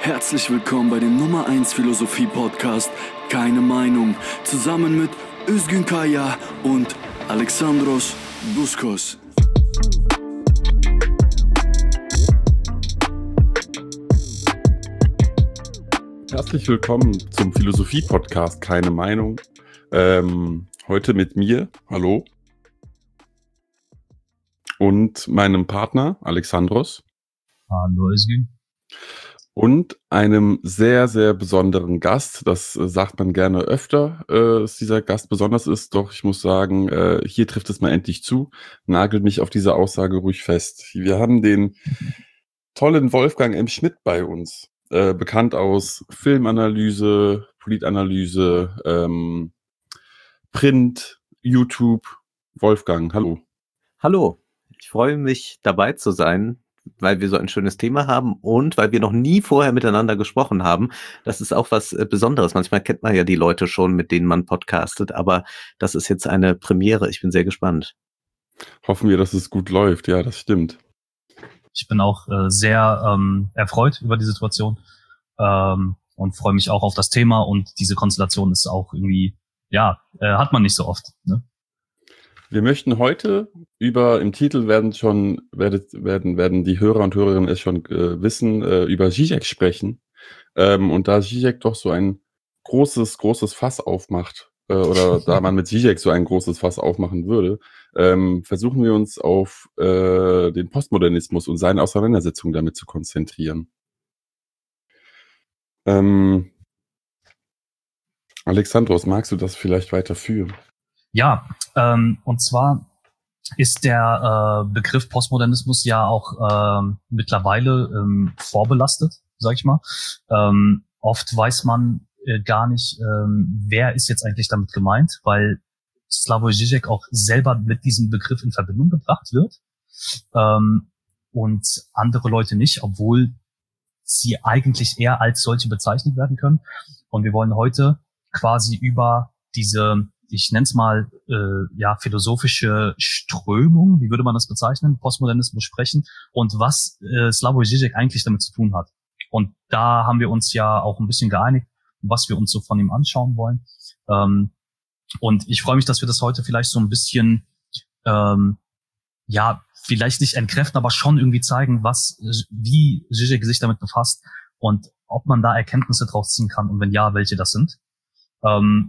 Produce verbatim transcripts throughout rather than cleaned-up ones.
Herzlich willkommen bei dem Nummer eins Philosophie-Podcast Keine Meinung, zusammen mit Özgün Kaya und Alexandros Buskos. Herzlich willkommen zum Philosophie-Podcast Keine Meinung. Ähm, heute mit mir, hallo, und meinem Partner Alexandros. Hallo Özgün. Und einem sehr, sehr besonderen Gast. Das äh, sagt man gerne öfter, äh, dass dieser Gast besonders ist. Doch ich muss sagen, äh, hier trifft es mal endlich zu. Nagelt mich auf diese Aussage ruhig fest. Wir haben den tollen Wolfgang M. Schmidt bei uns. Äh, bekannt aus Filmanalyse, Politanalyse, ähm, Print, YouTube. Wolfgang, hallo. Hallo, ich freue mich dabei zu sein, weil wir so ein schönes Thema haben und weil wir noch nie vorher miteinander gesprochen haben. Das ist auch was äh, Besonderes. Manchmal kennt man ja die Leute schon, mit denen man podcastet, aber das ist jetzt eine Premiere. Ich bin sehr gespannt. Hoffen wir, dass es gut läuft. Ja, das stimmt. Ich bin auch äh, sehr ähm, erfreut über die Situation ähm, und freue mich auch auf das Thema, und diese Konstellation ist auch irgendwie, ja, äh, hat man nicht so oft, ne? Wir möchten heute über, im Titel werden schon, werdet, werden, werden die Hörer und Hörerinnen es schon äh, wissen, äh, über Zizek sprechen. Ähm, und da Zizek doch so ein großes, großes Fass aufmacht, äh, oder da man mit Zizek so ein großes Fass aufmachen würde, ähm, versuchen wir uns auf äh, den Postmodernismus und seine Auseinandersetzung damit zu konzentrieren. Ähm, Alexandros, magst du das vielleicht weiterführen? Ja, ähm, und zwar ist der äh, Begriff Postmodernismus ja auch ähm, mittlerweile ähm, vorbelastet, sag ich mal. Ähm, oft weiß man äh, gar nicht, ähm, wer ist jetzt eigentlich damit gemeint, weil Slavoj Žižek auch selber mit diesem Begriff in Verbindung gebracht wird, ähm, und andere Leute nicht, obwohl sie eigentlich eher als solche bezeichnet werden können. Und wir wollen heute quasi über diese, ich nenne es mal, äh, ja, philosophische Strömung, wie würde man das bezeichnen, Postmodernismus sprechen, und was äh, Slavoj Žižek eigentlich damit zu tun hat. Und da haben wir uns ja auch ein bisschen geeinigt, was wir uns so von ihm anschauen wollen. Ähm, und ich freue mich, dass wir das heute vielleicht so ein bisschen, ähm, ja, vielleicht nicht entkräften, aber schon irgendwie zeigen, was, wie Žižek sich damit befasst und ob man da Erkenntnisse draus ziehen kann, und wenn ja, welche das sind. Ähm,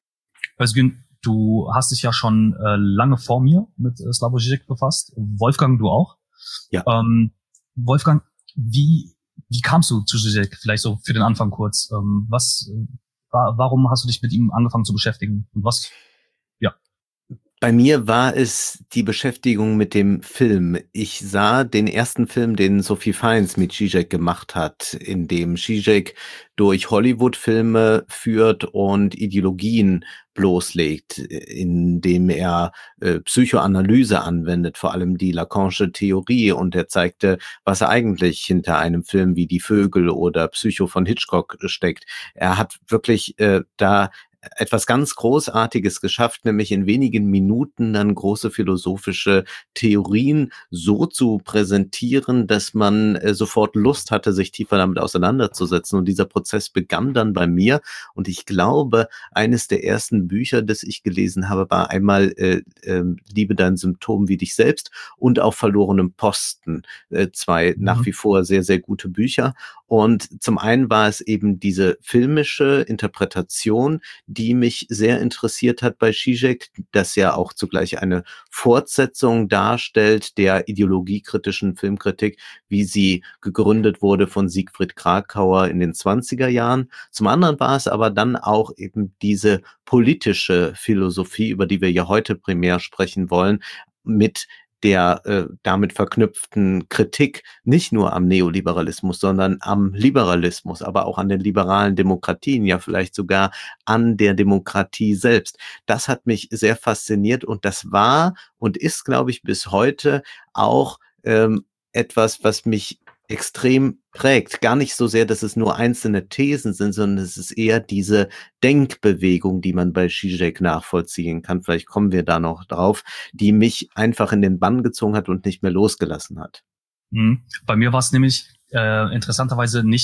Özgün, du hast dich ja schon äh, lange vor mir mit äh, Slavoj Žižek befasst. Wolfgang, du auch? Ja. Ähm, Wolfgang, wie wie kamst du zu Žižek? Vielleicht so für den Anfang kurz. Ähm, was, äh, wa- warum hast du dich mit ihm angefangen zu beschäftigen? Und was? Ja. Bei mir war es die Beschäftigung mit dem Film. Ich sah den ersten Film, den Sophie Fiennes mit Žižek gemacht hat, in dem Žižek durch Hollywood-Filme führt und Ideologien bloßlegt, in dem er äh, Psychoanalyse anwendet, vor allem die Lacanische Theorie, und er zeigte, was eigentlich hinter einem Film wie Die Vögel oder Psycho von Hitchcock steckt. Er hat wirklich äh, da etwas ganz Großartiges geschafft, nämlich in wenigen Minuten dann große philosophische Theorien so zu präsentieren, dass man äh, sofort Lust hatte, sich tiefer damit auseinanderzusetzen. Und dieser Prozess begann dann bei mir. Und ich glaube, eines der ersten Bücher, das ich gelesen habe, war einmal äh, äh, Liebe dein Symptom wie dich selbst und Auf verlorenem Posten. Äh, zwei Mhm. nach wie vor sehr, sehr gute Bücher. Und zum einen war es eben diese filmische Interpretation, die mich sehr interessiert hat bei Žižek, das ja auch zugleich eine Fortsetzung darstellt der ideologiekritischen Filmkritik, wie sie gegründet wurde von Siegfried Kracauer in den zwanziger Jahren. Zum anderen war es aber dann auch eben diese politische Philosophie, über die wir ja heute primär sprechen wollen, mit der äh, damit verknüpften Kritik nicht nur am Neoliberalismus, sondern am Liberalismus, aber auch an den liberalen Demokratien, ja vielleicht sogar an der Demokratie selbst. Das hat mich sehr fasziniert, und das war und ist, glaube ich, bis heute auch ähm, etwas, was mich extrem prägt. Gar nicht so sehr, dass es nur einzelne Thesen sind, sondern es ist eher diese Denkbewegung, die man bei Žižek nachvollziehen kann. Vielleicht kommen wir da noch drauf, die mich einfach in den Bann gezogen hat und nicht mehr losgelassen hat. Mhm. Bei mir war es nämlich äh, interessanterweise nicht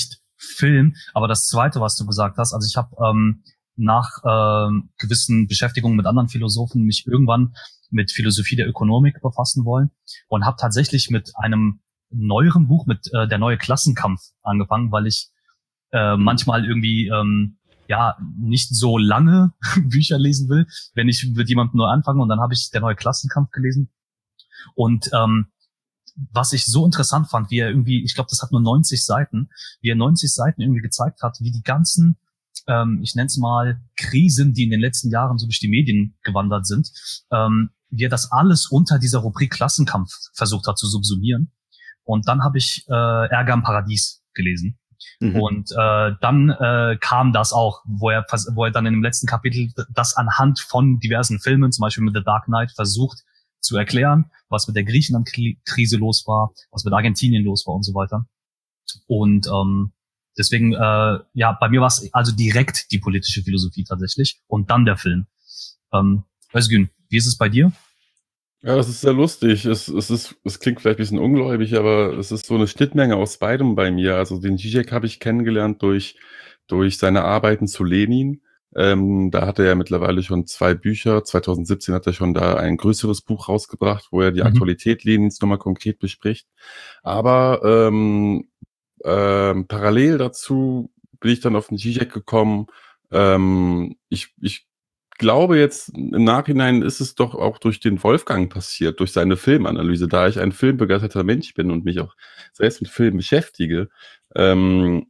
Film. Aber das Zweite, was du gesagt hast, also ich habe ähm, nach ähm, gewissen Beschäftigungen mit anderen Philosophen mich irgendwann mit Philosophie der Ökonomik befassen wollen und habe tatsächlich mit einem neueren Buch, mit äh, der neue Klassenkampf angefangen, weil ich äh, manchmal irgendwie ähm, ja nicht so lange Bücher lesen will, wenn ich mit jemandem nur anfange, und dann habe ich der neue Klassenkampf gelesen. Und ähm, was ich so interessant fand, wie er irgendwie, ich glaube, das hat nur neunzig Seiten, wie er neunzig Seiten irgendwie gezeigt hat, wie die ganzen, ähm, ich nenne es mal, Krisen, die in den letzten Jahren so durch die Medien gewandert sind, ähm, wie er das alles unter dieser Rubrik Klassenkampf versucht hat zu subsumieren. Und dann habe ich äh, Ärger im Paradies gelesen. Mhm. Und äh, dann äh, kam das auch, wo er, wo er dann in dem letzten Kapitel das anhand von diversen Filmen, zum Beispiel mit The Dark Knight, versucht zu erklären, was mit der Griechenland-Krise los war, was mit Argentinien los war und so weiter. Und ähm, deswegen, äh, ja, bei mir war es also direkt die politische Philosophie tatsächlich und dann der Film. Ähm, Özgün, wie ist es bei dir? Ja, das ist sehr lustig. Es, es, ist, es klingt vielleicht ein bisschen ungläubig, aber es ist so eine Schnittmenge aus beidem bei mir. Also den Zizek habe ich kennengelernt durch, durch seine Arbeiten zu Lenin. Ähm, da hatte er mittlerweile schon zwei Bücher. zwanzig siebzehn hat er schon da ein größeres Buch rausgebracht, wo er die mhm. Aktualität Lenins nochmal konkret bespricht. Aber ähm, ähm, parallel dazu bin ich dann auf den Zizek gekommen. Ähm, ich, ich glaube jetzt, im Nachhinein ist es doch auch durch den Wolfgang passiert, durch seine Filmanalyse, da ich ein filmbegeisterter Mensch bin und mich auch selbst mit Filmen beschäftige, ähm,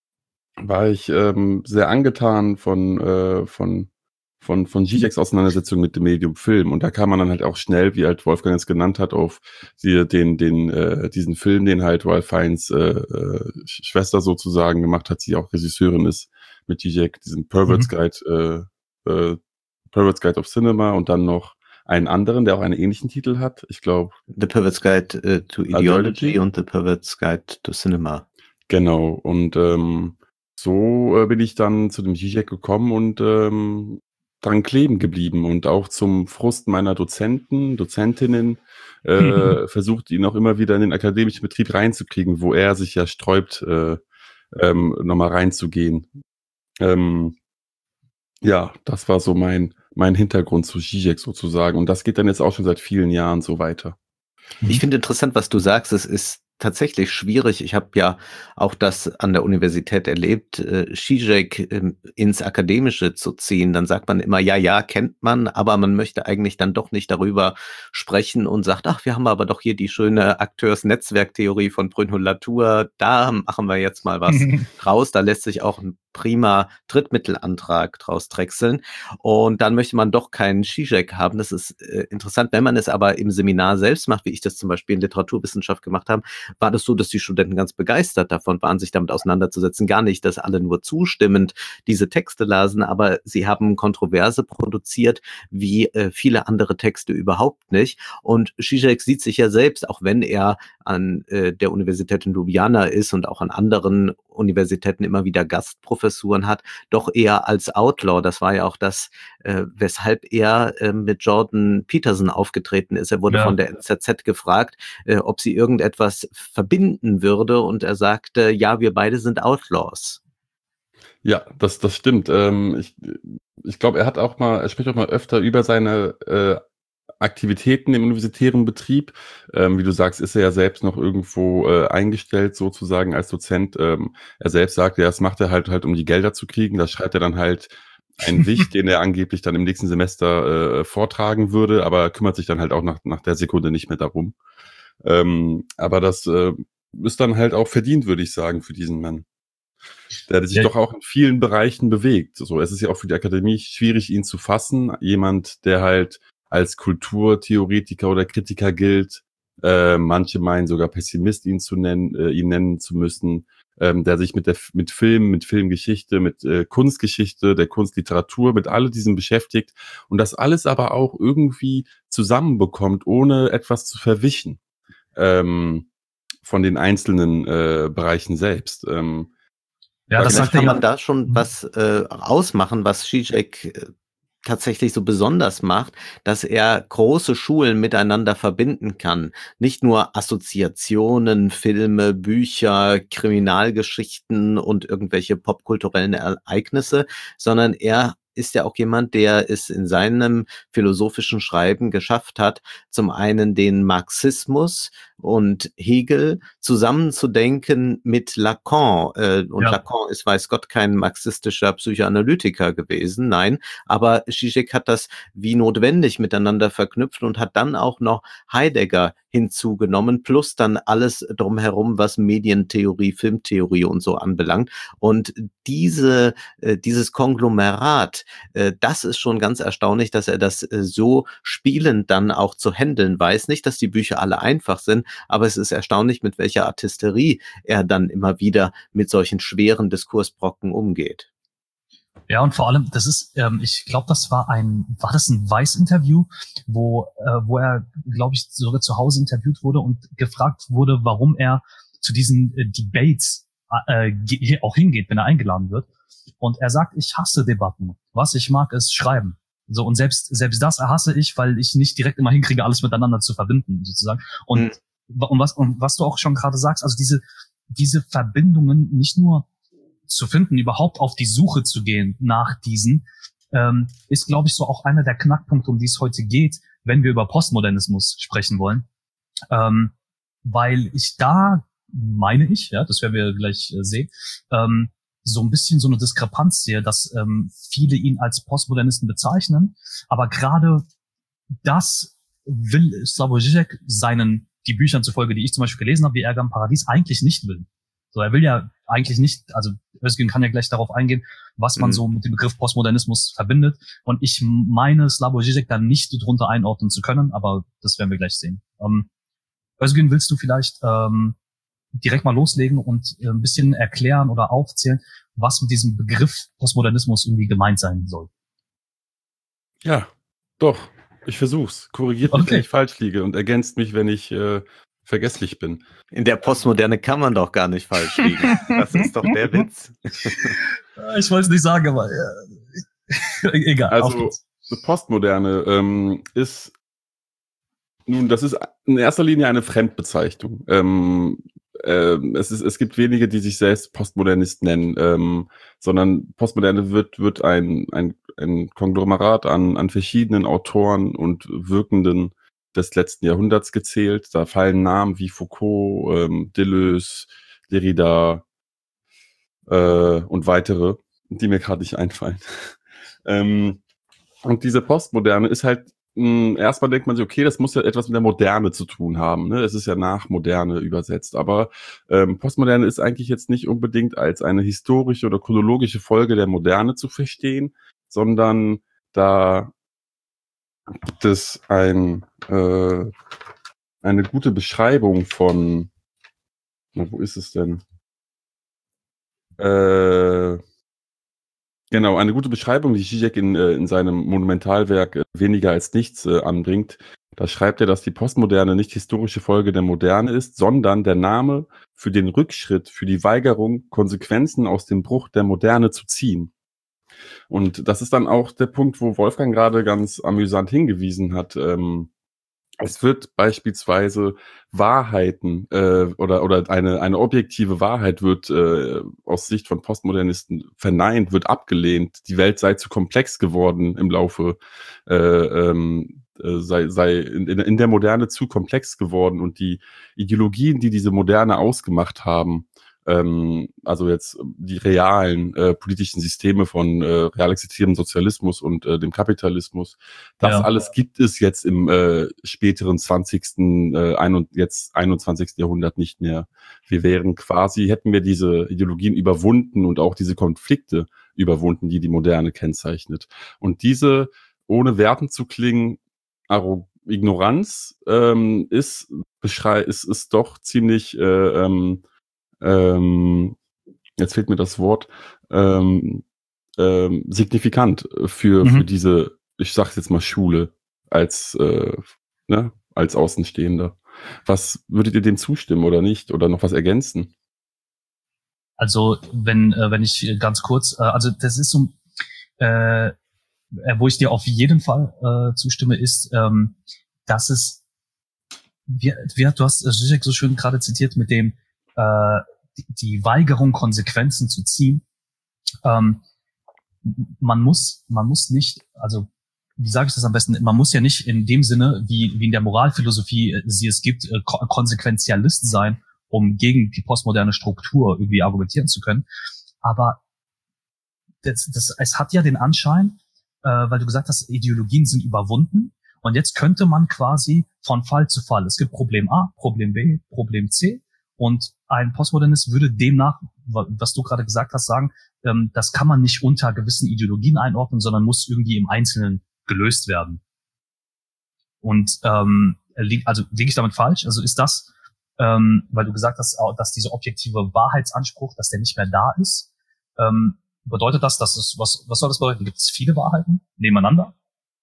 war ich ähm, sehr angetan von, äh, von, von, von Zizeks Auseinandersetzung mit dem Medium Film. Und da kam man dann halt auch schnell, wie halt Wolfgang es genannt hat, auf die, den, den, äh, diesen Film, den halt Ralph Fiennes äh, äh, Schwester sozusagen gemacht hat, die auch Regisseurin ist, mit Zizek, diesem Pervert's mhm. Guide, äh, äh, Pervert's Guide of Cinema, und dann noch einen anderen, der auch einen ähnlichen Titel hat. Ich glaube The Pervert's Guide uh, to Ideology, Ideology und The Pervert's Guide to Cinema. Genau. Und ähm, so äh, bin ich dann zu dem Zizek gekommen und ähm, dran kleben geblieben und auch zum Frust meiner Dozenten, Dozentinnen äh, versucht, ihn auch immer wieder in den akademischen Betrieb reinzukriegen, wo er sich ja sträubt, äh, ähm, nochmal reinzugehen. Ähm, ja, das war so mein mein Hintergrund zu Zizek sozusagen. Und das geht dann jetzt auch schon seit vielen Jahren so weiter. Ich finde interessant, was du sagst. Es ist tatsächlich schwierig. Ich habe ja auch das an der Universität erlebt, äh, Zizek äh, ins Akademische zu ziehen. Dann sagt man immer, ja, ja, kennt man, aber man möchte eigentlich dann doch nicht darüber sprechen und sagt, ach, wir haben aber doch hier die schöne Akteursnetzwerktheorie von Brünn-Latour, da machen wir jetzt mal was raus. Da lässt sich auch ein prima Drittmittelantrag draus drechseln. Und dann möchte man doch keinen Zizek haben. Das ist äh, interessant. Wenn man es aber im Seminar selbst macht, wie ich das zum Beispiel in Literaturwissenschaft gemacht habe, war das so, dass die Studenten ganz begeistert davon waren, sich damit auseinanderzusetzen. Gar nicht, dass alle nur zustimmend diese Texte lasen, aber sie haben Kontroverse produziert, wie äh, viele andere Texte überhaupt nicht. Und Zizek sieht sich ja selbst, auch wenn er an äh, der Universität in Ljubljana ist und auch an anderen Universitäten immer wieder Gastprofessuren hat, doch eher als Outlaw. Das war ja auch das, äh, weshalb er äh, mit Jordan Peterson aufgetreten ist. Er wurde ja von der N Z Z gefragt, äh, ob sie irgendetwas verbinden würde, und er sagte, ja, wir beide sind Outlaws. Ja, das, das stimmt. Ähm, ich ich glaube, er hat auch mal, er spricht auch mal öfter über seine äh, Aktivitäten im universitären Betrieb. Ähm, wie du sagst, ist er ja selbst noch irgendwo äh, eingestellt, sozusagen als Dozent. Ähm, er selbst sagt, ja, das macht er halt halt, um die Gelder zu kriegen. Da schreibt er dann halt einen Wicht, den er angeblich dann im nächsten Semester äh, vortragen würde, aber kümmert sich dann halt auch nach, nach der Sekunde nicht mehr darum. Ähm, aber das äh, ist dann halt auch verdient, würde ich sagen, für diesen Mann. Der sich ja doch auch in vielen Bereichen bewegt. So, es ist ja auch für die Akademie schwierig, ihn zu fassen. Jemand, der halt als Kulturtheoretiker oder Kritiker gilt. Äh, manche meinen sogar Pessimist ihn zu nennen, äh, ihn nennen zu müssen. Ähm, der sich mit der mit Film, mit Filmgeschichte, mit äh, Kunstgeschichte, der Kunstliteratur, mit all diesem beschäftigt und das alles aber auch irgendwie zusammenbekommt, ohne etwas zu verwischen ähm, von den einzelnen äh, Bereichen selbst. Ähm, ja, das sagt kann man da schon was äh, ausmachen, was Zizek äh, tatsächlich so besonders macht, dass er große Schulen miteinander verbinden kann. Nicht nur Assoziationen, Filme, Bücher, Kriminalgeschichten und irgendwelche popkulturellen Ereignisse, sondern er ist ja auch jemand, der es in seinem philosophischen Schreiben geschafft hat, zum einen den Marxismus und Hegel zusammenzudenken mit Lacan. Äh, und Ja. Lacan ist, weiß Gott, kein marxistischer Psychoanalytiker gewesen, nein, aber Zizek hat das wie notwendig miteinander verknüpft und hat dann auch noch Heidegger hinzugenommen, plus dann alles drumherum, was Medientheorie, Filmtheorie und so anbelangt. Und diese, äh, dieses Konglomerat, äh, das ist schon ganz erstaunlich, dass er das äh, so spielend dann auch zu handeln weiß. Nicht, dass die Bücher alle einfach sind, aber es ist erstaunlich, mit welcher Artisterie er dann immer wieder mit solchen schweren Diskursbrocken umgeht. Ja, und vor allem, das ist, ähm, ich glaube, das war ein, war das ein Weiß-Interview, wo, äh, wo er, glaube ich, sogar zu Hause interviewt wurde und gefragt wurde, warum er zu diesen äh, Debates äh, ge- auch hingeht, wenn er eingeladen wird. Und er sagt, ich hasse Debatten. Was ich mag, ist Schreiben. So, und selbst, selbst das hasse ich, weil ich nicht direkt immer hinkriege, alles miteinander zu verbinden, sozusagen. Und, mhm. und was, und was du auch schon gerade sagst, also diese, diese Verbindungen nicht nur zu finden, überhaupt auf die Suche zu gehen nach diesen, ähm, ist, glaube ich, so auch einer der Knackpunkte, um die es heute geht, wenn wir über Postmodernismus sprechen wollen. Ähm, weil ich da, meine ich, ja, das werden wir gleich äh, sehen, ähm, so ein bisschen so eine Diskrepanz sehe, dass ähm, viele ihn als Postmodernisten bezeichnen, aber gerade das will Slavoj Žižek seinen, die Büchern zufolge, die ich zum Beispiel gelesen habe, wie Ärger im Paradies, eigentlich nicht will. So, er will ja eigentlich nicht, also Özgün kann ja gleich darauf eingehen, was man mhm. so mit dem Begriff Postmodernismus verbindet. Und ich meine, Slavoj Žižek da nicht drunter einordnen zu können, aber das werden wir gleich sehen. Ähm, Özgün, willst du vielleicht ähm, direkt mal loslegen und äh, ein bisschen erklären oder aufzählen, was mit diesem Begriff Postmodernismus irgendwie gemeint sein soll? Ja, doch. Ich versuch's. Korrigiert mich, Okay. wenn ich falsch liege und ergänzt mich, wenn ich äh, vergesslich bin. In der Postmoderne kann man doch gar nicht falsch liegen. Das ist doch der Witz. Ich wollte es nicht sagen, aber ja. Egal. Also Postmoderne ähm, ist nun, das ist in erster Linie eine Fremdbezeichnung. Ähm, äh, es, ist, es gibt wenige, die sich selbst Postmodernist nennen, ähm, sondern Postmoderne wird, wird ein, ein, ein Konglomerat an, an verschiedenen Autoren und Wirkenden des letzten Jahrhunderts gezählt. Da fallen Namen wie Foucault, ähm, Deleuze, Derrida äh, und weitere, die mir gerade nicht einfallen. ähm, und diese Postmoderne ist halt mh, erstmal denkt man sich, okay, das muss ja etwas mit der Moderne zu tun haben. Ne? Es ist ja nach Moderne übersetzt. Aber ähm, Postmoderne ist eigentlich jetzt nicht unbedingt als eine historische oder chronologische Folge der Moderne zu verstehen, sondern da gibt es ein, äh, eine gute Beschreibung von, na, wo ist es denn? Äh, genau, eine gute Beschreibung, die Žižek in, äh, in seinem Monumentalwerk äh, Weniger als nichts äh, anbringt. Da schreibt er, dass die Postmoderne nicht historische Folge der Moderne ist, sondern der Name für den Rückschritt, für die Weigerung, Konsequenzen aus dem Bruch der Moderne zu ziehen. Und das ist dann auch der Punkt, wo Wolfgang gerade ganz amüsant hingewiesen hat. Ähm, es wird beispielsweise Wahrheiten äh, oder oder eine eine objektive Wahrheit wird äh, aus Sicht von Postmodernisten verneint, wird abgelehnt. Die Welt sei zu komplex geworden im Laufe, äh, ähm, äh, sei sei in, in der Moderne zu komplex geworden und die Ideologien, die diese Moderne ausgemacht haben, ähm, also jetzt die realen äh, politischen Systeme von äh, real existierendem Sozialismus und äh, dem Kapitalismus, das Ja. alles gibt es jetzt im äh, späteren zwanzigsten Äh, ein und jetzt einundzwanzigsten Jahrhundert nicht mehr. Wir wären quasi, hätten wir diese Ideologien überwunden und auch diese Konflikte überwunden, die die Moderne kennzeichnet. Und diese, ohne wertend zu klingen, Arro- Ignoranz ähm, ist, beschrei ist, ist doch ziemlich äh, ähm, ähm, jetzt fehlt mir das Wort, ähm, ähm, signifikant für, Mhm. für diese, ich sag's jetzt mal Schule, als, äh, ne, als Außenstehender. Was würdet ihr dem zustimmen oder nicht? Oder noch was ergänzen? Also wenn äh, wenn ich ganz kurz, äh, also das ist so, äh, äh, wo ich dir auf jeden Fall äh, zustimme, ist, ähm, dass es, wie, wie du hast Zizek so schön gerade zitiert mit dem äh, die, die Weigerung, Konsequenzen zu ziehen. Ähm, man muss, man muss nicht, also wie sage ich das am besten? Man muss ja nicht in dem Sinne, wie, wie in der Moralphilosophie sie es gibt, äh, Konsequenzialist sein, um gegen die postmoderne Struktur irgendwie argumentieren zu können. Aber das, das, es hat ja den Anschein, äh, weil du gesagt hast, Ideologien sind überwunden. Und jetzt könnte man quasi von Fall zu Fall, es gibt Problem A, Problem B, Problem C. Und ein Postmodernist würde demnach, was du gerade gesagt hast, sagen, ähm, das kann man nicht unter gewissen Ideologien einordnen, sondern muss irgendwie im Einzelnen gelöst werden. Und ähm, also liege ich damit falsch? Also ist das, ähm, weil du gesagt hast, dass dieser objektive Wahrheitsanspruch, dass der nicht mehr da ist, ähm, bedeutet das, dass es, was, was soll das bedeuten? Gibt es viele Wahrheiten nebeneinander?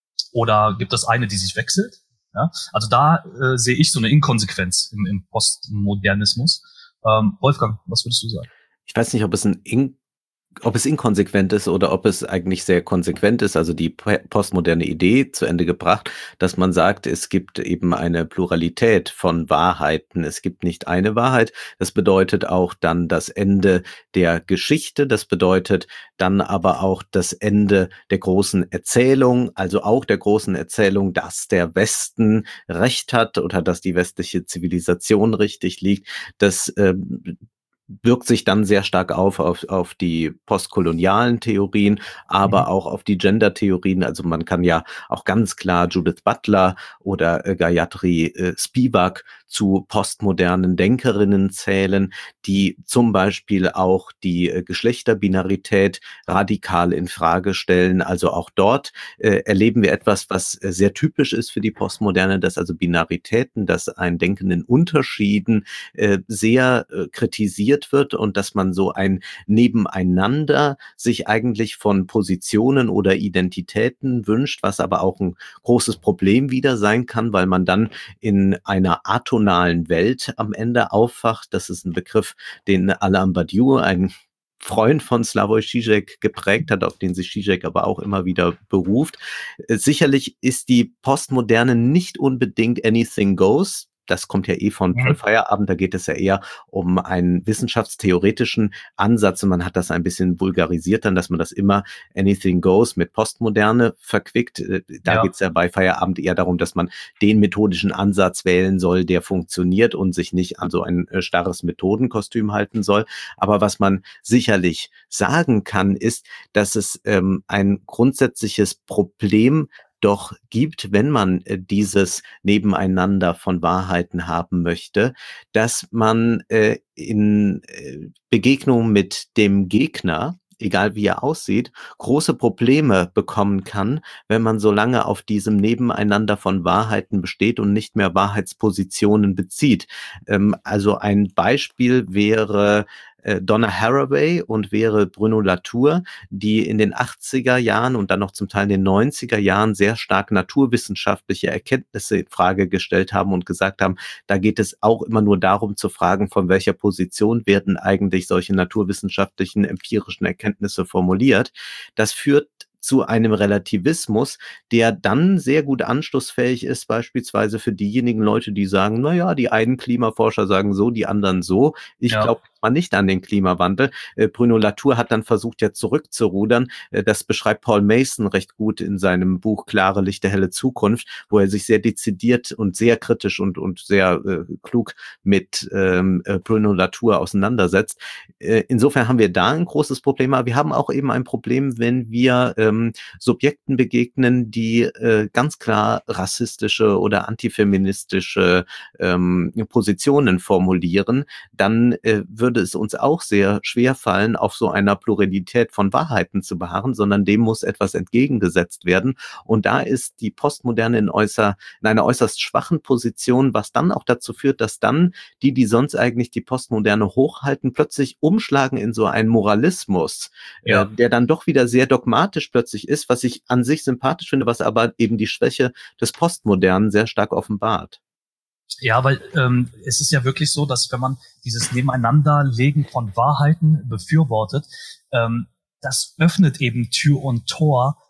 Oder gibt es eine, die sich wechselt? Ja? Also da äh, sehe ich so eine Inkonsequenz im, im Postmodernismus. Ähm, Wolfgang, was würdest du sagen? Ich weiß nicht, ob es ein In ob es inkonsequent ist oder ob es eigentlich sehr konsequent ist, also die postmoderne Idee zu Ende gebracht, dass man sagt, es gibt eben eine Pluralität von Wahrheiten. Es gibt nicht eine Wahrheit. Das bedeutet auch dann das Ende der Geschichte. Das bedeutet dann aber auch das Ende der großen Erzählung, also auch der großen Erzählung, dass der Westen Recht hat oder dass die westliche Zivilisation richtig liegt. Das ähm, wirkt sich dann sehr stark auf, auf, auf die postkolonialen Theorien, aber mhm. auch auf die Gender-Theorien. Also man kann ja auch ganz klar Judith Butler oder äh, Gayatri äh, Spivak zu postmodernen Denkerinnen zählen, die zum Beispiel auch die äh, Geschlechterbinarität radikal in Frage stellen. Also auch dort äh, erleben wir etwas, was äh, sehr typisch ist für die Postmoderne, dass also Binaritäten, dass ein Denken in Unterschieden äh, sehr äh, kritisiert wird und dass man so ein Nebeneinander sich eigentlich von Positionen oder Identitäten wünscht, was aber auch ein großes Problem wieder sein kann, weil man dann in einer atonalen Welt am Ende aufwacht. Das ist ein Begriff, den Alain Badiou, ein Freund von Slavoj Žižek, geprägt hat, auf den sich Žižek aber auch immer wieder beruft. Sicherlich ist die Postmoderne nicht unbedingt anything goes. Das kommt ja eh von Paul Feyerabend, da geht es ja eher um einen wissenschaftstheoretischen Ansatz und man hat das ein bisschen vulgarisiert dann, dass man das immer anything goes mit Postmoderne verquickt. Da ja. geht es ja bei Feyerabend eher darum, dass man den methodischen Ansatz wählen soll, der funktioniert und sich nicht an so ein starres Methodenkostüm halten soll. Aber was man sicherlich sagen kann, ist, dass es ähm, ein grundsätzliches Problem doch gibt, wenn man äh, dieses Nebeneinander von Wahrheiten haben möchte, dass man äh, in äh, Begegnung mit dem Gegner, egal wie er aussieht, große Probleme bekommen kann, wenn man so lange auf diesem Nebeneinander von Wahrheiten besteht und nicht mehr Wahrheitspositionen bezieht. Ähm, also ein Beispiel wäre äh, Donna Haraway und wäre Bruno Latour, die in den achtziger Jahren und dann noch zum Teil in den neunziger Jahren sehr stark naturwissenschaftliche Erkenntnisse in Frage gestellt haben und gesagt haben, da geht es auch immer nur darum zu fragen, von welcher Position werden eigentlich solche naturwissenschaftlichen empirischen Erkenntnisse formuliert. Das führt zu einem Relativismus, der dann sehr gut anschlussfähig ist, beispielsweise für diejenigen Leute, die sagen, na ja, die einen Klimaforscher sagen so, die anderen so. Ich ja. glaube mal nicht an den Klimawandel. Äh, Bruno Latour hat dann versucht, ja zurückzurudern. Äh, das beschreibt Paul Mason recht gut in seinem Buch Klare Lichter, helle Zukunft, wo er sich sehr dezidiert und sehr kritisch und, und sehr äh, klug mit ähm, äh, Bruno Latour auseinandersetzt. Äh, insofern haben wir da ein großes Problem, aber wir haben auch eben ein Problem, wenn wir ähm, Subjekten begegnen, die äh, ganz klar rassistische oder antifeministische ähm, Positionen formulieren, dann äh, würde es uns auch sehr schwer fallen, auf so einer Pluralität von Wahrheiten zu beharren, sondern dem muss etwas entgegengesetzt werden. Und da ist die Postmoderne in, äußer, in einer äußerst schwachen Position, was dann auch dazu führt, dass dann die, die sonst eigentlich die Postmoderne hochhalten, plötzlich umschlagen in so einen Moralismus, ja. äh, der dann doch wieder sehr dogmatisch plötzlich ist, was ich an sich sympathisch finde, was aber eben die Schwäche des Postmodernen sehr stark offenbart. Ja, weil ähm, es ist ja wirklich so, dass wenn man dieses Nebeneinanderlegen von Wahrheiten befürwortet, ähm, das öffnet eben Tür und Tor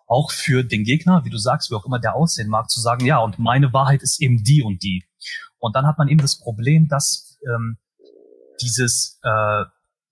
auch für den Gegner, wie du sagst, wie auch immer der aussehen mag, zu sagen, ja, und meine Wahrheit ist eben die und die. Und dann hat man eben das Problem, dass ähm, dieses, äh,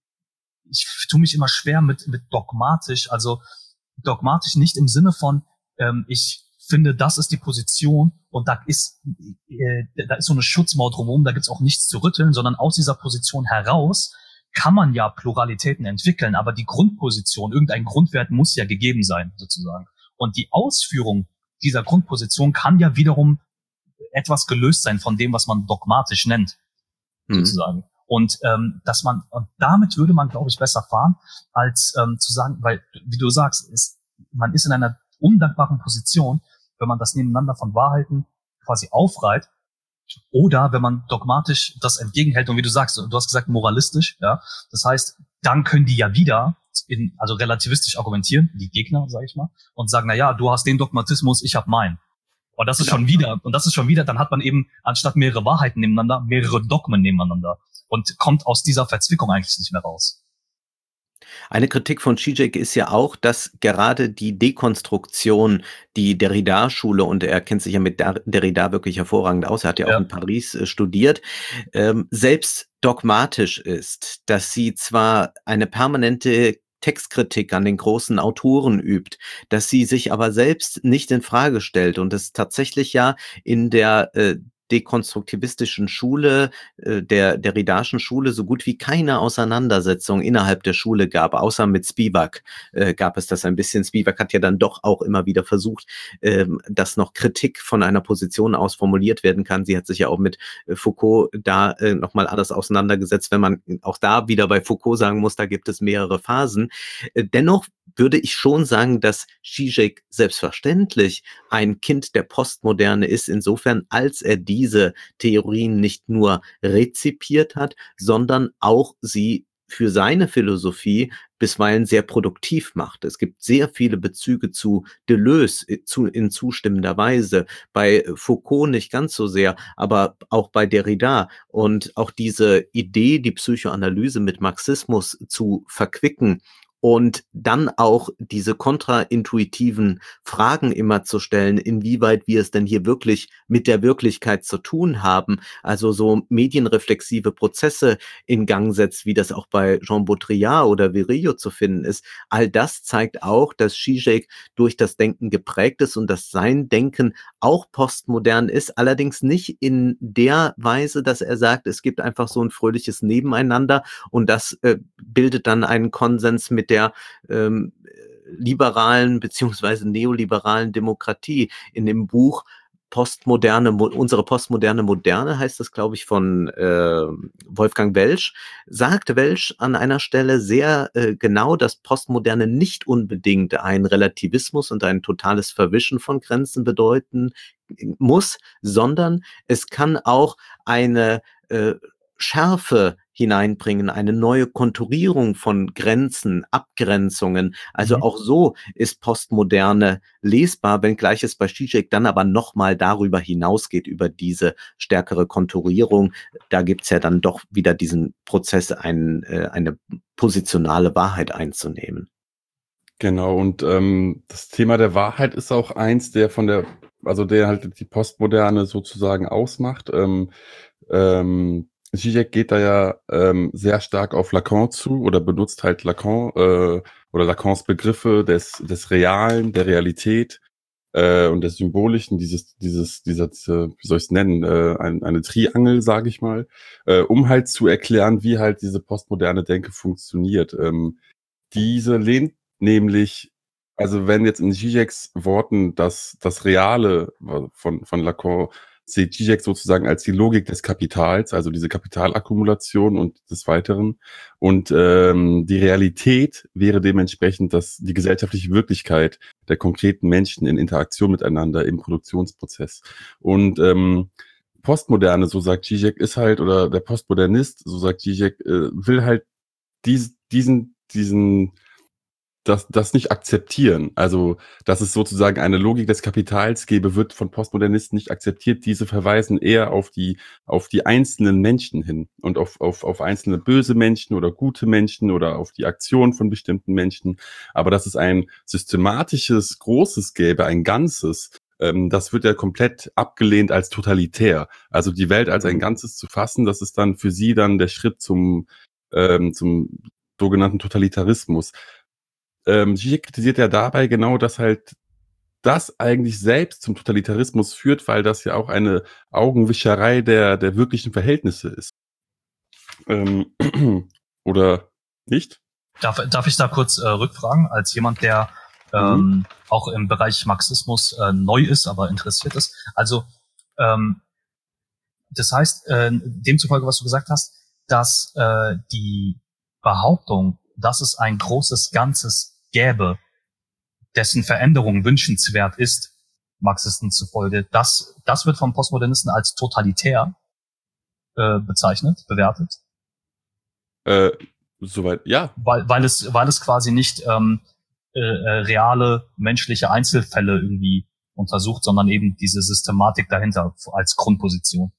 ich tue mich immer schwer mit, mit dogmatisch, also dogmatisch nicht im Sinne von, ähm, ich finde, das ist die Position und da ist, äh, da ist so eine Schutzmauer drumherum, da gibt's auch nichts zu rütteln, sondern aus dieser Position heraus kann man ja Pluralitäten entwickeln, aber die Grundposition, irgendein Grundwert muss ja gegeben sein, sozusagen. Und die Ausführung dieser Grundposition kann ja wiederum etwas gelöst sein von dem, was man dogmatisch nennt, mhm. sozusagen. Und ähm, dass man, und damit würde man, glaube ich, besser fahren, als ähm, zu sagen, weil, wie du sagst, ist, man ist in einer undankbaren Position, wenn man das Nebeneinander von Wahrheiten quasi aufreiht, oder wenn man dogmatisch das entgegenhält und wie du sagst, du hast gesagt moralistisch, ja, das heißt, dann können die ja wieder in, also relativistisch argumentieren, die Gegner, sage ich mal, und sagen, na ja, du hast den Dogmatismus, ich habe meinen. Und das ist schon wieder, und das ist schon wieder, dann hat man eben anstatt mehrere Wahrheiten nebeneinander, mehrere Dogmen nebeneinander und kommt aus dieser Verzwickung eigentlich nicht mehr raus. Eine Kritik von Zizek ist ja auch, dass gerade die Dekonstruktion, die Derrida-Schule, und er kennt sich ja mit Derrida wirklich hervorragend aus, er hat ja, ja. auch in Paris äh, studiert, ähm, selbst dogmatisch ist, dass sie zwar eine permanente Textkritik an den großen Autoren übt, dass sie sich aber selbst nicht in Frage stellt und es tatsächlich ja in der äh, dekonstruktivistischen Schule, äh, der Derridaschen Schule, so gut wie keine Auseinandersetzung innerhalb der Schule gab, außer mit Spivak äh, gab es das ein bisschen. Spivak hat ja dann doch auch immer wieder versucht, äh, dass noch Kritik von einer Position aus formuliert werden kann. Sie hat sich ja auch mit äh, Foucault da äh, nochmal alles auseinandergesetzt, wenn man auch da wieder bei Foucault sagen muss, da gibt es mehrere Phasen. Äh, dennoch würde ich schon sagen, dass Zizek selbstverständlich ein Kind der Postmoderne ist, insofern, als er diese Theorien nicht nur rezipiert hat, sondern auch sie für seine Philosophie bisweilen sehr produktiv macht. Es gibt sehr viele Bezüge zu Deleuze zu, in zustimmender Weise, bei Foucault nicht ganz so sehr, aber auch bei Derrida. Und auch diese Idee, die Psychoanalyse mit Marxismus zu verquicken, und dann auch diese kontraintuitiven Fragen immer zu stellen, inwieweit wir es denn hier wirklich mit der Wirklichkeit zu tun haben, also so medienreflexive Prozesse in Gang setzt, wie das auch bei Jean Baudrillard oder Virilio zu finden ist. All das zeigt auch, dass Zizek durch das Denken geprägt ist und dass sein Denken auch postmodern ist, allerdings nicht in der Weise, dass er sagt, es gibt einfach so ein fröhliches Nebeneinander und das äh, bildet dann einen Konsens mit der ähm, liberalen beziehungsweise neoliberalen Demokratie. In dem Buch Postmoderne, unsere postmoderne Moderne heißt das, glaube ich, von äh, Wolfgang Welsch, sagt Welsch an einer Stelle sehr äh, genau, dass Postmoderne nicht unbedingt ein Relativismus und ein totales Verwischen von Grenzen bedeuten muss, sondern es kann auch eine äh, Schärfe hineinbringen, eine neue Konturierung von Grenzen, Abgrenzungen. Also mhm. auch so ist Postmoderne lesbar, wenngleich es bei Zizek dann aber nochmal darüber hinausgeht, über diese stärkere Konturierung. Da gibt's ja dann doch wieder diesen Prozess, ein, äh, eine positionale Wahrheit einzunehmen. Genau, und ähm, das Thema der Wahrheit ist auch eins, der von der, also der halt die Postmoderne sozusagen ausmacht. Ähm, ähm, Zizek geht da ja ähm, sehr stark auf Lacan zu oder benutzt halt Lacan äh, oder Lacans Begriffe des des Realen, der Realität äh, und des Symbolischen, dieses dieses dieser diese, wie soll ich es nennen, äh, ein, eine Triangel, sage ich mal, äh, um halt zu erklären, wie halt diese postmoderne Denke funktioniert. Ähm, diese lehnt nämlich, also wenn jetzt in Zizeks Worten das das Reale von von Lacan sieht Zizek sozusagen als die Logik des Kapitals, also diese Kapitalakkumulation und des Weiteren. Und ähm, die Realität wäre dementsprechend dass die gesellschaftliche Wirklichkeit der konkreten Menschen in Interaktion miteinander im Produktionsprozess. Und ähm, Postmoderne, so sagt Zizek, ist halt, oder der Postmodernist, so sagt Zizek, äh, will halt dies, diesen, diesen das, das nicht akzeptieren. Also, dass es sozusagen eine Logik des Kapitals gäbe, wird von Postmodernisten nicht akzeptiert. Diese verweisen eher auf die, auf die einzelnen Menschen hin und auf, auf, auf einzelne böse Menschen oder gute Menschen oder auf die Aktion von bestimmten Menschen. Aber dass es ein systematisches, großes gäbe, ein Ganzes, ähm, das wird ja komplett abgelehnt als totalitär. Also die Welt als ein Ganzes zu fassen, das ist dann für sie dann der Schritt zum, ähm, zum sogenannten Totalitarismus. Ähm, Zizek kritisiert ja dabei genau, dass halt das eigentlich selbst zum Totalitarismus führt, weil das ja auch eine Augenwischerei der, der wirklichen Verhältnisse ist. Ähm, oder nicht? Darf, darf ich da kurz äh, rückfragen, als jemand, der ähm, mhm. auch im Bereich Marxismus äh, neu ist, aber interessiert ist? Also, ähm, das heißt, äh, demzufolge, was du gesagt hast, dass äh, die Behauptung, dass es ein großes Ganzes gäbe, dessen Veränderung wünschenswert ist, Marxisten zufolge, das, das wird von Postmodernisten als totalitär äh, bezeichnet, bewertet. Äh, soweit, ja. Weil, weil es, weil es quasi nicht ähm, äh, reale menschliche Einzelfälle irgendwie untersucht, sondern eben diese Systematik dahinter als Grundposition.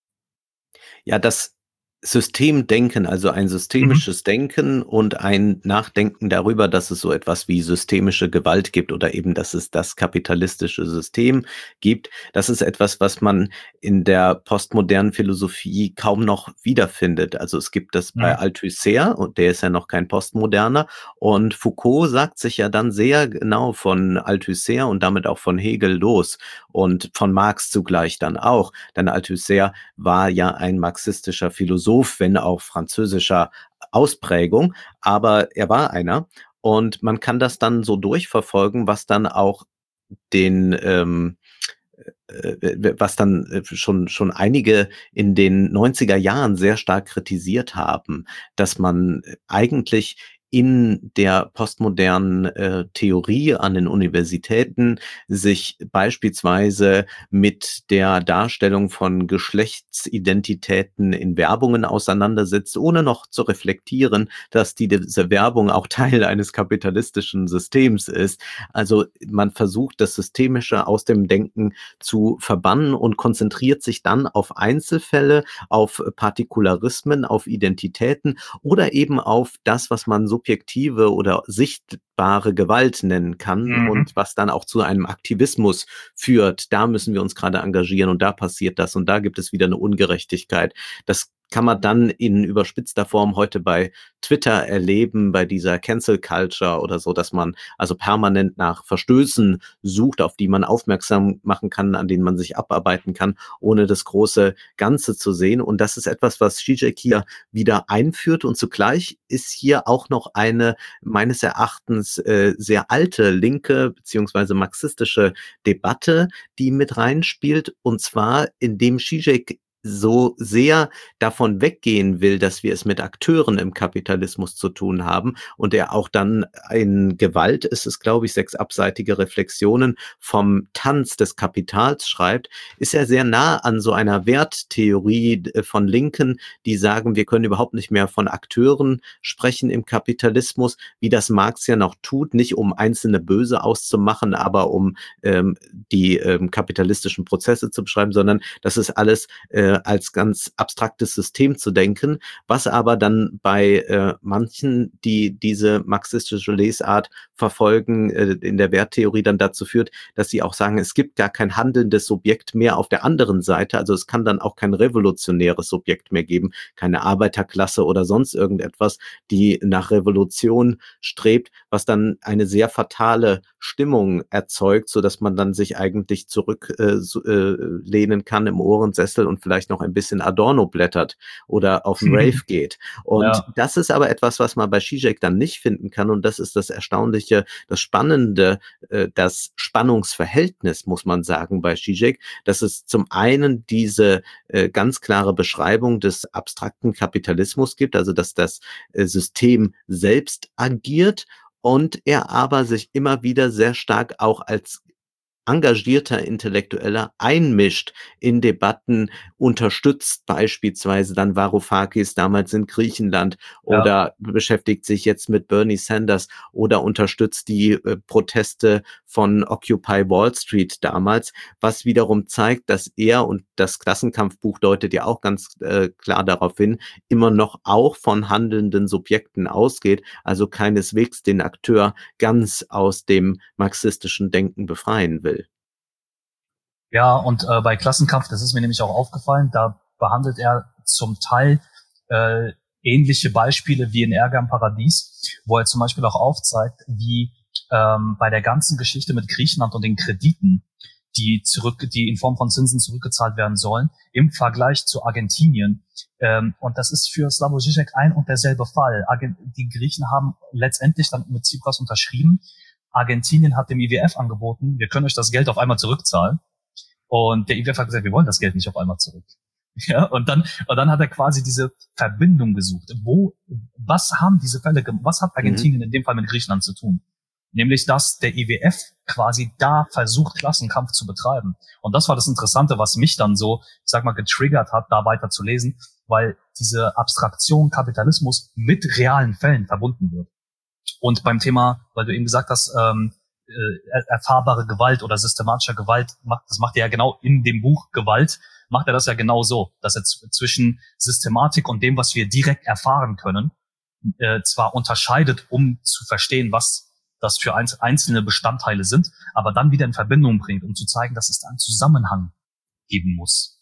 Ja, das Systemdenken, also ein systemisches mhm. Denken und ein Nachdenken darüber, dass es so etwas wie systemische Gewalt gibt oder eben, dass es das kapitalistische System gibt. Das ist etwas, was man in der postmodernen Philosophie kaum noch wiederfindet. Also es gibt das mhm. bei Althusser, und der ist ja noch kein Postmoderner, und Foucault sagt sich ja dann sehr genau von Althusser und damit auch von Hegel los und von Marx zugleich dann auch, denn Althusser war ja ein marxistischer Philosoph, wenn auch französischer Ausprägung, aber er war einer, und man kann das dann so durchverfolgen, was dann auch den ähm, äh, was dann schon schon einige in den neunziger Jahren sehr stark kritisiert haben, dass man eigentlich in der postmodernen äh, Theorie an den Universitäten sich beispielsweise mit der Darstellung von Geschlechtsidentitäten in Werbungen auseinandersetzt, ohne noch zu reflektieren, dass die, diese Werbung auch Teil eines kapitalistischen Systems ist. Also man versucht, das Systemische aus dem Denken zu verbannen und konzentriert sich dann auf Einzelfälle, auf Partikularismen, auf Identitäten oder eben auf das, was man subjektive oder sichtbare Gewalt nennen kann mhm. und was dann auch zu einem Aktivismus führt. Da müssen wir uns gerade engagieren und da passiert das und da gibt es wieder eine Ungerechtigkeit. Das kann man dann in überspitzter Form heute bei Twitter erleben, bei dieser Cancel Culture oder so, dass man also permanent nach Verstößen sucht, auf die man aufmerksam machen kann, an denen man sich abarbeiten kann, ohne das große Ganze zu sehen. Und das ist etwas, was Zizek hier wieder einführt. Und zugleich ist hier auch noch eine meines Erachtens äh, sehr alte linke beziehungsweise marxistische Debatte, die mit reinspielt. Und zwar, indem Zizek so sehr davon weggehen will, dass wir es mit Akteuren im Kapitalismus zu tun haben und er auch dann in Gewalt, ist es glaube ich, sechs abseitige Reflexionen vom Tanz des Kapitals schreibt, ist er sehr nah an so einer Werttheorie von Linken, die sagen, wir können überhaupt nicht mehr von Akteuren sprechen im Kapitalismus, wie das Marx ja noch tut, nicht um einzelne Böse auszumachen, aber um ähm, die ähm, kapitalistischen Prozesse zu beschreiben, sondern das ist alles äh, als ganz abstraktes System zu denken, was aber dann bei äh, manchen, die diese marxistische Lesart verfolgen, äh, in der Werttheorie dann dazu führt, dass sie auch sagen, es gibt gar kein handelndes Subjekt mehr auf der anderen Seite, also es kann dann auch kein revolutionäres Subjekt mehr geben, keine Arbeiterklasse oder sonst irgendetwas, die nach Revolution strebt, was dann eine sehr fatale Stimmung erzeugt, so dass man dann sich eigentlich zurücklehnen äh, lehnen kann im Ohrensessel und vielleicht noch ein bisschen Adorno blättert oder auf den Rave geht. Und ja. das ist aber etwas, was man bei Zizek dann nicht finden kann. Und das ist das Erstaunliche, das Spannende, äh, das Spannungsverhältnis, muss man sagen, bei Zizek, dass es zum einen diese äh, ganz klare Beschreibung des abstrakten Kapitalismus gibt, also dass das äh, System selbst agiert und er aber sich immer wieder sehr stark auch als engagierter Intellektueller einmischt in Debatten, unterstützt beispielsweise dann Varoufakis damals in Griechenland Ja. oder beschäftigt sich jetzt mit Bernie Sanders oder unterstützt die äh, Proteste von Occupy Wall Street damals, was wiederum zeigt, dass er, und das Klassenkampfbuch deutet ja auch ganz äh, klar darauf hin, immer noch auch von handelnden Subjekten ausgeht, also keineswegs den Akteur ganz aus dem marxistischen Denken befreien will. Ja, und äh, bei Klassenkampf, das ist mir nämlich auch aufgefallen, da behandelt er zum Teil äh, ähnliche Beispiele wie in Ärger im Paradies, wo er zum Beispiel auch aufzeigt, wie ähm, bei der ganzen Geschichte mit Griechenland und den Krediten, die zurück, die in Form von Zinsen zurückgezahlt werden sollen, im Vergleich zu Argentinien. Ähm, und das ist für Slavoj Žižek ein und derselbe Fall. Argent- die Griechen haben letztendlich dann mit Tsipras unterschrieben. Argentinien hat dem I W F angeboten, wir können euch das Geld auf einmal zurückzahlen. Und der I W F hat gesagt, wir wollen das Geld nicht auf einmal zurück. Ja, und dann, und dann hat er quasi diese Verbindung gesucht. Wo, was haben diese Fälle, was hat Argentinien mhm. in dem Fall mit Griechenland zu tun? Nämlich, dass der I W F quasi da versucht, Klassenkampf zu betreiben. Und das war das Interessante, was mich dann so, ich sag mal, getriggert hat, da weiter zu lesen, weil diese Abstraktion Kapitalismus mit realen Fällen verbunden wird. Und beim Thema, weil du eben gesagt hast, ähm, äh, erfahrbare Gewalt oder systematischer Gewalt, macht, das macht er ja genau in dem Buch Gewalt, macht er das ja genau so, dass er z- zwischen Systematik und dem, was wir direkt erfahren können, äh, zwar unterscheidet, um zu verstehen, was das für einzelne Bestandteile sind, aber dann wieder in Verbindung bringt, um zu zeigen, dass es da einen Zusammenhang geben muss.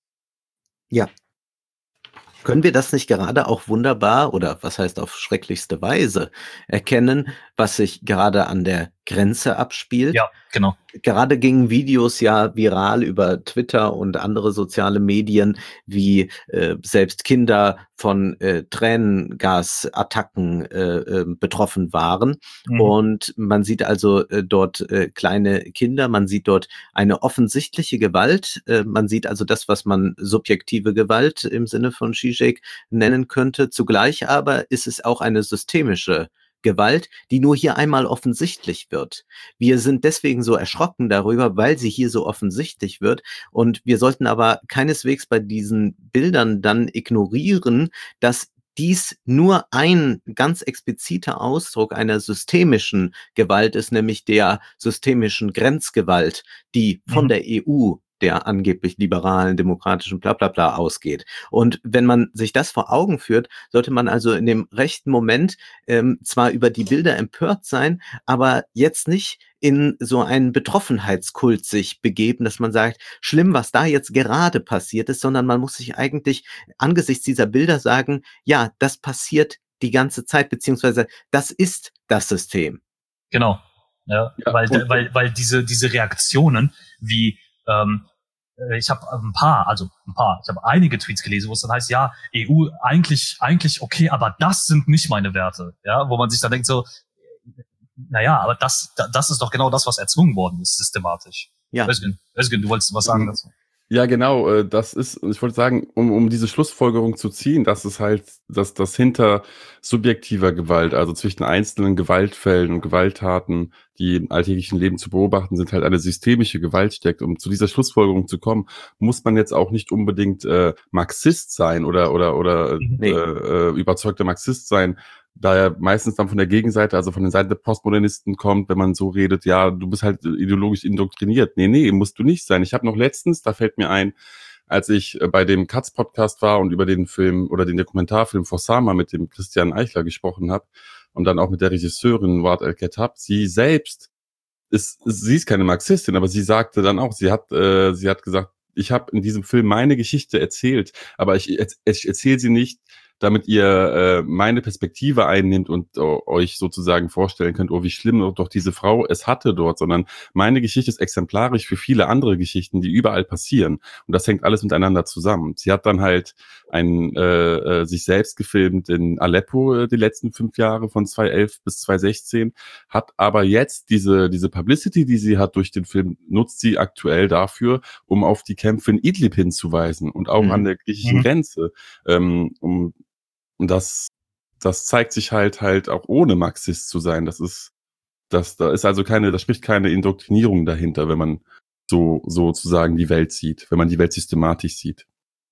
Ja. Können wir das nicht gerade auch wunderbar oder was heißt auf schrecklichste Weise erkennen, was sich gerade an der Grenze abspielt? Ja, genau. Gerade gingen Videos ja viral über Twitter und andere soziale Medien, wie äh, selbst Kinder von äh, Tränengasattacken äh, äh, betroffen waren. Mhm. Und man sieht also äh, dort äh, kleine Kinder, man sieht dort eine offensichtliche Gewalt, äh, man sieht also das, was man subjektive Gewalt im Sinne von Žižek nennen könnte. Zugleich aber ist es auch eine systemische Gewalt, die nur hier einmal offensichtlich wird. Wir sind deswegen so erschrocken darüber, weil sie hier so offensichtlich wird. Und wir sollten aber keineswegs bei diesen Bildern dann ignorieren, dass dies nur ein ganz expliziter Ausdruck einer systemischen Gewalt ist, nämlich der systemischen Grenzgewalt, die von Mhm. der E U, der angeblich liberalen, demokratischen Blablabla ausgeht. Und wenn man sich das vor Augen führt, sollte man also in dem rechten Moment ähm, zwar über die Bilder empört sein, aber jetzt nicht in so einen Betroffenheitskult sich begeben, dass man sagt, schlimm, was da jetzt gerade passiert ist, sondern man muss sich eigentlich angesichts dieser Bilder sagen, ja, das passiert die ganze Zeit, beziehungsweise das ist das System. Genau. Ja, Ja, weil, und- weil, weil diese, diese Reaktionen wie, ähm, äh, ich habe ein paar, also ein paar, ich habe einige Tweets gelesen, wo es dann heißt, ja, E U eigentlich, eigentlich okay, aber das sind nicht meine Werte. Ja, wo man sich dann denkt so, naja, aber das, da- das ist doch genau das, was erzwungen worden ist, systematisch. Ja. Özgün, Özgün, du wolltest was sagen Mhm. dazu? Ja, genau, äh, das ist, ich wollte sagen, um, um diese Schlussfolgerung zu ziehen, dass es halt, dass das hinter subjektiver Gewalt, also zwischen einzelnen Gewaltfällen und Gewalttaten, die im alltäglichen Leben zu beobachten sind, halt eine systemische Gewalt steckt. Um zu dieser Schlussfolgerung zu kommen, muss man jetzt auch nicht unbedingt äh, Marxist sein oder oder oder Mhm. äh, äh, überzeugter Marxist sein, da er meistens dann von der Gegenseite, also von der Seite der Postmodernisten kommt, wenn man so redet, ja, du bist halt ideologisch indoktriniert. Nee, nee, musst du nicht sein. Ich habe noch letztens, da fällt mir ein, als ich äh, bei dem Katz-Podcast war und über den Film oder den Dokumentarfilm Fossama mit dem Christian Eichler gesprochen habe und dann auch mit der Regisseurin Ward El-Khattab, sie selbst ist, sie ist keine Marxistin, aber sie sagte dann auch, sie hat, äh, sie hat gesagt, ich habe in diesem Film meine Geschichte erzählt, aber ich, ich erzähle sie nicht, damit ihr äh, meine Perspektive einnimmt und äh, euch sozusagen vorstellen könnt, oh, wie schlimm doch diese Frau es hatte dort, sondern meine Geschichte ist exemplarisch für viele andere Geschichten, die überall passieren. Und das hängt alles miteinander zusammen. Sie hat dann halt ein, äh, äh, sich selbst gefilmt in Aleppo äh, die letzten fünf Jahre von zweitausendelf bis zweitausendsechzehn, hat aber jetzt diese, diese Publicity, die sie hat durch den Film, nutzt sie aktuell dafür, um auf die Kämpfe in Idlib hinzuweisen und auch Mhm. an der griechischen Mhm. Grenze, ähm, um Und das, das zeigt sich halt halt auch ohne Marxist zu sein. Das ist, Das, da ist also keine, da spricht keine Indoktrinierung dahinter, wenn man so sozusagen die Welt sieht, wenn man die Welt systematisch sieht.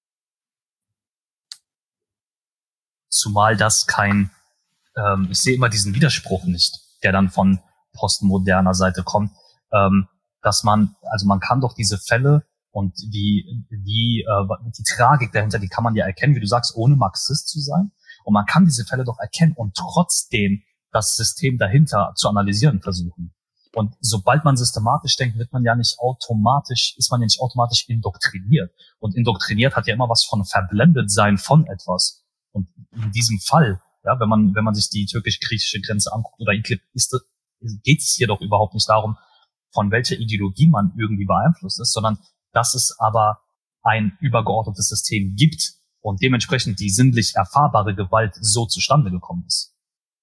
Zumal das kein, ähm, ich sehe immer diesen Widerspruch nicht, der dann von postmoderner Seite kommt, ähm, dass man, also man kann doch diese Fälle und die, die, äh, die Tragik dahinter, die kann man ja erkennen, wie du sagst, ohne Marxist zu sein. Und man kann diese Fälle doch erkennen und trotzdem das System dahinter zu analysieren versuchen. Und sobald man systematisch denkt, wird man ja nicht automatisch, ist man ja nicht automatisch indoktriniert. Und indoktriniert hat ja immer was von verblendet sein von etwas. Und in diesem Fall, ja, wenn man, wenn man sich die türkisch-griechische Grenze anguckt oder Idlib, ist, geht es hier doch überhaupt nicht darum, von welcher Ideologie man irgendwie beeinflusst ist, sondern dass es aber ein übergeordnetes System gibt und dementsprechend die sinnlich erfahrbare Gewalt so zustande gekommen ist.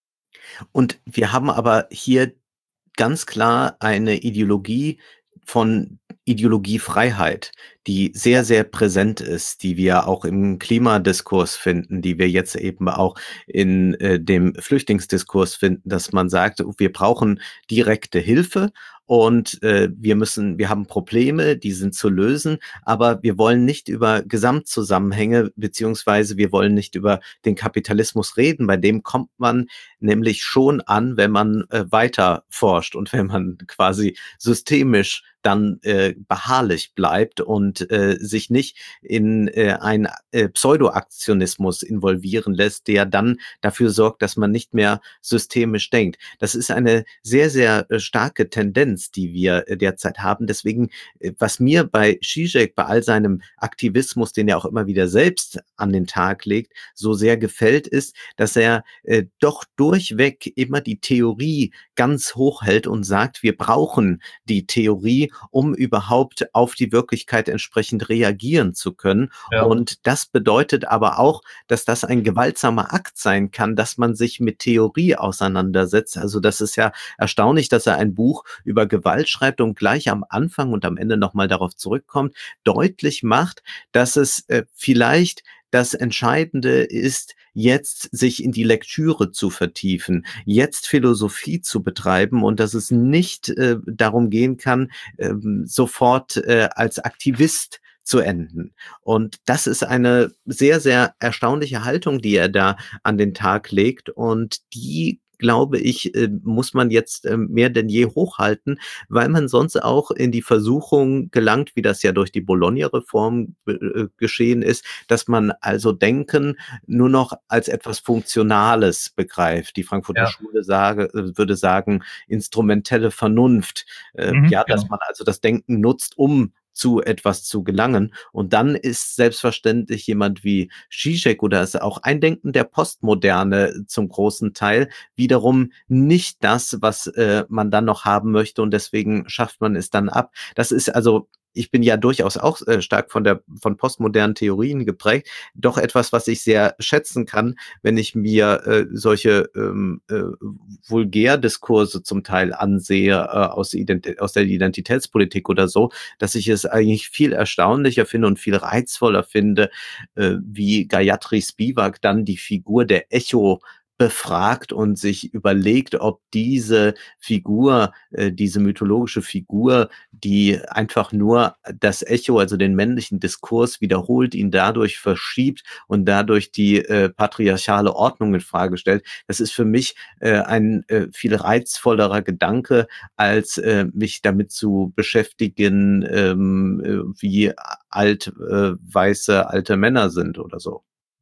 Und wir haben aber hier ganz klar eine Ideologie von Ideologiefreiheit, die sehr, sehr präsent ist, die wir auch im Klimadiskurs finden, die wir jetzt eben auch in äh, dem Flüchtlingsdiskurs finden, dass man sagt, wir brauchen direkte Hilfe und äh, wir müssen, wir haben Probleme, die sind zu lösen, aber wir wollen nicht über Gesamtzusammenhänge beziehungsweise wir wollen nicht über den Kapitalismus reden, bei dem kommt man nämlich schon an, wenn man äh, weiter forscht und wenn man quasi systemisch dann äh, beharrlich bleibt und äh, sich nicht in äh, einen äh, Pseudoaktionismus involvieren lässt, der dann dafür sorgt, dass man nicht mehr systemisch denkt. Das ist eine sehr, sehr äh, starke Tendenz, die wir äh, derzeit haben. Deswegen, äh, was mir bei Zizek, bei all seinem Aktivismus, den er auch immer wieder selbst an den Tag legt, so sehr gefällt, ist, dass er äh, doch durchweg immer die Theorie ganz hoch hält und sagt, wir brauchen die Theorie, um überhaupt auf die Wirklichkeit entsprechend reagieren zu können. Ja. Und das bedeutet aber auch, dass das ein gewaltsamer Akt sein kann, dass man sich mit Theorie auseinandersetzt. Also das ist ja erstaunlich, dass er ein Buch über Gewalt schreibt und gleich am Anfang und am Ende nochmal darauf zurückkommt, deutlich macht, dass es äh, vielleicht das Entscheidende ist, jetzt sich in die Lektüre zu vertiefen, jetzt Philosophie zu betreiben und dass es nicht äh, darum gehen kann, äh, sofort äh, als Aktivist zu enden. Und das ist eine sehr, sehr erstaunliche Haltung, die er da an den Tag legt und die, glaube ich, muss man jetzt mehr denn je hochhalten, weil man sonst auch in die Versuchung gelangt, wie das ja durch die Bologna-Reform geschehen ist, dass man also Denken nur noch als etwas Funktionales begreift. Die Frankfurter ja. Schule sage, würde sagen, instrumentelle Vernunft. Mhm, ja, dass genau. man also das Denken nutzt, um zu etwas zu gelangen. Und dann ist selbstverständlich jemand wie Zizek oder ist auch ein Denken der Postmoderne zum großen Teil wiederum nicht das, was äh, man dann noch haben möchte und deswegen schafft man es dann ab. Das ist also, ich bin ja durchaus auch äh, stark von der von postmodernen Theorien geprägt, doch etwas, was ich sehr schätzen kann, wenn ich mir äh, solche ähm, äh, Vulgärdiskurse zum Teil ansehe äh, aus, Ident- aus der Identitätspolitik oder so, dass ich es eigentlich viel erstaunlicher finde und viel reizvoller finde, äh, wie Gayatri Spivak dann die Figur der Echo befragt und sich überlegt, ob diese Figur, äh, diese mythologische Figur, die einfach nur das Echo, also den männlichen Diskurs wiederholt, ihn dadurch verschiebt und dadurch die äh, patriarchale Ordnung in Frage stellt. Das ist für mich äh, ein äh, viel reizvollerer Gedanke, als äh, mich damit zu beschäftigen, ähm, äh, wie alt äh, weiße alte Männer sind oder so.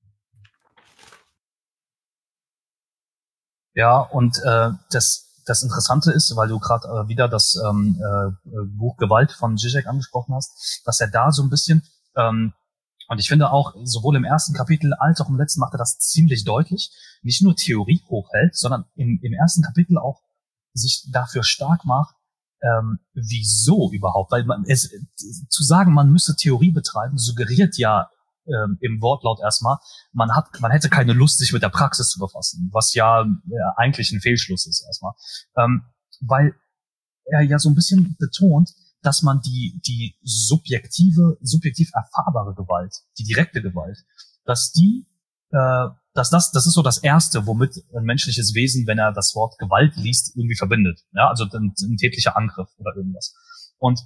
Ja, und äh, das das Interessante ist, weil du gerade äh, wieder das ähm, äh, Buch Gewalt von Zizek angesprochen hast, dass er da so ein bisschen, ähm, und ich finde auch, sowohl im ersten Kapitel als auch im letzten macht er das ziemlich deutlich, nicht nur Theorie hochhält, sondern im, im ersten Kapitel auch sich dafür stark macht, ähm, wieso überhaupt, weil man es zu sagen, man müsse Theorie betreiben, suggeriert ja Ähm, im Wortlaut erstmal, man hat, man hätte keine Lust, sich mit der Praxis zu befassen, was ja, ja eigentlich ein Fehlschluss ist erstmal, ähm, weil er ja so ein bisschen betont, dass man die die subjektive, subjektiv erfahrbare Gewalt, die direkte Gewalt, dass die, äh, dass das, das ist so das Erste, womit ein menschliches Wesen, wenn er das Wort Gewalt liest, irgendwie verbindet. Ja, also ein, ein täglicher Angriff oder irgendwas. Und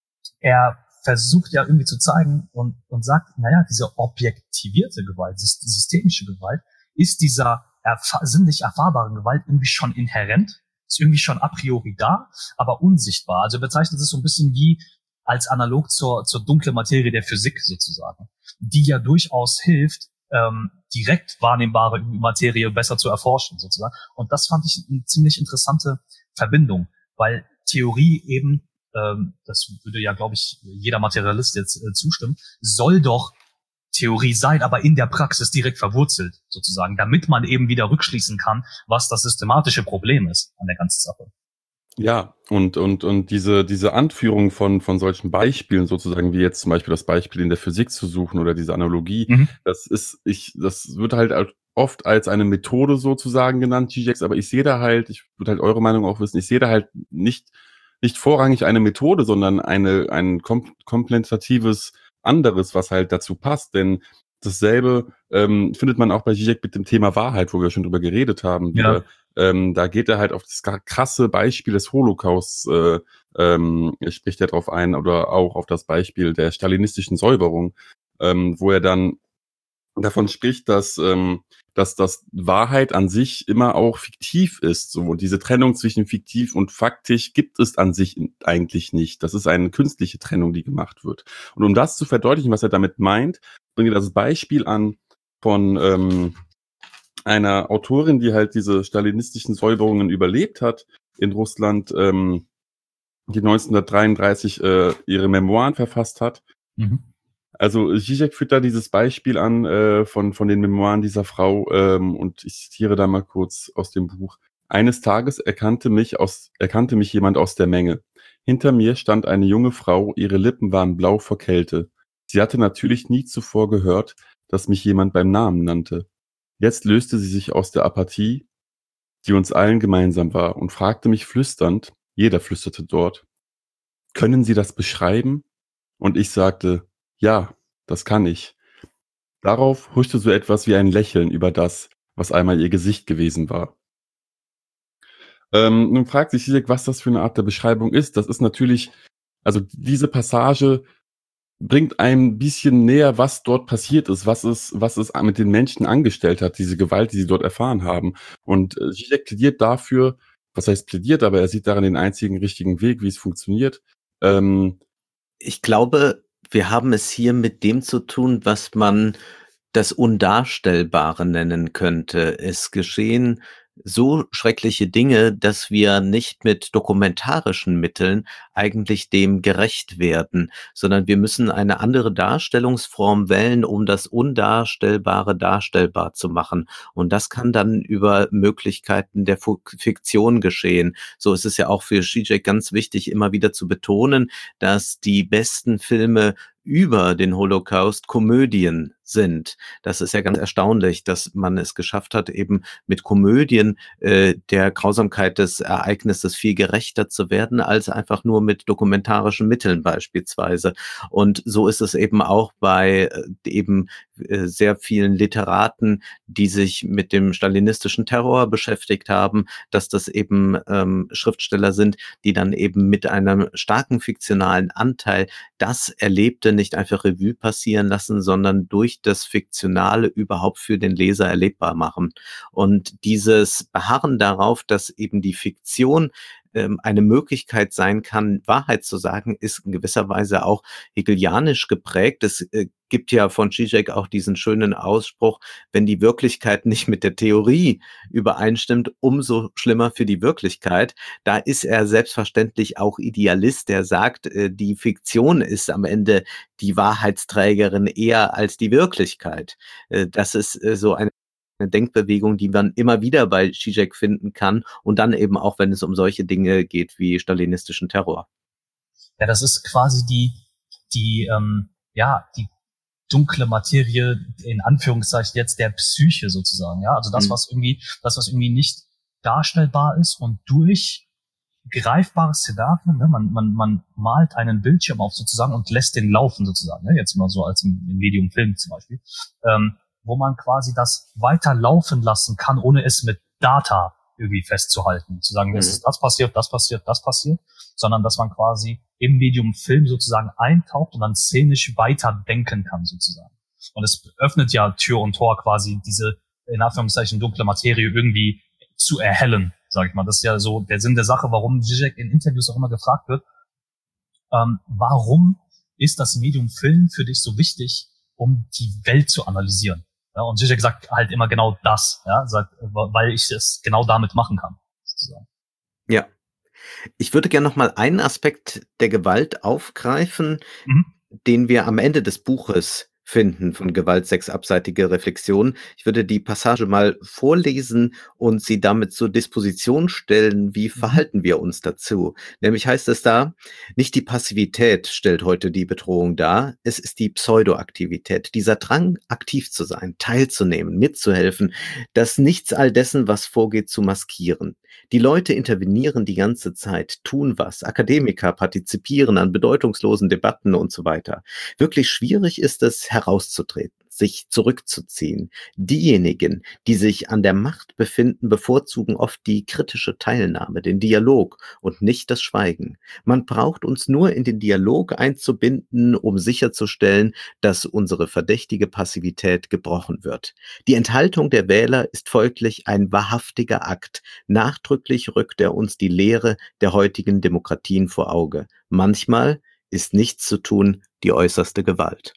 er versucht ja irgendwie zu zeigen und, und sagt, naja, diese objektivierte Gewalt, systemische Gewalt, ist dieser erf- sinnlich erfahrbaren Gewalt irgendwie schon inhärent, ist irgendwie schon a priori da, aber unsichtbar. Also er bezeichnet es so ein bisschen wie als analog zur, zur dunklen Materie der Physik sozusagen, die ja durchaus hilft, ähm, direkt wahrnehmbare Materie besser zu erforschen sozusagen. Und das fand ich eine ziemlich interessante Verbindung, weil Theorie eben, ähm, das würde ja, glaube ich, jeder Materialist jetzt äh, zustimmen, soll doch Theorie sein, aber in der Praxis direkt verwurzelt sozusagen, damit man eben wieder rückschließen kann, was das systematische Problem ist an der ganzen Sache. Ja, und, und, und diese, diese Anführung von, von solchen Beispielen sozusagen, wie jetzt zum Beispiel das Beispiel in der Physik zu suchen oder diese Analogie, Mhm. das ist, ich, das wird halt oft als eine Methode sozusagen genannt, Zizek, aber ich sehe da halt, ich würde halt eure Meinung auch wissen, ich sehe da halt nicht, nicht vorrangig eine Methode, sondern eine, ein kom- komplementatives anderes, was halt dazu passt, denn dasselbe ähm, findet man auch bei Zizek mit dem Thema Wahrheit, wo wir schon drüber geredet haben, wieder. Ja. Ähm, da geht er halt auf das krasse Beispiel des Holocausts, äh, ähm, spricht er drauf ein, oder auch auf das Beispiel der stalinistischen Säuberung, ähm, wo er dann davon spricht, dass, ähm, dass das Wahrheit an sich immer auch fiktiv ist. So, und diese Trennung zwischen fiktiv und faktisch gibt es an sich eigentlich nicht. Das ist eine künstliche Trennung, die gemacht wird. Und um das zu verdeutlichen, was er damit meint, bringt er das Beispiel an von ähm, einer Autorin, die halt diese stalinistischen Säuberungen überlebt hat in Russland, ähm, die neunzehnhundertdreiunddreißig äh, ihre Memoiren verfasst hat. Mhm. Also Zizek führt da dieses Beispiel an äh, von, von den Memoiren dieser Frau ähm, und ich zitiere da mal kurz aus dem Buch. Eines Tages erkannte mich, aus, erkannte mich jemand aus der Menge. Hinter mir stand eine junge Frau, ihre Lippen waren blau vor Kälte. Sie hatte natürlich nie zuvor gehört, dass mich jemand beim Namen nannte. Jetzt löste sie sich aus der Apathie, die uns allen gemeinsam war, und fragte mich flüsternd, jeder flüsterte dort, können Sie das beschreiben? Und ich sagte, ja, das kann ich. Darauf huschte so etwas wie ein Lächeln über das, was einmal ihr Gesicht gewesen war. Ähm, nun fragt sich Zizek, was das für eine Art der Beschreibung ist. Das ist natürlich, also diese Passage bringt einem ein bisschen näher, was dort passiert ist, was es, was es mit den Menschen angestellt hat, diese Gewalt, die sie dort erfahren haben. Und äh, Zizek plädiert dafür, was heißt plädiert, aber er sieht darin den einzigen richtigen Weg, wie es funktioniert. Ähm, Ich glaube, wir haben es hier mit dem zu tun, was man das Undarstellbare nennen könnte. Es geschehen so schreckliche Dinge, dass wir nicht mit dokumentarischen Mitteln eigentlich dem gerecht werden, sondern wir müssen eine andere Darstellungsform wählen, um das Undarstellbare darstellbar zu machen. Und das kann dann über Möglichkeiten der Fu- Fiktion geschehen. So ist es ja auch für Zizek ganz wichtig, immer wieder zu betonen, dass die besten Filme über den Holocaust Komödien sind. Das ist ja ganz erstaunlich, dass man es geschafft hat, eben mit Komödien äh, der Grausamkeit des Ereignisses viel gerechter zu werden, als einfach nur mit dokumentarischen Mitteln beispielsweise. Und so ist es eben auch bei äh, eben äh, sehr vielen Literaten, die sich mit dem stalinistischen Terror beschäftigt haben, dass das eben ähm, Schriftsteller sind, die dann eben mit einem starken fiktionalen Anteil das Erlebte nicht einfach Revue passieren lassen, sondern durch das Fiktionale überhaupt für den Leser erlebbar machen. Und dieses Beharren darauf, dass eben die Fiktion ähm, eine Möglichkeit sein kann, Wahrheit zu sagen, ist in gewisser Weise auch hegelianisch geprägt. Es äh, gibt ja von Zizek auch diesen schönen Ausspruch, wenn die Wirklichkeit nicht mit der Theorie übereinstimmt, umso schlimmer für die Wirklichkeit. Da ist er selbstverständlich auch Idealist, der sagt, äh, die Fiktion ist am Ende die Wahrheitsträgerin eher als die Wirklichkeit. Äh, das ist äh, so eine eine Denkbewegung, die man immer wieder bei Zizek finden kann und dann eben auch, wenn es um solche Dinge geht wie stalinistischen Terror. Ja, das ist quasi die, die, ähm, ja, die dunkle Materie, in Anführungszeichen jetzt der Psyche sozusagen, ja, also das, Mhm. was irgendwie, das, was irgendwie nicht darstellbar ist und durch greifbare Szenarien, ne, man, man, man malt einen Bildschirm auf sozusagen und lässt den laufen sozusagen, ne, jetzt mal so als im, im Medium Film zum Beispiel, ähm, wo man quasi das weiter laufen lassen kann, ohne es mit Data irgendwie festzuhalten. Zu sagen, es ist das passiert, das passiert, das passiert, sondern dass man quasi im Medium Film sozusagen eintaucht und dann szenisch weiter denken kann sozusagen. Und es öffnet ja Tür und Tor quasi diese, in Anführungszeichen, dunkle Materie irgendwie zu erhellen, sag ich mal. Das ist ja so der Sinn der Sache, warum Zizek in Interviews auch immer gefragt wird, ähm, warum ist das Medium Film für dich so wichtig, um die Welt zu analysieren? Ja, und Zizek sagt halt immer genau das, ja, sagt, weil ich es genau damit machen kann, sozusagen. Ja. Ich würde gerne noch mal einen Aspekt der Gewalt aufgreifen, Mhm. den wir am Ende des Buches finden von Gewalt, sechs abseitige Reflexionen. Ich würde die Passage mal vorlesen und sie damit zur Disposition stellen, wie verhalten wir uns dazu? Nämlich heißt es da, nicht die Passivität stellt heute die Bedrohung dar, es ist die Pseudoaktivität, dieser Drang, aktiv zu sein, teilzunehmen, mitzuhelfen, das Nichts all dessen, was vorgeht, zu maskieren. Die Leute intervenieren die ganze Zeit, tun was, Akademiker partizipieren an bedeutungslosen Debatten und so weiter. Wirklich schwierig ist es, herauszutreten, sich zurückzuziehen. Diejenigen, die sich an der Macht befinden, bevorzugen oft die kritische Teilnahme, den Dialog und nicht das Schweigen. Man braucht uns nur in den Dialog einzubinden, um sicherzustellen, dass unsere verdächtige Passivität gebrochen wird. Die Enthaltung der Wähler ist folglich ein wahrhaftiger Akt. Nachdrücklich rückt er uns die Lehre der heutigen Demokratien vor Auge. Manchmal ist nichts zu tun die äußerste Gewalt.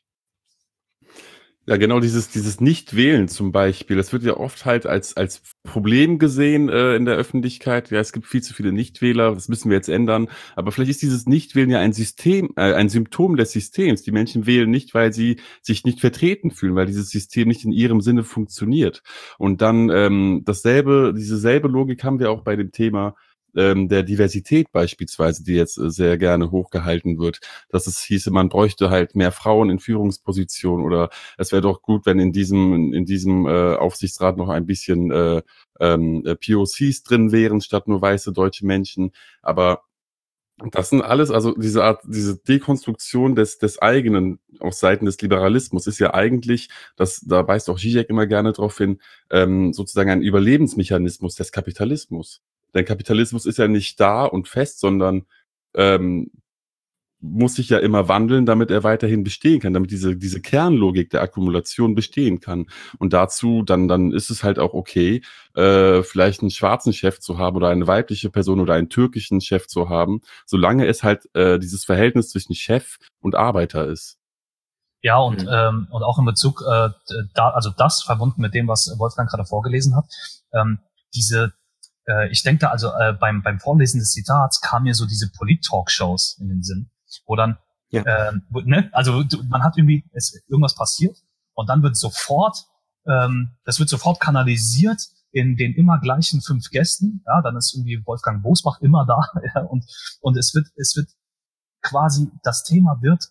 Ja, genau, dieses, dieses Nicht-Wählen zum Beispiel, das wird ja oft halt als, als Problem gesehen äh, in der Öffentlichkeit. Ja, es gibt viel zu viele Nichtwähler, das müssen wir jetzt ändern. Aber vielleicht ist dieses Nichtwählen ja ein System, äh, ein Symptom des Systems. Die Menschen wählen nicht, weil sie sich nicht vertreten fühlen, weil dieses System nicht in ihrem Sinne funktioniert. Und dann ähm, dasselbe, diese selbe Logik haben wir auch bei dem Thema ähm, der Diversität beispielsweise, die jetzt äh, sehr gerne hochgehalten wird, dass es hieße, man bräuchte halt mehr Frauen in Führungspositionen oder es wäre doch gut, wenn in diesem in diesem äh, Aufsichtsrat noch ein bisschen äh, ähm, P O Cs drin wären, statt nur weiße deutsche Menschen. Aber das sind alles, also diese Art, diese Dekonstruktion des des eigenen auf Seiten des Liberalismus ist ja eigentlich, das, da weist auch Zizek immer gerne drauf hin, ähm, sozusagen ein Überlebensmechanismus des Kapitalismus. Der Kapitalismus ist ja nicht da und fest, sondern ähm, muss sich ja immer wandeln, damit er weiterhin bestehen kann, damit diese diese Kernlogik der Akkumulation bestehen kann. Und dazu dann dann ist es halt auch okay, äh, vielleicht einen schwarzen Chef zu haben oder eine weibliche Person oder einen türkischen Chef zu haben, solange es halt äh, dieses Verhältnis zwischen Chef und Arbeiter ist. Ja, und Mhm. ähm, und auch in Bezug, äh, da, also das verbunden mit dem, was Wolfgang gerade vorgelesen hat, ähm, diese Äh, ich denke, also äh, beim beim Vorlesen des Zitats kam mir so diese Polit-Talkshows in den Sinn, wo dann, Ja. äh, wo, ne, also du, man hat irgendwie, es, irgendwas passiert und dann wird sofort, ähm, das wird sofort kanalisiert in den immer gleichen fünf Gästen, ja, dann ist irgendwie Wolfgang Bosbach immer da, ja, und und es wird es wird quasi, das Thema wird,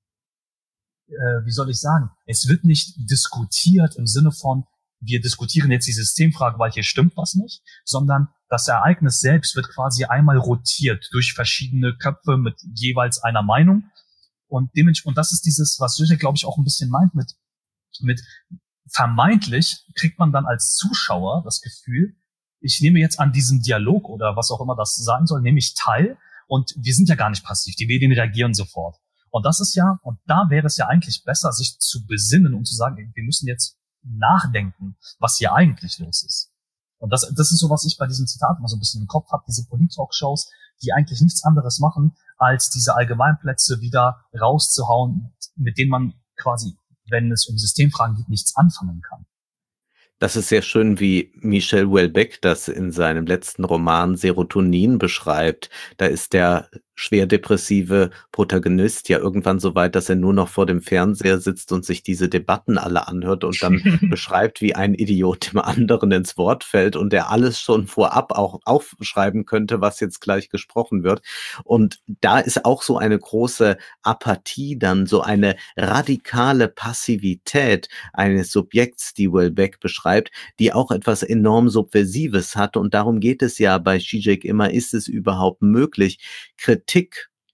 äh, wie soll ich sagen, es wird nicht diskutiert im Sinne von, wir diskutieren jetzt die Systemfrage, weil hier stimmt was nicht, sondern das Ereignis selbst wird quasi einmal rotiert durch verschiedene Köpfe mit jeweils einer Meinung. Und dementsprechend, und das ist dieses, was Zizek, glaube ich, auch ein bisschen meint mit, mit vermeintlich kriegt man dann als Zuschauer das Gefühl, ich nehme jetzt an diesem Dialog oder was auch immer das sein soll, nehme ich teil und wir sind ja gar nicht passiv, die Medien reagieren sofort. Und das ist ja, und da wäre es ja eigentlich besser, sich zu besinnen und zu sagen, wir müssen jetzt nachdenken, was hier eigentlich los ist. Und das, das ist so, was ich bei diesem Zitat mal so ein bisschen im Kopf habe, diese Polit-Talkshows, die eigentlich nichts anderes machen, als diese Allgemeinplätze wieder rauszuhauen, mit denen man quasi, wenn es um Systemfragen geht, nichts anfangen kann. Das ist sehr schön, wie Michel Houellebecq das in seinem letzten Roman Serotonin beschreibt. Da ist der schwer depressive Protagonist ja irgendwann so weit, dass er nur noch vor dem Fernseher sitzt und sich diese Debatten alle anhört und dann beschreibt, wie ein Idiot dem anderen ins Wort fällt und der alles schon vorab auch aufschreiben könnte, was jetzt gleich gesprochen wird. Und da ist auch so eine große Apathie dann, so eine radikale Passivität eines Subjekts, die Houellebecq beschreibt, die auch etwas enorm Subversives hat. Und darum geht es ja bei Zizek immer, ist es überhaupt möglich, Kritik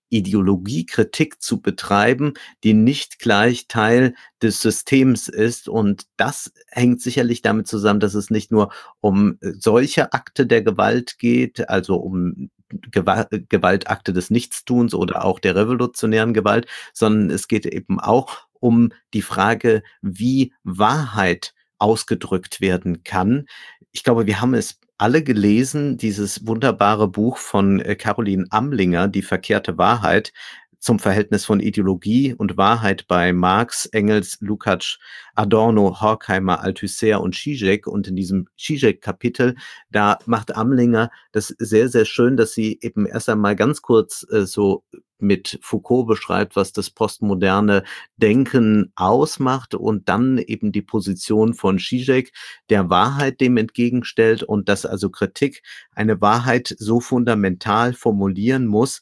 Ideologiekritik zu betreiben, die nicht gleich Teil des Systems ist. Und das hängt sicherlich damit zusammen, dass es nicht nur um solche Akte der Gewalt geht, also um Gewa- Gewaltakte des Nichtstuns oder auch der revolutionären Gewalt, sondern es geht eben auch um die Frage, wie Wahrheit ausgedrückt werden kann. Ich glaube, wir haben es alle gelesen, dieses wunderbare Buch von äh, Caroline Amlinger, Die verkehrte Wahrheit, zum Verhältnis von Ideologie und Wahrheit bei Marx, Engels, Lukács, Adorno, Horkheimer, Althusser und Žižek. Und in diesem Žižek-Kapitel, da macht Amlinger das sehr, sehr schön, dass sie eben erst einmal ganz kurz äh, so mit Foucault beschreibt, was das postmoderne Denken ausmacht und dann eben die Position von Žižek der Wahrheit dem entgegenstellt und dass also Kritik eine Wahrheit so fundamental formulieren muss,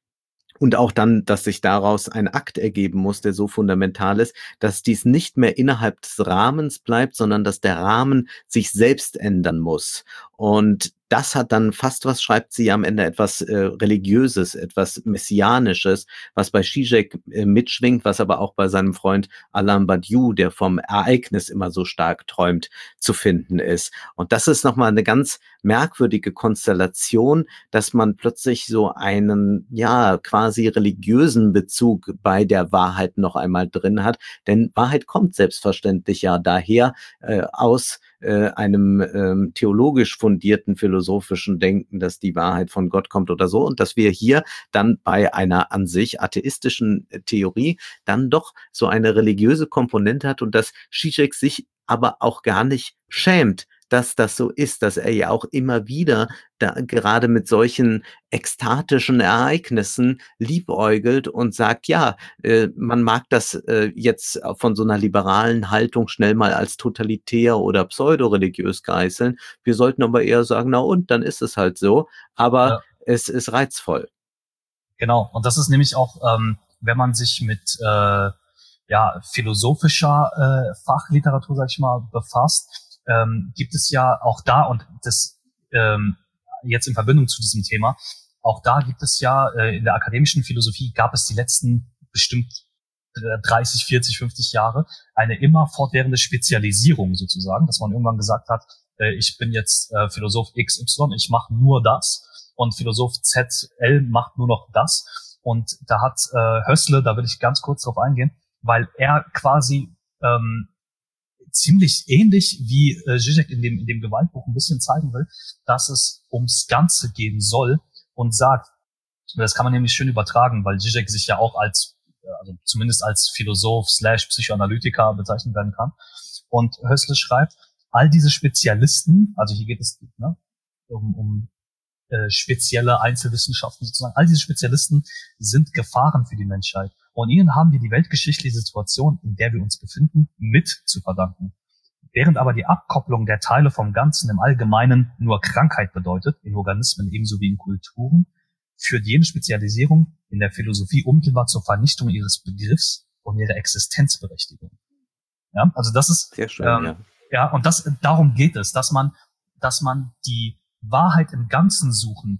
und auch dann, dass sich daraus ein Akt ergeben muss, der so fundamental ist, dass dies nicht mehr innerhalb des Rahmens bleibt, sondern dass der Rahmen sich selbst ändern muss. Und das hat dann fast, was schreibt sie am Ende, etwas äh, Religiöses, etwas Messianisches, was bei Žižek äh, mitschwingt, was aber auch bei seinem Freund Alain Badiou, der vom Ereignis immer so stark träumt, zu finden ist. Und das ist nochmal eine ganz merkwürdige Konstellation, dass man plötzlich so einen, ja, quasi religiösen Bezug bei der Wahrheit noch einmal drin hat. Denn Wahrheit kommt selbstverständlich ja daher äh, aus äh, einem ähm, theologisch fundierten philosophischen Denken, dass die Wahrheit von Gott kommt oder so, und dass wir hier dann bei einer an sich atheistischen Theorie dann doch so eine religiöse Komponente hat und dass Žižek sich aber auch gar nicht schämt, dass das so ist, dass er ja auch immer wieder da gerade mit solchen ekstatischen Ereignissen liebäugelt und sagt, ja, äh, man mag das äh, jetzt von so einer liberalen Haltung schnell mal als totalitär oder pseudoreligiös geißeln. Wir sollten aber eher sagen, na und, dann ist es halt so, aber Ja. es ist reizvoll. Genau, und das ist nämlich auch, ähm, wenn man sich mit äh, ja philosophischer äh, Fachliteratur, sag ich mal, befasst, ähm, gibt es ja auch da, und das ähm, jetzt in Verbindung zu diesem Thema, auch da gibt es ja, äh, in der akademischen Philosophie gab es die letzten bestimmt äh, dreißig, vierzig, fünfzig Jahre eine immer fortwährende Spezialisierung sozusagen, dass man irgendwann gesagt hat, äh, ich bin jetzt äh, Philosoph X Y, ich mache nur das, und Philosoph Z L macht nur noch das. Und da hat äh, Hössle, da will ich ganz kurz drauf eingehen, weil er quasi ähm, ziemlich ähnlich wie äh, Žižek in dem in dem Gewaltbuch ein bisschen zeigen will, dass es ums Ganze gehen soll, und sagt, das kann man nämlich schön übertragen, weil Žižek sich ja auch als, also zumindest als Philosoph slash Psychoanalytiker bezeichnet werden kann. Und Hössle schreibt, all diese Spezialisten, also hier geht es ne, um, um äh, spezielle Einzelwissenschaften sozusagen, all diese Spezialisten sind Gefahren für die Menschheit. Und ihnen haben wir die weltgeschichtliche Situation, in der wir uns befinden, mit zu verdanken. Während aber die Abkopplung der Teile vom Ganzen im Allgemeinen nur Krankheit bedeutet, in Organismen ebenso wie in Kulturen, führt jene Spezialisierung in der Philosophie unmittelbar zur Vernichtung ihres Begriffs und ihrer Existenzberechtigung. Ja, also das ist, Sehr schön, ähm, ja. ja, und das, darum geht es, dass man, dass man die Wahrheit im Ganzen suchen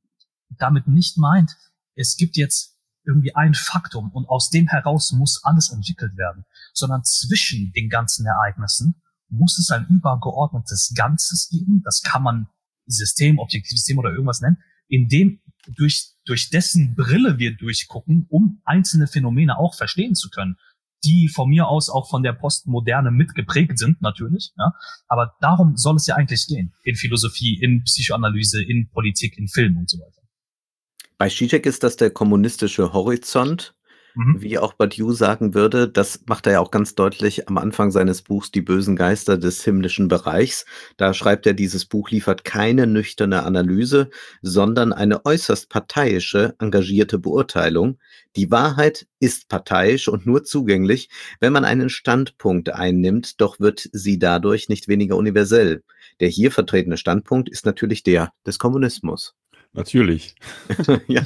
damit nicht meint, es gibt jetzt irgendwie ein Faktum und aus dem heraus muss alles entwickelt werden, sondern zwischen den ganzen Ereignissen muss es ein übergeordnetes Ganzes geben, das kann man System, Objektivsystem oder irgendwas nennen, in dem durch, durch dessen Brille wir durchgucken, um einzelne Phänomene auch verstehen zu können, die von mir aus auch von der Postmoderne mitgeprägt sind, natürlich, ja, aber darum soll es ja eigentlich gehen, in Philosophie, in Psychoanalyse, in Politik, in Film und so weiter. Bei Žižek ist das der kommunistische Horizont, mhm. wie auch Badiou sagen würde. Das macht er ja auch ganz deutlich am Anfang seines Buchs Die bösen Geister des himmlischen Bereichs. Da schreibt er, dieses Buch liefert keine nüchterne Analyse, sondern eine äußerst parteiische, engagierte Beurteilung. Die Wahrheit ist parteiisch und nur zugänglich, wenn man einen Standpunkt einnimmt, doch wird sie dadurch nicht weniger universell. Der hier vertretene Standpunkt ist natürlich der des Kommunismus. Natürlich. ja.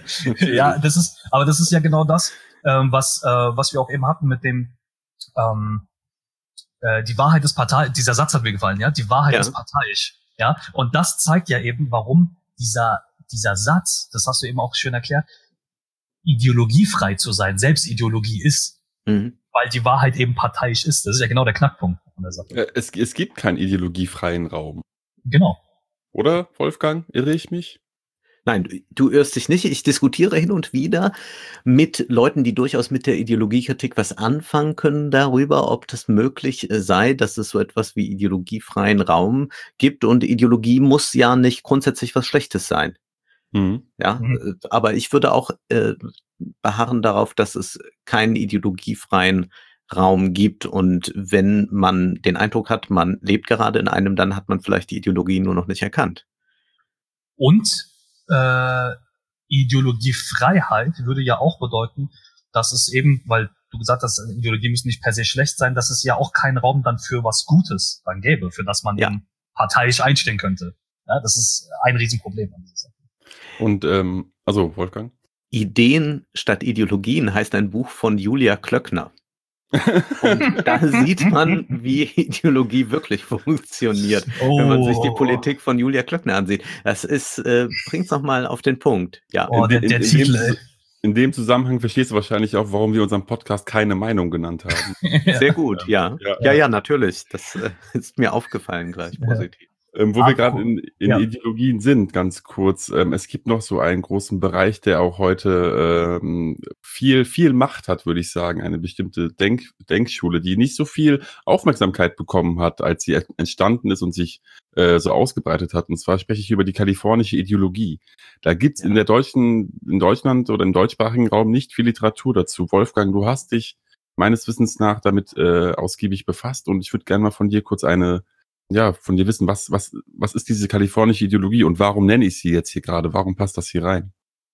ja, das ist, aber das ist ja genau das, ähm, was, äh, was wir auch eben hatten mit dem, ähm, äh, die Wahrheit ist parteiisch, dieser Satz hat mir gefallen, ja, die Wahrheit ja. ist parteiisch, ja, und das zeigt ja eben, warum dieser, dieser Satz, das hast du eben auch schön erklärt, ideologiefrei zu sein, selbst Ideologie ist. Mhm. Weil die Wahrheit eben parteiisch ist. Das ist ja genau der Knackpunkt an der Sache. Es, es gibt keinen ideologiefreien Raum. Genau. Oder, Wolfgang? Irre ich mich? Nein, du irrst dich nicht. Ich diskutiere hin und wieder mit Leuten, die durchaus mit der Ideologiekritik was anfangen können, darüber, ob das möglich sei, dass es so etwas wie ideologiefreien Raum gibt. Und Ideologie muss ja nicht grundsätzlich was Schlechtes sein. Mhm. Ja, mhm. Aber ich würde auch äh, beharren darauf, dass es keinen ideologiefreien Raum gibt. Und wenn man den Eindruck hat, man lebt gerade in einem, dann hat man vielleicht die Ideologie nur noch nicht erkannt. Und äh, Ideologiefreiheit würde ja auch bedeuten, dass es eben, weil du gesagt hast, Ideologie muss nicht per se schlecht sein, dass es ja auch keinen Raum dann für was Gutes dann gäbe, für das man ja. eben parteiisch einstehen könnte. Ja, das ist ein Riesenproblem an dieser Sache. Und, ähm, also Wolfgang? Ideen statt Ideologien heißt ein Buch von Julia Klöckner. Und da sieht man, wie Ideologie wirklich funktioniert, oh, wenn man sich die Politik von Julia Klöckner ansieht. Das ist, äh, bringt's noch mal auf den Punkt. Ja. Oh, der, der in, in, Titel, in, dem, in dem Zusammenhang verstehst du wahrscheinlich auch, warum wir unseren Podcast keine Meinung genannt haben. Sehr gut, ja. Ja, ja, ja natürlich. Das äh, ist mir aufgefallen gleich positiv. Ähm, wo ah, wir gerade in, in ja. Ideologien sind, ganz kurz. Ähm, es gibt noch so einen großen Bereich, der auch heute ähm, viel, viel Macht hat, würde ich sagen. Eine bestimmte Denk Denkschule, die nicht so viel Aufmerksamkeit bekommen hat, als sie entstanden ist und sich äh, so ausgebreitet hat. Und zwar spreche ich über die kalifornische Ideologie. Da gibt's ja. in der deutschen, in Deutschland oder im deutschsprachigen Raum nicht viel Literatur dazu. Wolfgang, du hast dich meines Wissens nach damit äh, ausgiebig befasst und ich würde gerne mal von dir kurz eine ja, von dir wissen, was, was, was ist diese kalifornische Ideologie und warum nenne ich sie jetzt hier gerade? Warum passt das hier rein?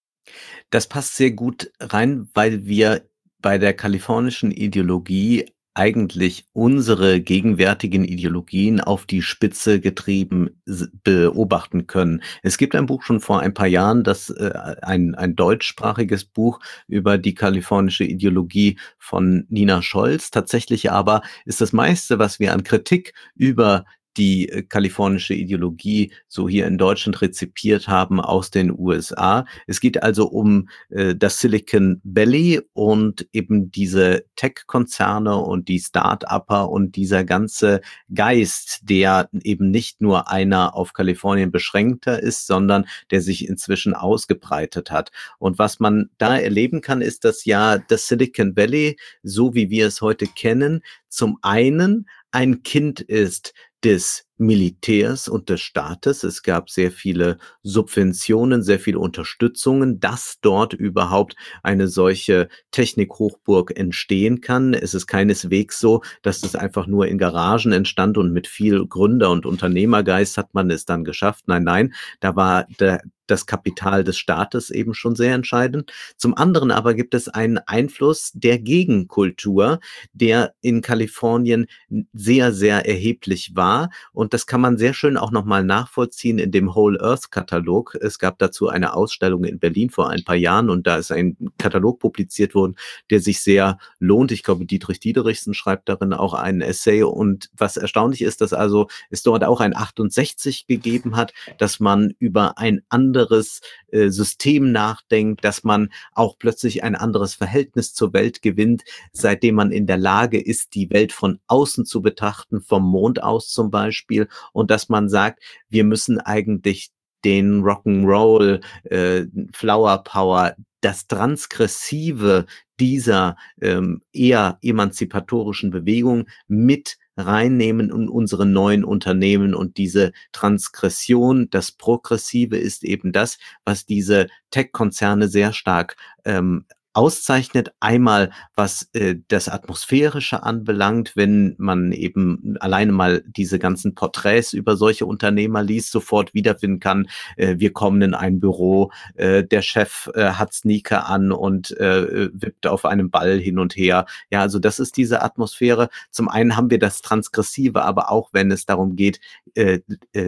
Das passt sehr gut rein, weil wir bei der kalifornischen Ideologie eigentlich unsere gegenwärtigen Ideologien auf die Spitze getrieben beobachten können. Es gibt ein Buch schon vor ein paar Jahren, das äh, ein, ein deutschsprachiges Buch über die kalifornische Ideologie von Nina Scholz. Tatsächlich aber ist das meiste, was wir an Kritik über die äh, kalifornische Ideologie so hier in Deutschland rezipiert haben aus den U S A. Es geht also um äh, das Silicon Valley und eben diese Tech-Konzerne und die Start-Upper und dieser ganze Geist, der eben nicht nur einer auf Kalifornien beschränkter ist, sondern der sich inzwischen ausgebreitet hat. Und was man da erleben kann, ist, dass ja das Silicon Valley, so wie wir es heute kennen, zum einen ein Kind ist des Militärs und des Staates. Es gab sehr viele Subventionen, sehr viele Unterstützungen, dass dort überhaupt eine solche Technikhochburg entstehen kann. Es ist keineswegs so, dass es einfach nur in Garagen entstand und mit viel Gründer- und Unternehmergeist hat man es dann geschafft. Nein, nein, da war der das Kapital des Staates eben schon sehr entscheidend. Zum anderen aber gibt es einen Einfluss der Gegenkultur, der in Kalifornien sehr, sehr erheblich war. Und das kann man sehr schön auch nochmal nachvollziehen in dem Whole Earth Katalog. Es gab dazu eine Ausstellung in Berlin vor ein paar Jahren und da ist ein Katalog publiziert worden, der sich sehr lohnt. Ich glaube, Dietrich Diederichsen schreibt darin auch einen Essay. Und was erstaunlich ist, dass also es dort auch ein achtundsechzig gegeben hat, dass man über ein anderes anderes äh, System nachdenkt, dass man auch plötzlich ein anderes Verhältnis zur Welt gewinnt, seitdem man in der Lage ist, die Welt von außen zu betrachten, vom Mond aus zum Beispiel, und dass man sagt, wir müssen eigentlich den Rock'n'Roll, äh, Flower Power, das Transgressive dieser ähm, eher emanzipatorischen Bewegung mit reinnehmen in unsere neuen Unternehmen, und diese Transgression, das Progressive ist eben das, was diese Tech-Konzerne sehr stark ähm, auszeichnet. Einmal, was äh, das Atmosphärische anbelangt, wenn man eben alleine mal diese ganzen Porträts über solche Unternehmer liest, sofort wiederfinden kann, äh, wir kommen in ein Büro, äh, der Chef äh, hat Sneaker an und äh, wippt auf einem Ball hin und her. Ja, also das ist diese Atmosphäre. Zum einen haben wir das Transgressive, aber auch wenn es darum geht, äh, äh,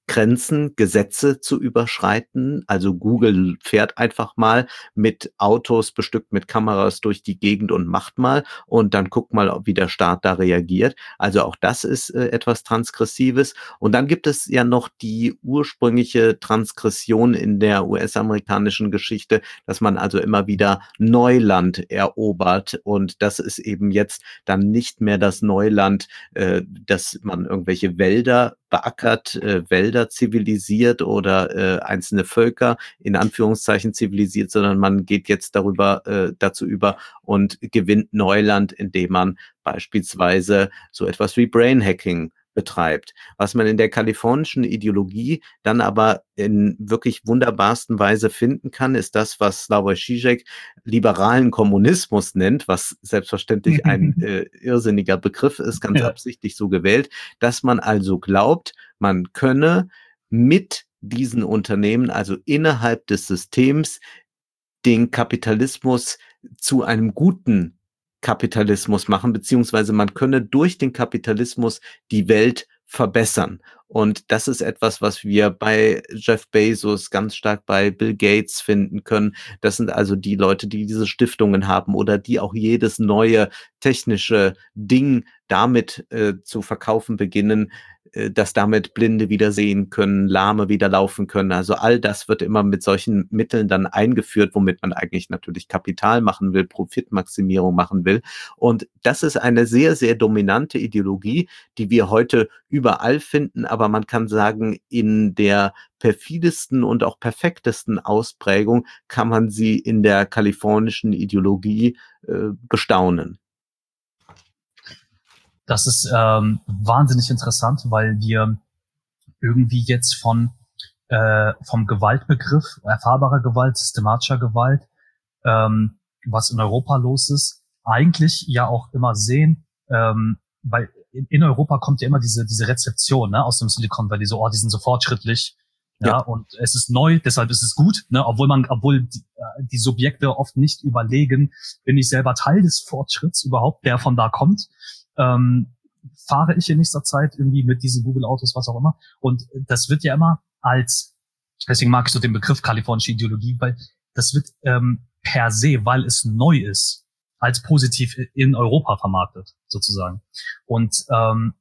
Grenzen, Gesetze zu überschreiten. Also Google fährt einfach mal mit Autos bestückt mit Kameras durch die Gegend und macht mal und dann guckt mal, wie der Staat da reagiert. Also auch das ist äh, etwas Transgressives. Und dann gibt es ja noch die ursprüngliche Transgression in der U S-amerikanischen Geschichte, dass man also immer wieder Neuland erobert. Und das ist eben jetzt dann nicht mehr das Neuland, äh, dass man irgendwelche Wälder beackert, äh, Wälder zivilisiert oder äh, einzelne Völker in Anführungszeichen zivilisiert, sondern man geht jetzt darüber äh, dazu über und gewinnt Neuland, indem man beispielsweise so etwas wie Brainhacking betreibt. Was man in der kalifornischen Ideologie dann aber in wirklich wunderbarsten Weise finden kann, ist das, was Slavoj Žižek liberalen Kommunismus nennt, was selbstverständlich ein äh, irrsinniger Begriff ist, ganz Ja. absichtlich so gewählt, dass man also glaubt, man könne mit diesen Unternehmen, also innerhalb des Systems, den Kapitalismus zu einem guten Kapitalismus machen, beziehungsweise man könne durch den Kapitalismus die Welt verbessern. Und das ist etwas, was wir bei Jeff Bezos, ganz stark bei Bill Gates finden können. Das sind also die Leute, die diese Stiftungen haben oder die auch jedes neue technische Ding damit äh, zu verkaufen beginnen, äh, dass damit Blinde wieder sehen können, Lahme wieder laufen können. Also all das wird immer mit solchen Mitteln dann eingeführt, womit man eigentlich natürlich Kapital machen will, Profitmaximierung machen will. Und das ist eine sehr, sehr dominante Ideologie, die wir heute überall finden, aber man kann sagen, in der perfidesten und auch perfektesten Ausprägung kann man sie in der kalifornischen Ideologie äh, bestaunen. Das ist ähm, wahnsinnig interessant, weil wir irgendwie jetzt von äh, vom Gewaltbegriff, erfahrbarer Gewalt, systematischer Gewalt, ähm, was in Europa los ist, eigentlich ja auch immer sehen, ähm, weil in, in Europa kommt ja immer diese diese Rezeption, ne, aus dem Silicon Valley, so, oh, die sind so fortschrittlich, ja, ja, und es ist neu, deshalb ist es gut, ne, obwohl man, obwohl die, die Subjekte oft nicht überlegen, bin ich selber Teil des Fortschritts überhaupt, der von da kommt. Ähm, fahre ich in nächster Zeit irgendwie mit diesen Google-Autos, was auch immer. Und das wird ja immer als, deswegen mag ich so den Begriff kalifornische Ideologie, weil das wird ähm, per se, weil es neu ist, als positiv in Europa vermarktet, sozusagen. Und ähm,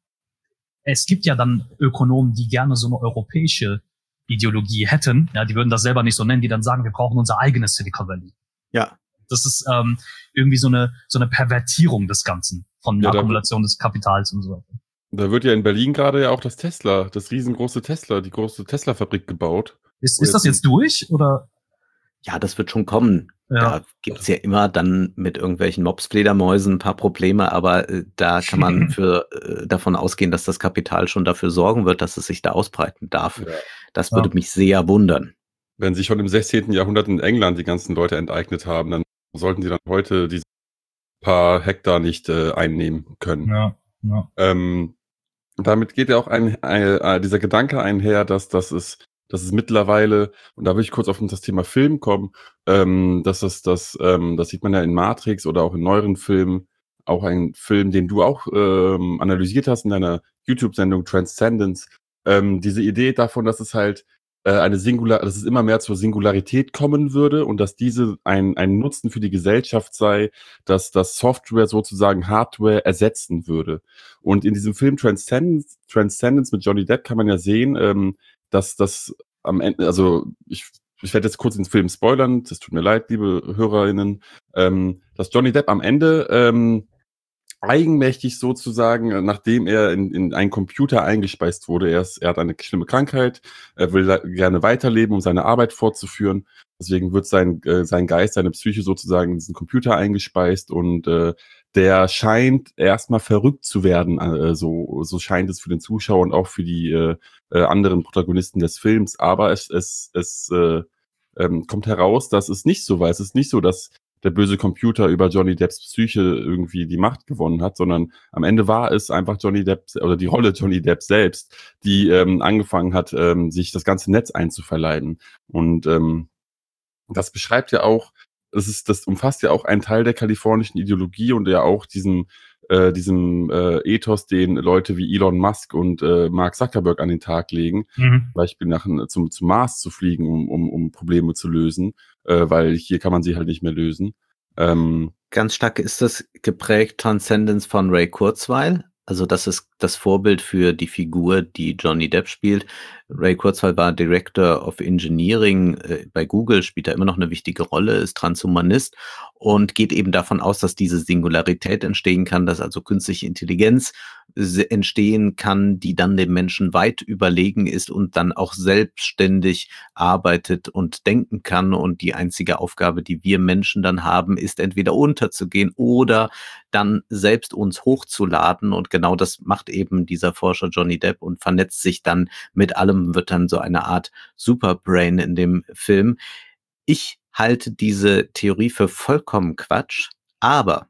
es gibt ja dann Ökonomen, die gerne so eine europäische Ideologie hätten, ja, die würden das selber nicht so nennen, die dann sagen, wir brauchen unser eigenes Silicon Valley. Ja. Das ist ähm, irgendwie so eine so eine Pervertierung des Ganzen von der Ja, da- Akkumulation des Kapitals und so weiter. Da wird ja in Berlin gerade ja auch das Tesla, das riesengroße Tesla, die große Tesla-Fabrik gebaut. Ist, ist das jetzt durch oder? Ja, das wird schon kommen. Ja. Da gibt's ja immer dann mit irgendwelchen Mopsfledermäusen ein paar Probleme, aber äh, da kann man für äh, davon ausgehen, dass das Kapital schon dafür sorgen wird, dass es sich da ausbreiten darf. Ja. Das würde Ja. mich sehr wundern. Wenn sich schon im sechzehnten Jahrhundert in England die ganzen Leute enteignet haben, dann sollten sie dann heute diese paar Hektar nicht äh, einnehmen können. Ja, ja. Ähm, damit geht ja auch ein, ein, äh, dieser Gedanke einher, dass das ist, dass es mittlerweile, und da will ich kurz auf das Thema Film kommen, ähm, dass das, das, ähm, das sieht man ja in Matrix oder auch in neueren Filmen, auch ein Film, den du auch ähm, analysiert hast in deiner YouTube-Sendung Transcendence, ähm, diese Idee davon, dass es halt äh, eine Singular, dass es immer mehr zur Singularität kommen würde und dass diese ein, ein Nutzen für die Gesellschaft sei, dass das Software sozusagen Hardware ersetzen würde. Und in diesem Film Transcendence, Transcendence mit Johnny Depp kann man ja sehen, ähm, dass das am Ende, also ich, ich werde jetzt kurz den Film spoilern, das tut mir leid, liebe HörerInnen, ähm, dass Johnny Depp am Ende ähm, eigenmächtig sozusagen, nachdem er in, in einen Computer eingespeist wurde, er, ist, er hat eine schlimme Krankheit, er will gerne weiterleben, um seine Arbeit fortzuführen, deswegen wird sein, äh, sein Geist, seine Psyche sozusagen in diesen Computer eingespeist und äh, der scheint erstmal verrückt zu werden, äh, so, so scheint es für den Zuschauer und auch für die äh, äh, anderen Protagonisten des Films, aber es, es, es äh, ähm, kommt heraus, dass es nicht so war. Es ist nicht so, dass der böse Computer über Johnny Depps Psyche irgendwie die Macht gewonnen hat, sondern am Ende war es einfach Johnny Depp oder die Rolle Johnny Depp selbst, die ähm, angefangen hat, ähm, sich das ganze Netz einzuverleiben. Und ähm, das beschreibt ja auch, das ist, das umfasst ja auch einen Teil der kalifornischen Ideologie und ja auch diesen äh, diesem äh, Ethos, den Leute wie Elon Musk und äh, Mark Zuckerberg an den Tag legen, Mhm. zum Beispiel nach, zum, zum Mars zu fliegen, um, um, um Probleme zu lösen, äh, weil hier kann man sie halt nicht mehr lösen. Ähm, Ganz stark ist das geprägt Transcendence von Ray Kurzweil. Also das ist das Vorbild für die Figur, die Johnny Depp spielt. Ray Kurzweil war Director of Engineering äh, bei Google, spielt da immer noch eine wichtige Rolle, ist Transhumanist und geht eben davon aus, dass diese Singularität entstehen kann, dass also künstliche Intelligenz se- entstehen kann, die dann dem Menschen weit überlegen ist und dann auch selbstständig arbeitet und denken kann. Und die einzige Aufgabe, die wir Menschen dann haben, ist entweder unterzugehen oder dann selbst uns hochzuladen. Und genau das macht eben dieser Forscher Johnny Depp und vernetzt sich dann mit allem, wird dann so eine Art Superbrain in dem Film. Ich halte diese Theorie für vollkommen Quatsch, aber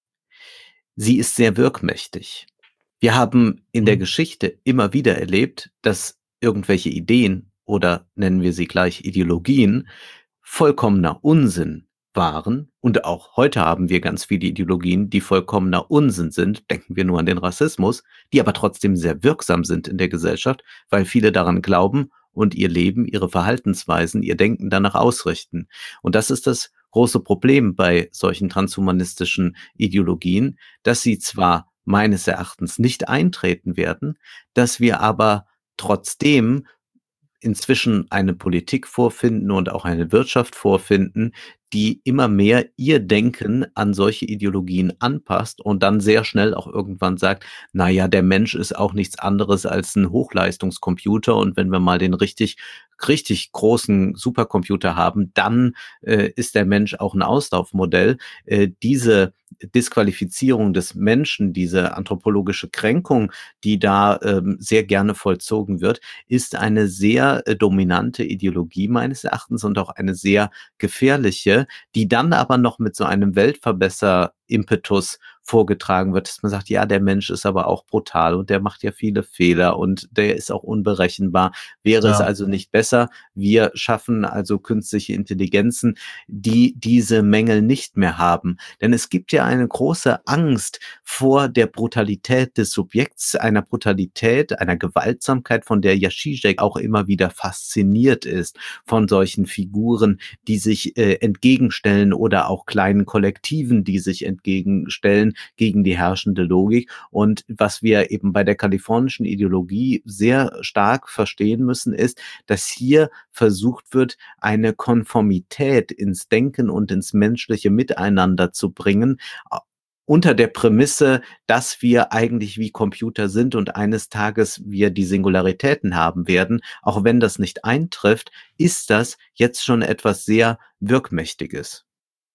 sie ist sehr wirkmächtig. Wir haben in der Mhm. Geschichte immer wieder erlebt, dass irgendwelche Ideen oder nennen wir sie gleich Ideologien vollkommener Unsinn waren. Und auch heute haben wir ganz viele Ideologien, die vollkommener Unsinn sind. Denken wir nur an den Rassismus, die aber trotzdem sehr wirksam sind in der Gesellschaft, weil viele daran glauben und ihr Leben, ihre Verhaltensweisen, ihr Denken danach ausrichten. Und das ist das große Problem bei solchen transhumanistischen Ideologien, dass sie zwar meines Erachtens nicht eintreten werden, dass wir aber trotzdem inzwischen eine Politik vorfinden und auch eine Wirtschaft vorfinden, die immer mehr ihr Denken an solche Ideologien anpasst und dann sehr schnell auch irgendwann sagt, na ja, der Mensch ist auch nichts anderes als ein Hochleistungscomputer und wenn wir mal den richtig richtig großen Supercomputer haben, dann äh, ist der Mensch auch ein Auslaufmodell. Äh, diese Disqualifizierung des Menschen, diese anthropologische Kränkung, die da ähm, sehr gerne vollzogen wird, ist eine sehr äh, dominante Ideologie meines Erachtens und auch eine sehr gefährliche, die dann aber noch mit so einem Weltverbesser-Impetus vorgetragen wird, dass man sagt, ja, der Mensch ist aber auch brutal und der macht ja viele Fehler und der ist auch unberechenbar. Wäre es Ja. also nicht besser, wir schaffen also künstliche Intelligenzen, die diese Mängel nicht mehr haben? Denn es gibt ja eine große Angst vor der Brutalität des Subjekts, einer Brutalität, einer Gewaltsamkeit, von der ja Zizek auch immer wieder fasziniert ist, von solchen Figuren, die sich äh, entgegenstellen oder auch kleinen Kollektiven, die sich entgegenstellen gegen die herrschende Logik. Und was wir eben bei der kalifornischen Ideologie sehr stark verstehen müssen, ist, dass hier versucht wird, eine Konformität ins Denken und ins menschliche Miteinander zu bringen, äh, unter der Prämisse, dass wir eigentlich wie Computer sind und eines Tages wir die Singularitäten haben werden. Auch wenn das nicht eintrifft, ist das jetzt schon etwas sehr Wirkmächtiges.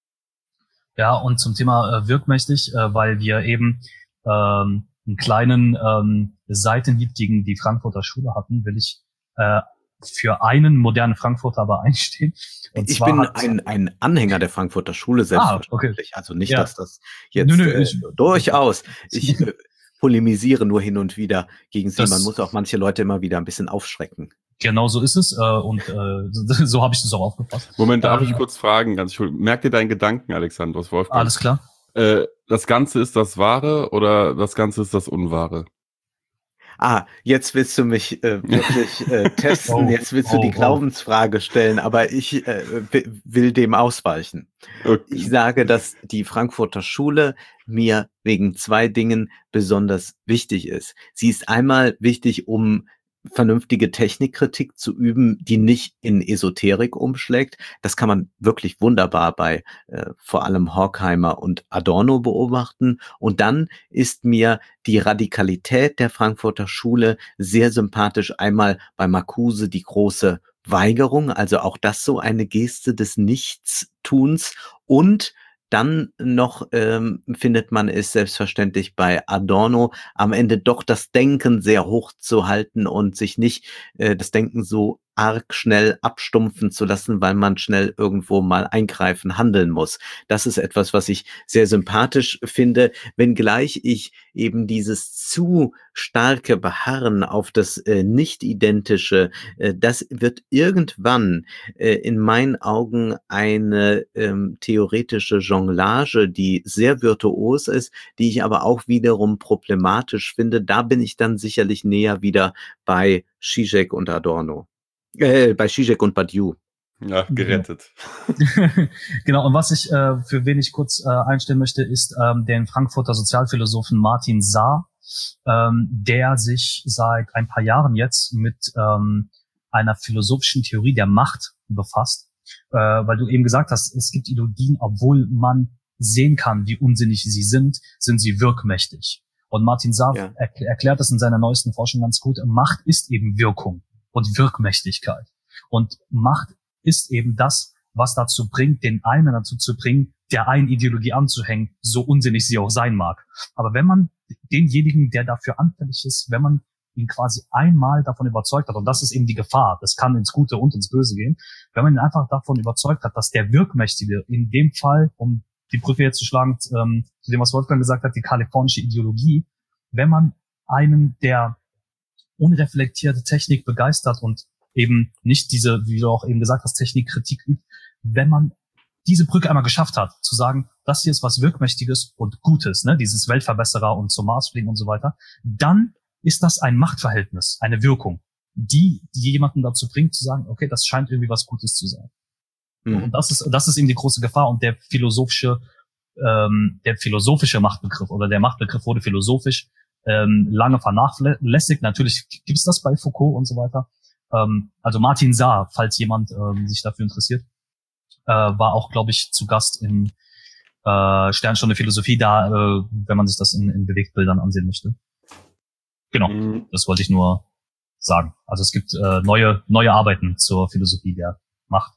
Ja, und zum Thema äh, wirkmächtig, äh, weil wir eben ähm, einen kleinen ähm, Seitenhieb gegen die Frankfurter Schule hatten, will ich äh, für einen modernen Frankfurter aber einstehen. Und Ich zwar bin hat, ein, ein Anhänger der Frankfurter Schule, selbstverständlich. Also nicht, Ja. dass das jetzt Nö, nö, äh, ich- durchaus. Ich äh, polemisiere nur hin und wieder gegen sie. Das- Man muss auch manche Leute immer wieder ein bisschen aufschrecken. Genau so ist es äh, und äh, so, so habe ich das auch aufgefasst. Moment, darf Ähm, ich kurz fragen? Ganz schön. Merk dir deinen Gedanken, Alexandros Wolfgang. Alles klar. Äh, das Ganze ist das Wahre oder das Ganze ist das Unwahre? Ah, jetzt willst du mich äh, wirklich äh, testen, Oh, jetzt willst du oh, die oh. Glaubensfrage stellen, aber ich äh, wi- will dem ausweichen. Okay. Ich sage, dass die Frankfurter Schule mir wegen zwei Dingen besonders wichtig ist. Sie ist einmal wichtig, um vernünftige Technikkritik zu üben, die nicht in Esoterik umschlägt. Das kann man wirklich wunderbar bei äh, vor allem Horkheimer und Adorno beobachten. Und dann ist mir die Radikalität der Frankfurter Schule sehr sympathisch. Einmal bei Marcuse die große Weigerung, also auch das so eine Geste des Nichtstuns. Und dann noch ähm, findet man es selbstverständlich bei Adorno am Ende doch das Denken sehr hoch zu halten und sich nicht äh, das Denken so arg schnell abstumpfen zu lassen, weil man schnell irgendwo mal eingreifen, handeln muss. Das ist etwas, was ich sehr sympathisch finde, wenngleich ich eben dieses zu starke Beharren auf das äh, Nicht-Identische, äh, das wird irgendwann äh, in meinen Augen eine ähm, theoretische Jonglage, die sehr virtuos ist, die ich aber auch wiederum problematisch finde. Da bin ich dann sicherlich näher wieder bei Zizek und Adorno. Äh, bei Zizek und Badiou. Ja, gerettet. Genau, und was ich, äh, für wen ich kurz äh, einstellen möchte, ist ähm, den Frankfurter Sozialphilosophen Martin Saar, ähm, der sich seit ein paar Jahren jetzt mit ähm, einer philosophischen Theorie der Macht befasst, äh, weil du eben gesagt hast, es gibt Ideologien, obwohl man sehen kann, wie unsinnig sie sind, sind sie wirkmächtig. Und Martin Saar Ja. erkl- erklärt das in seiner neuesten Forschung ganz gut. Macht ist eben Wirkung und Wirkmächtigkeit. Und Macht ist eben das, was dazu bringt, den einen dazu zu bringen, der einen Ideologie anzuhängen, so unsinnig sie auch sein mag. Aber wenn man denjenigen, der dafür anfällig ist, wenn man ihn quasi einmal davon überzeugt hat, und das ist eben die Gefahr, das kann ins Gute und ins Böse gehen, wenn man ihn einfach davon überzeugt hat, dass der Wirkmächtige, in dem Fall, um die Brücke jetzt zu schlagen, ähm, zu dem, was Wolfgang gesagt hat, die kalifornische Ideologie, wenn man einen, der unreflektierte Technik begeistert und eben nicht diese, wie du auch eben gesagt hast, Technikkritik übt, wenn man diese Brücke einmal geschafft hat, zu sagen, das hier ist was Wirkmächtiges und Gutes, ne, dieses Weltverbesserer und zum Mars fliegen und so weiter, dann ist das ein Machtverhältnis, eine Wirkung, die, die jemanden dazu bringt, zu sagen, okay, das scheint irgendwie was Gutes zu sein. Mhm. Und das ist, das ist eben die große Gefahr und der philosophische, ähm, der philosophische Machtbegriff oder der Machtbegriff wurde philosophisch ähm, lange vernachlässigt. Natürlich gibt es das bei Foucault und so weiter. Ähm, also Martin Saar, falls jemand ähm, sich dafür interessiert, äh, war auch, glaube ich, zu Gast in äh, Sternstunde Philosophie da, äh, wenn man sich das in, in Bewegtbildern ansehen möchte. Genau, Mhm. das wollte ich nur sagen. Also es gibt äh, neue neue Arbeiten zur Philosophie der Macht.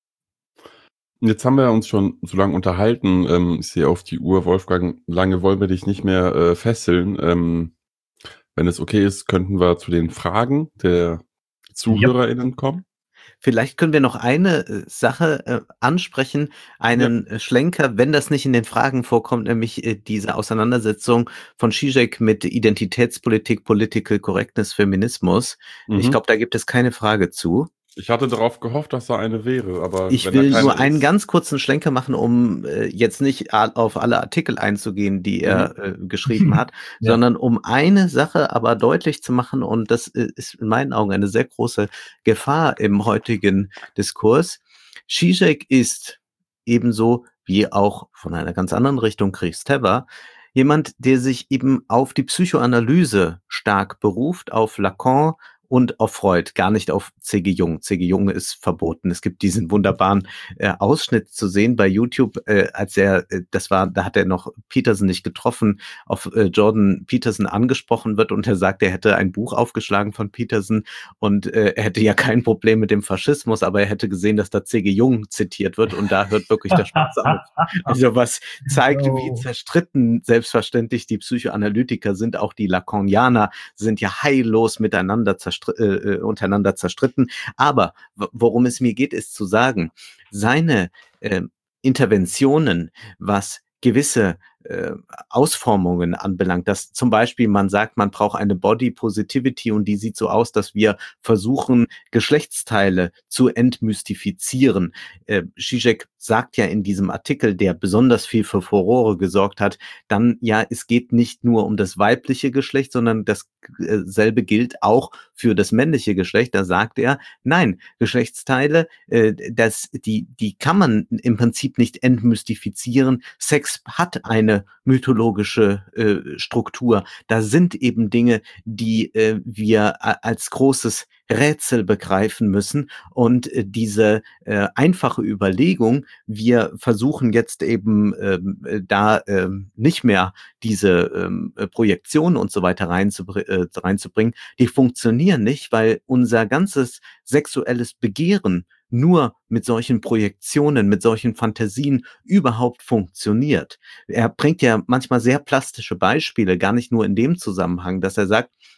Jetzt haben wir uns schon so lange unterhalten. Ähm, ich sehe auf die Uhr, Wolfgang, lange wollen wir dich nicht mehr äh, fesseln. Ähm, wenn es okay ist, könnten wir zu den Fragen der ZuhörerInnen kommen. Vielleicht können wir noch eine äh, Sache äh, ansprechen, einen äh, Schlenker, wenn das nicht in den Fragen vorkommt, nämlich äh, diese Auseinandersetzung von Zizek mit Identitätspolitik, Political Correctness, Feminismus. Ich Mhm. glaube, da gibt es keine Frage zu. Ich hatte darauf gehofft, dass da eine wäre, aber Ich wenn will da keine nur einen ist, ganz kurzen Schlenker machen, um äh, jetzt nicht a- auf alle Artikel einzugehen, die er äh, geschrieben hat, Ja. sondern um eine Sache aber deutlich zu machen, und das äh, ist in meinen Augen eine sehr große Gefahr im heutigen Diskurs. Zizek ist ebenso wie auch von einer ganz anderen Richtung Kristeva jemand, der sich eben auf die Psychoanalyse stark beruft, auf Lacan und auf Freud, gar nicht auf C G. Jung. C G. Jung ist verboten. Es gibt diesen wunderbaren äh, Ausschnitt zu sehen bei YouTube, äh, als er, äh, das war, da hat er noch Peterson nicht getroffen, auf äh, Jordan Peterson angesprochen wird und er sagt, er hätte ein Buch aufgeschlagen von Peterson und äh, er hätte ja kein Problem mit dem Faschismus, aber er hätte gesehen, dass da C G. Jung zitiert wird und da hört wirklich der Spaß auf. Also was zeigt, Oh. wie zerstritten selbstverständlich die Psychoanalytiker sind, auch die Lacanianer sind ja heillos miteinander zerstr- äh, untereinander zerstritten. Aber w- worum es mir geht, ist zu sagen, seine äh, Interventionen, was gewisse äh, Ausformungen anbelangt, dass zum Beispiel man sagt, man braucht eine Body Positivity und die sieht so aus, dass wir versuchen, Geschlechtsteile zu entmystifizieren. Äh, Zizek sagt ja in diesem Artikel, der besonders viel für Furore gesorgt hat, dann ja, es geht nicht nur um das weibliche Geschlecht, sondern dasselbe gilt auch für das männliche Geschlecht. Da sagt er, nein, Geschlechtsteile, äh, das, die, die kann man im Prinzip nicht entmystifizieren. Sex hat eine mythologische äh, Struktur. Da sind eben Dinge, die äh, wir a- als großes Rätsel begreifen müssen und äh, diese äh, einfache Überlegung, wir versuchen jetzt eben ähm, äh, da ähm, nicht mehr diese ähm, äh, Projektionen und so weiter reinzubr- äh, reinzubringen, die funktionieren nicht, weil unser ganzes sexuelles Begehren nur mit solchen Projektionen, mit solchen Fantasien überhaupt funktioniert. Er bringt ja manchmal sehr plastische Beispiele, gar nicht nur in dem Zusammenhang, dass er sagt,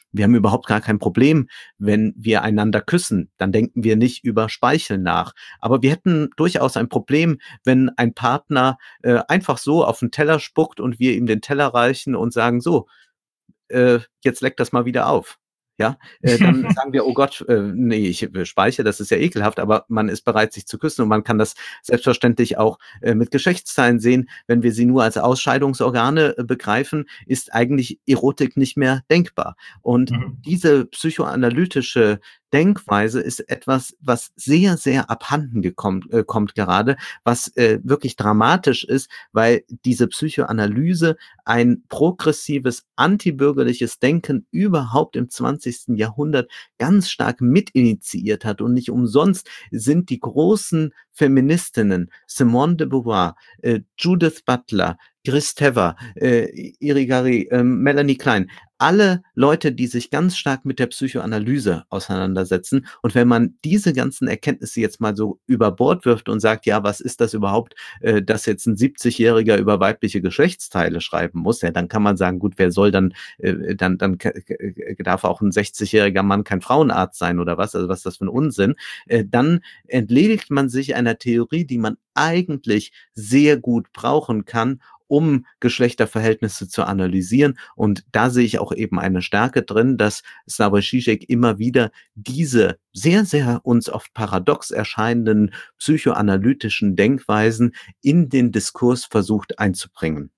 wir haben überhaupt gar kein Problem, wenn wir einander küssen, dann denken wir nicht über Speicheln nach. Aber wir hätten durchaus ein Problem, wenn ein Partner äh, einfach so auf den Teller spuckt und wir ihm den Teller reichen und sagen, so, äh, jetzt leck das mal wieder auf. Ja, äh, dann sagen wir, oh Gott, äh, nee, ich äh, speichere, das ist ja ekelhaft, aber man ist bereit, sich zu küssen und man kann das selbstverständlich auch äh, mit Geschlechtsteilen sehen. Wenn wir sie nur als Ausscheidungsorgane äh, begreifen, ist eigentlich Erotik nicht mehr denkbar. Und Mhm. diese psychoanalytische Denkweise ist etwas, was sehr, sehr abhanden gekommen, äh, kommt gerade, was äh, wirklich dramatisch ist, weil diese Psychoanalyse ein progressives, antibürgerliches Denken überhaupt im zwanzigsten Jahrhundert ganz stark mitinitiiert hat. Und nicht umsonst sind die großen Feministinnen Simone de Beauvoir, äh, Judith Butler, Kristeva, äh, Irigaray, äh, Melanie Klein, alle Leute, die sich ganz stark mit der Psychoanalyse auseinandersetzen. Und wenn man diese ganzen Erkenntnisse jetzt mal so über Bord wirft und sagt, ja, was ist das überhaupt, äh, dass jetzt ein siebzig-Jähriger über weibliche Geschlechtsteile schreiben muss, ja, dann kann man sagen, gut, wer soll dann, äh, dann, dann k- k- darf auch ein sechzig-jähriger Mann kein Frauenarzt sein oder was, also was ist das für ein Unsinn, äh, dann entledigt man sich einer Theorie, die man eigentlich sehr gut brauchen kann, um Geschlechterverhältnisse zu analysieren. Und da sehe ich auch eben eine Stärke drin, dass Slavoj Žižek immer wieder diese sehr, sehr uns oft paradox erscheinenden psychoanalytischen Denkweisen in den Diskurs versucht einzubringen.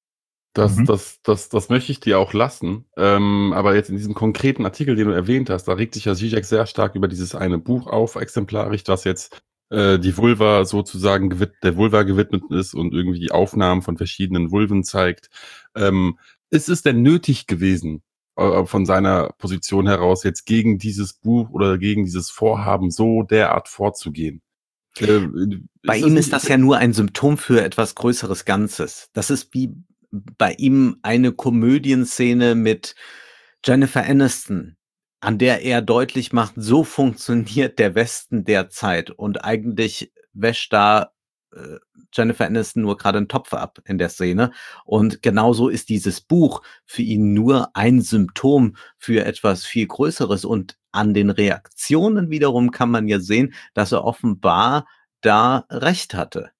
Das, Mhm. das, das, das möchte ich dir auch lassen. Ähm, aber jetzt in diesem konkreten Artikel, den du erwähnt hast, da regt sich ja Zizek sehr stark über dieses eine Buch auf, exemplarisch, das jetzt äh, die Vulva sozusagen gewid der Vulva gewidmet ist und irgendwie die Aufnahmen von verschiedenen Vulven zeigt. Ähm, ist es denn nötig gewesen, äh, von seiner Position heraus jetzt gegen dieses Buch oder gegen dieses Vorhaben so derart vorzugehen? Äh, Bei ist ihm das ist nicht, das ja nur ein Symptom für etwas Größeres Ganzes. Das ist wie bei ihm eine Komödienszene mit Jennifer Aniston, an der er deutlich macht, so funktioniert der Westen derzeit. Und eigentlich wäscht da äh, Jennifer Aniston nur gerade einen Topf ab in der Szene. Und genauso ist dieses Buch für ihn nur ein Symptom für etwas viel Größeres. Und an den Reaktionen wiederum kann man ja sehen, dass er offenbar da recht hatte,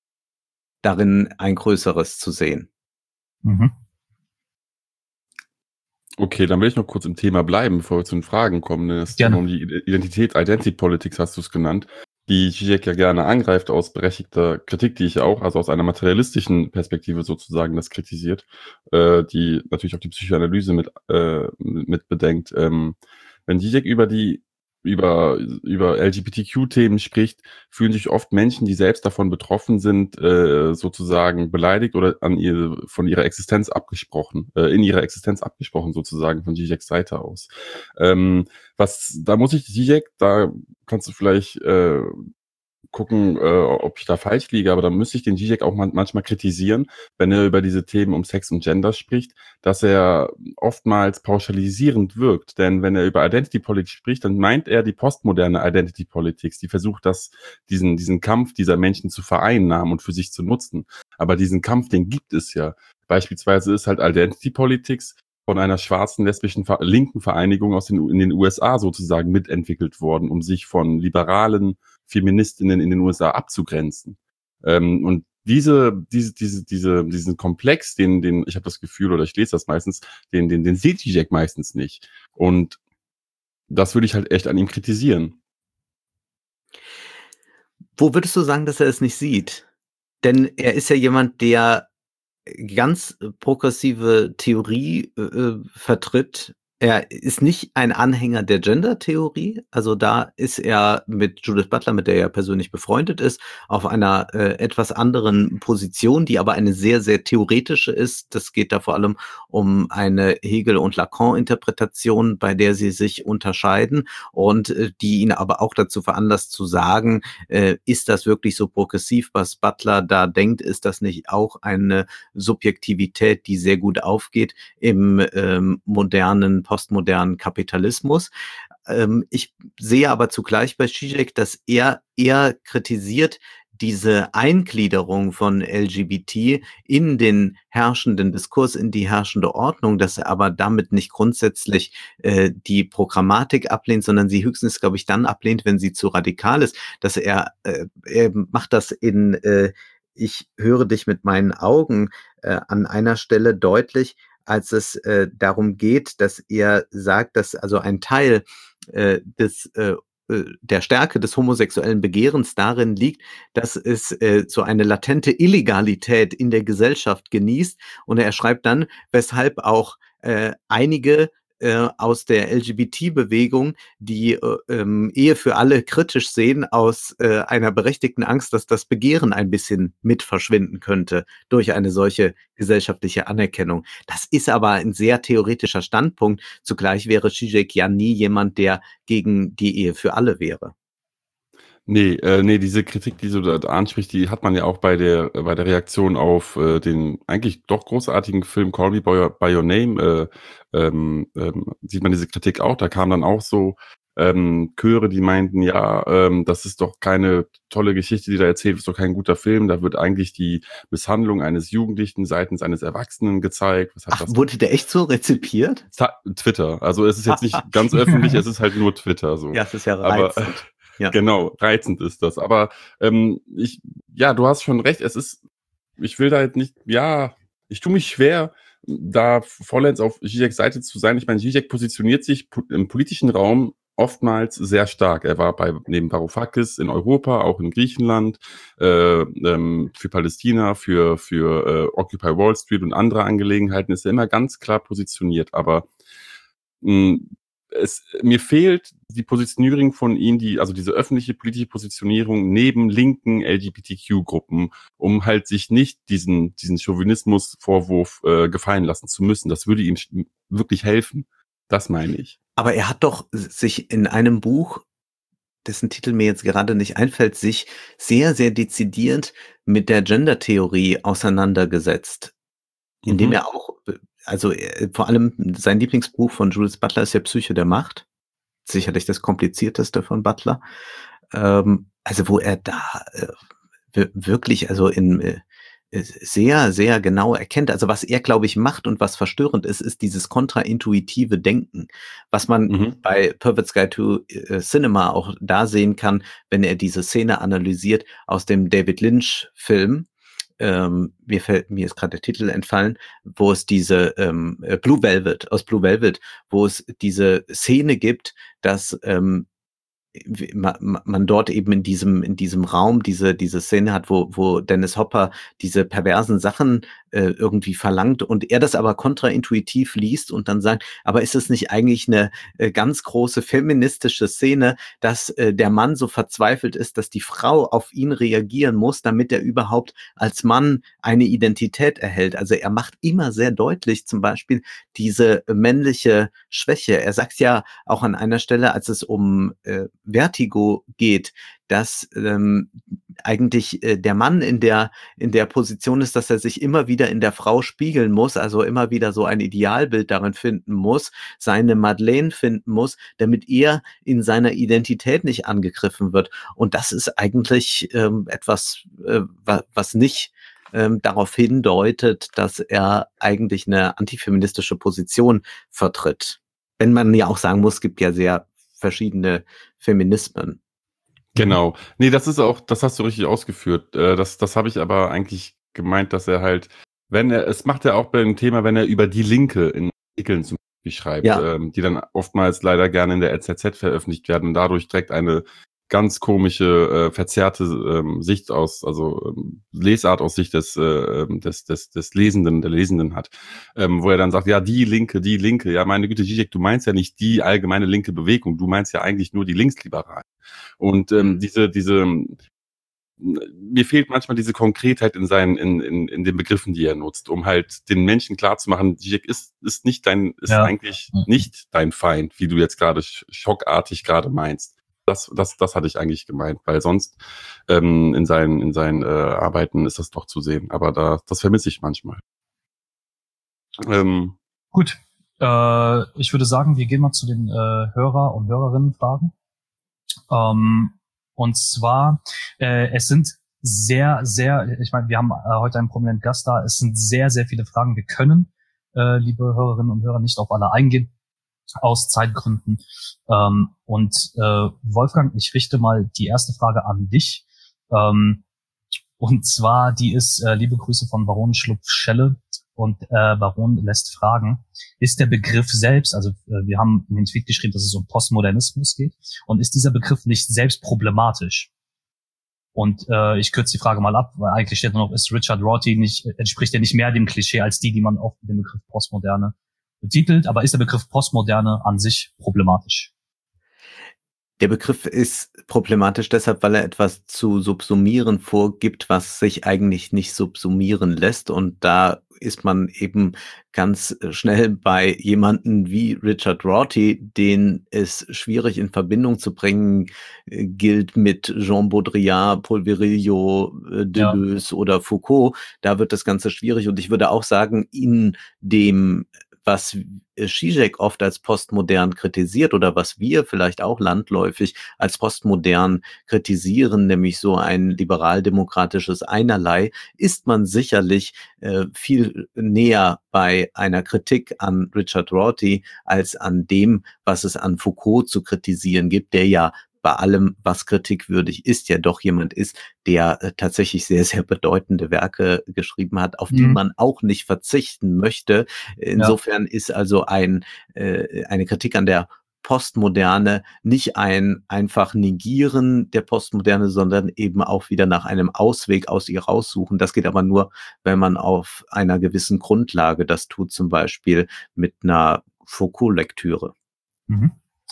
darin ein Größeres zu sehen. Mhm. Okay, dann will ich noch kurz im Thema bleiben, bevor wir zu den Fragen kommen. Das Gerne. Thema um die Identität, Identity Politics hast du es genannt, die Zizek ja gerne angreift aus berechtigter Kritik, die ich auch, also aus einer materialistischen Perspektive sozusagen das kritisiert, äh, die natürlich auch die Psychoanalyse mit, äh, mit bedenkt. Ähm, wenn Zizek über die über, über L G B T Q-Themen spricht, fühlen sich oft Menschen, die selbst davon betroffen sind, äh, sozusagen beleidigt oder an ihr, von ihrer Existenz abgesprochen, äh, in ihrer Existenz abgesprochen sozusagen von Zizeks Seite aus. Ähm, was, da muss ich Zizek, da kannst du vielleicht äh, gucken, äh, ob ich da falsch liege, aber da müsste ich den Zizek auch man manchmal kritisieren, wenn er über diese Themen um Sex und Gender spricht, dass er oftmals pauschalisierend wirkt. Denn wenn er über Identity Politics spricht, dann meint er die postmoderne Identity Politics, die versucht, das, diesen, diesen Kampf dieser Menschen zu vereinnahmen und für sich zu nutzen. Aber diesen Kampf, den gibt es ja. Beispielsweise ist halt Identity Politics von einer schwarzen lesbischen Ver linken Vereinigung aus den, in den U S A sozusagen mitentwickelt worden, um sich von liberalen Feministinnen in den U S A abzugrenzen. Ähm, und diese, diese, diese, diese, diesen Komplex, den, den, ich habe das Gefühl, oder ich lese das meistens, den, den, den sieht Zizek meistens nicht. Und das würde ich halt echt an ihm kritisieren. Wo würdest du sagen, dass er es nicht sieht? Denn er ist ja jemand, der ganz progressive Theorie äh, äh, vertritt. Er ist nicht ein Anhänger der Gender-Theorie. Also da ist er mit Judith Butler, mit der er persönlich befreundet ist, auf einer äh, etwas anderen Position, die aber eine sehr, sehr theoretische ist. Das geht da vor allem um eine Hegel- und Lacan-Interpretation, bei der sie sich unterscheiden und äh, die ihn aber auch dazu veranlasst zu sagen, äh, ist das wirklich so progressiv, was Butler da denkt? Ist das nicht auch eine Subjektivität, die sehr gut aufgeht im ähm, modernen, postmodernen Kapitalismus? Ähm, ich sehe aber zugleich bei Zizek, dass er eher kritisiert diese Eingliederung von L G B T in den herrschenden Diskurs, in die herrschende Ordnung, dass er aber damit nicht grundsätzlich äh, die Programmatik ablehnt, sondern sie höchstens, glaube ich, dann ablehnt, wenn sie zu radikal ist, dass er, äh, er macht das in äh, Ich höre dich mit meinen Augen äh, an einer Stelle deutlich, als es äh, darum geht, dass er sagt, dass also ein Teil äh, des äh, der Stärke des homosexuellen Begehrens darin liegt, dass es äh, so eine latente Illegalität in der Gesellschaft genießt. Und er schreibt dann, weshalb auch äh, einige äh, aus der L G B T-Bewegung die äh, ähm, Ehe für alle kritisch sehen, aus äh, einer berechtigten Angst, dass das Begehren ein bisschen mit verschwinden könnte durch eine solche gesellschaftliche Anerkennung. Das ist aber ein sehr theoretischer Standpunkt. Zugleich wäre Zizek ja nie jemand, der gegen die Ehe für alle wäre. Nee, äh, nee, diese Kritik, die du da ansprichst, die hat man ja auch bei der bei der Reaktion auf äh, den eigentlich doch großartigen Film Call Me by Your, by Your Name, äh, ähm, ähm, sieht man diese Kritik auch. Da kamen dann auch so ähm, Chöre, die meinten, ja, ähm, das ist doch keine tolle Geschichte, die da erzählt, ist doch kein guter Film. Da wird eigentlich die Misshandlung eines Jugendlichen seitens eines Erwachsenen gezeigt. Was hat Ach, das? wurde der echt so rezipiert? Ta- Twitter. Also es ist jetzt nicht ganz öffentlich, es ist halt nur Twitter so. Ja, es ist ja Aber reizend. Ja. genau, reizend ist das. Aber ähm, ich, ja, du hast schon recht. Es ist, ich will da jetzt nicht, ja, ich tue mich schwer, da vollends auf Zizeks Seite zu sein. Ich meine, Zizek positioniert sich po- im politischen Raum oftmals sehr stark. Er war bei neben Varoufakis in Europa, auch in Griechenland, äh, ähm, für Palästina, für für äh, Occupy Wall Street und andere Angelegenheiten ist er immer ganz klar positioniert. Aber mh, es, mir fehlt die Positionierung von ihm, die, also diese öffentliche politische Positionierung neben linken L G B T Q-Gruppen, um halt sich nicht diesen, diesen Chauvinismus-Vorwurf äh, gefallen lassen zu müssen. Das würde ihm sch- wirklich helfen. Das meine ich. Aber er hat doch sich in einem Buch, dessen Titel mir jetzt gerade nicht einfällt, sich sehr, sehr dezidiert mit der Gender-Theorie auseinandergesetzt, indem Mhm. er auch, äh, also äh, vor allem sein Lieblingsbuch von Judith Butler ist ja Psyche der Macht, sicherlich das komplizierteste von Butler, ähm, also wo er da äh, wir- wirklich, also in äh, äh, sehr, sehr genau erkennt. Also was er, glaube ich, macht und was verstörend ist, ist dieses kontraintuitive Denken, was man Mhm. bei Pervert's Guide to äh, Cinema auch da sehen kann, wenn er diese Szene analysiert aus dem David Lynch-Film. Ähm, mir fällt, mir ist gerade der Titel entfallen, wo es diese ähm, äh, Blue Velvet, aus Blue Velvet, wo es diese Szene gibt, dass ähm, wie- ma- ma- man dort eben in diesem in diesem Raum diese diese Szene hat, wo wo Dennis Hopper diese perversen Sachen äh, irgendwie verlangt und er das aber kontraintuitiv liest und dann sagt, aber ist es nicht eigentlich eine äh, ganz große feministische Szene, dass äh, der Mann so verzweifelt ist, dass die Frau auf ihn reagieren muss, damit er überhaupt als Mann eine Identität erhält. Also er macht immer sehr deutlich zum Beispiel diese männliche Schwäche. Er sagt ja auch an einer Stelle, als es um äh, Vertigo geht, dass ähm, eigentlich äh, der Mann in der in der Position ist, dass er sich immer wieder in der Frau spiegeln muss, also immer wieder so ein Idealbild darin finden muss, seine Madeleine finden muss, damit er in seiner Identität nicht angegriffen wird. Und das ist eigentlich ähm, etwas, äh, wa- was nicht ähm, darauf hindeutet, dass er eigentlich eine antifeministische Position vertritt. Wenn man ja auch sagen muss, es gibt ja sehr verschiedene Feminismen. Genau. Nee, das ist auch, das hast du richtig ausgeführt. Äh, das, das habe ich aber eigentlich gemeint, dass er halt, wenn er, es macht er auch bei dem Thema, wenn er über die Linke in Artikeln zum Beispiel schreibt, Ja. ähm, die dann oftmals leider gerne in der L Z Z veröffentlicht werden und dadurch direkt eine ganz komische, äh, verzerrte ähm, Sicht aus, also ähm, Lesart aus Sicht des, äh, des, des, des Lesenden, der Lesenden hat, ähm, wo er dann sagt, ja, die Linke, die Linke, ja, meine Güte, Zizek, du meinst ja nicht die allgemeine linke Bewegung, du meinst ja eigentlich nur die Linksliberalen. Und ähm, diese, diese, mir fehlt manchmal diese Konkretheit in seinen, in, in, in den Begriffen, die er nutzt, um halt den Menschen klarzumachen, Zizek ist, ist nicht dein, ist Ja. eigentlich nicht dein Feind, wie du jetzt gerade sch- schockartig gerade meinst. Das, das, das hatte ich eigentlich gemeint, weil sonst ähm, in seinen, in seinen äh, Arbeiten ist das doch zu sehen. Aber da, das vermisse ich manchmal. Ähm, Gut. Äh, ich würde sagen, wir gehen mal zu den äh, Hörer- und Hörerinnen-Fragen. Ähm, und zwar, äh, es sind sehr, sehr, ich meine, wir haben äh, heute einen prominenten Gast da. Es sind sehr, sehr viele Fragen. Wir können, äh, liebe Hörerinnen und Hörer, nicht auf alle eingehen, aus Zeitgründen. Ähm, und äh, Wolfgang, ich richte mal die erste Frage an dich. Ähm, und zwar, die ist, äh, liebe Grüße von Baron Schlupf-Schelle. Und äh, Baron lässt fragen, ist der Begriff selbst, also äh, wir haben in den Tweet geschrieben, dass es um Postmodernismus geht, und ist dieser Begriff nicht selbst problematisch? Und äh, ich kürze die Frage mal ab, weil eigentlich steht nur noch, ist Richard Rorty nicht, entspricht ja nicht mehr dem Klischee als die, die man oft mit dem Begriff Postmoderne betitelt, aber ist der Begriff Postmoderne an sich problematisch? Der Begriff ist problematisch deshalb, weil er etwas zu subsumieren vorgibt, was sich eigentlich nicht subsumieren lässt. Und da ist man eben ganz schnell bei jemanden wie Richard Rorty, den es schwierig in Verbindung zu bringen äh, gilt mit Jean Baudrillard, Paul Virilio, äh, Deleuze ja. oder Foucault. Da wird das Ganze schwierig. Und ich würde auch sagen, in dem, was Zizek oft als postmodern kritisiert oder was wir vielleicht auch landläufig als postmodern kritisieren, nämlich so ein liberal-demokratisches Einerlei, ist man sicherlich äh, viel näher bei einer Kritik an Richard Rorty als an dem, was es an Foucault zu kritisieren gibt, der ja bei allem, was kritikwürdig ist, ja doch jemand ist, der äh, tatsächlich sehr, sehr bedeutende Werke geschrieben hat, auf mhm. die man auch nicht verzichten möchte. Insofern ja. ist also ein, äh, eine Kritik an der Postmoderne nicht ein einfach Negieren der Postmoderne, sondern eben auch wieder nach einem Ausweg aus ihr raussuchen. Das geht aber nur, wenn man auf einer gewissen Grundlage das tut, zum Beispiel mit einer Foucault-Lektüre. Mhm.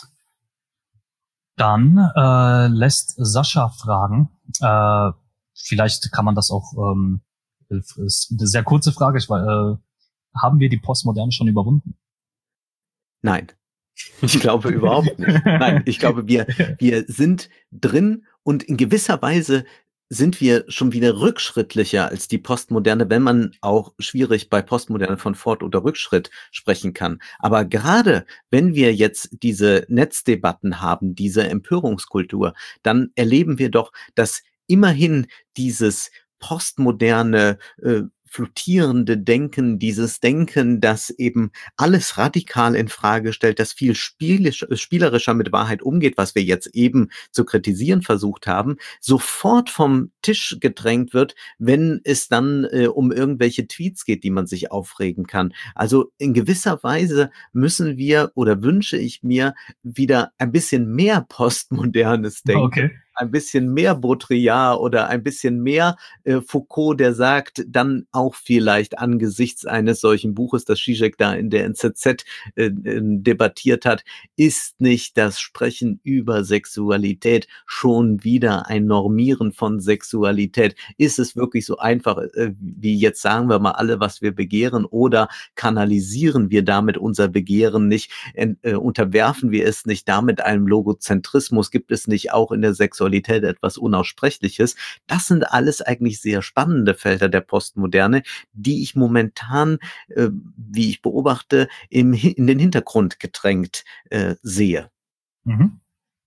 Dann äh, lässt Sascha fragen, äh, vielleicht kann man das auch, ähm, ist eine sehr kurze Frage, ich, äh, haben wir die Postmoderne schon überwunden? Nein, ich glaube überhaupt nicht. Nein, ich glaube, wir, wir sind drin und in gewisser Weise sind wir schon wieder rückschrittlicher als die Postmoderne, wenn man auch schwierig bei Postmoderne von Fort- oder Rückschritt sprechen kann. Aber gerade wenn wir jetzt diese Netzdebatten haben, diese Empörungskultur, dann erleben wir doch, dass immerhin dieses postmoderne, äh, flottierende Denken, dieses Denken, das eben alles radikal in Frage stellt, das viel spielisch, spielerischer mit Wahrheit umgeht, was wir jetzt eben zu kritisieren versucht haben, sofort vom Tisch gedrängt wird, wenn es dann äh, um irgendwelche Tweets geht, die man sich aufregen kann. Also in gewisser Weise müssen wir oder wünsche ich mir wieder ein bisschen mehr postmodernes Denken. Okay. Ein bisschen mehr Baudrillard oder ein bisschen mehr äh, Foucault, der sagt, dann auch vielleicht angesichts eines solchen Buches, das Zizek da in der N Z Z äh, äh, debattiert hat, ist nicht das Sprechen über Sexualität schon wieder ein Normieren von Sexualität? Ist es wirklich so einfach, äh, wie jetzt sagen wir mal alle, was wir begehren, oder kanalisieren wir damit unser Begehren nicht, äh, unterwerfen wir es nicht damit einem Logozentrismus? Gibt es nicht auch in der Sexualität etwas Unaussprechliches? Das sind alles eigentlich sehr spannende Felder der Postmoderne, die ich momentan, äh, wie ich beobachte, im, in den Hintergrund gedrängt äh, sehe. Mhm.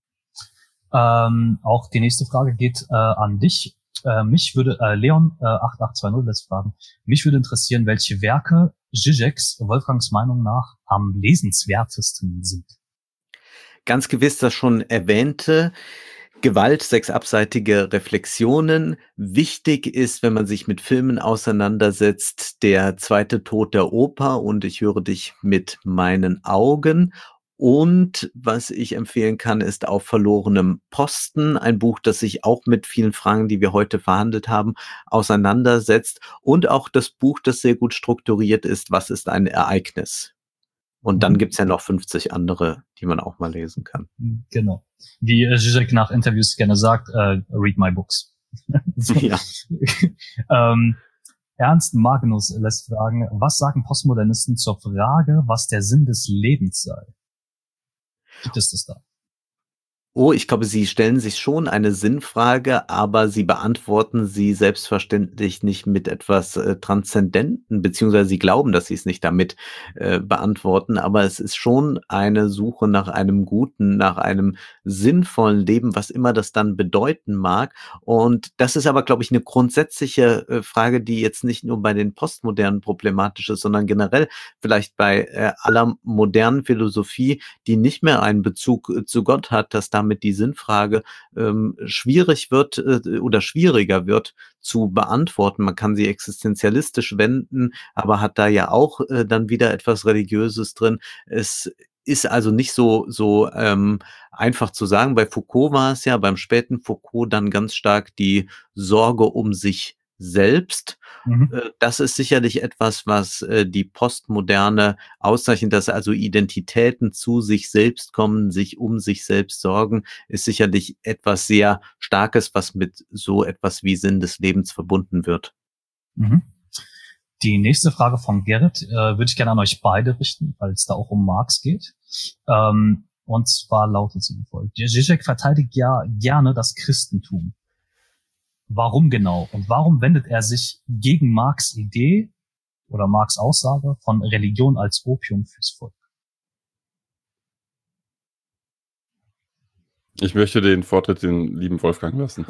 Ähm, auch die nächste Frage geht äh, an dich. Äh, mich würde, äh, Leon äh, acht acht zwei null lässt fragen, mich würde interessieren, welche Werke Zizeks Wolfgangs Meinung nach am lesenswertesten sind. Ganz gewiss das schon erwähnte Gewalt, sechs abseitige Reflexionen. Wichtig ist, wenn man sich mit Filmen auseinandersetzt, der zweite Tod der Oper und Ich höre dich mit meinen Augen. Und was ich empfehlen kann, ist Auf verlorenem Posten, ein Buch, das sich auch mit vielen Fragen, die wir heute verhandelt haben, auseinandersetzt. Und auch das Buch, das sehr gut strukturiert ist, Was ist ein Ereignis? Und dann gibt's ja noch fünfzig andere, die man auch mal lesen kann. Genau. Wie äh, Zizek nach Interviews gerne sagt, äh, read my books. So. Ja. ähm, Ernst Magnus lässt fragen, was sagen Postmodernisten zur Frage, was der Sinn des Lebens sei? Gibt es das da? Oh, ich glaube, Sie stellen sich schon eine Sinnfrage, aber Sie beantworten sie selbstverständlich nicht mit etwas, äh, Transzendenten, beziehungsweise Sie glauben, dass Sie es nicht damit, äh, beantworten, aber es ist schon eine Suche nach einem guten, nach einem sinnvollen Leben, was immer das dann bedeuten mag. Und das ist aber, glaube ich, eine grundsätzliche, äh, Frage, die jetzt nicht nur bei den Postmodernen problematisch ist, sondern generell vielleicht bei, äh, aller modernen Philosophie, die nicht mehr einen Bezug, äh, zu Gott hat, dass damit die Sinnfrage, ähm, schwierig wird, äh, oder schwieriger wird zu beantworten. Man kann sie existenzialistisch wenden, aber hat da ja auch, äh, dann wieder etwas Religiöses drin. Es ist also nicht so so, ähm, einfach zu sagen. Bei Foucault war es ja, beim späten Foucault dann ganz stark die Sorge um sich selbst. Mhm. Äh, das ist sicherlich etwas, was, äh, die Postmoderne auszeichnet, dass also Identitäten zu sich selbst kommen, sich um sich selbst sorgen, ist sicherlich etwas sehr Starkes, was mit so etwas wie Sinn des Lebens verbunden wird. Mhm. Die nächste Frage von Gerrit äh, würde ich gerne an euch beide richten, weil es da auch um Marx geht. Ähm, und zwar lautet sie wie folgt. Zizek verteidigt ja gerne das Christentum. Warum genau? Und warum wendet er sich gegen Marx' Idee oder Marx' Aussage von Religion als Opium fürs Volk? Ich möchte den Vortritt den lieben Wolfgang lassen.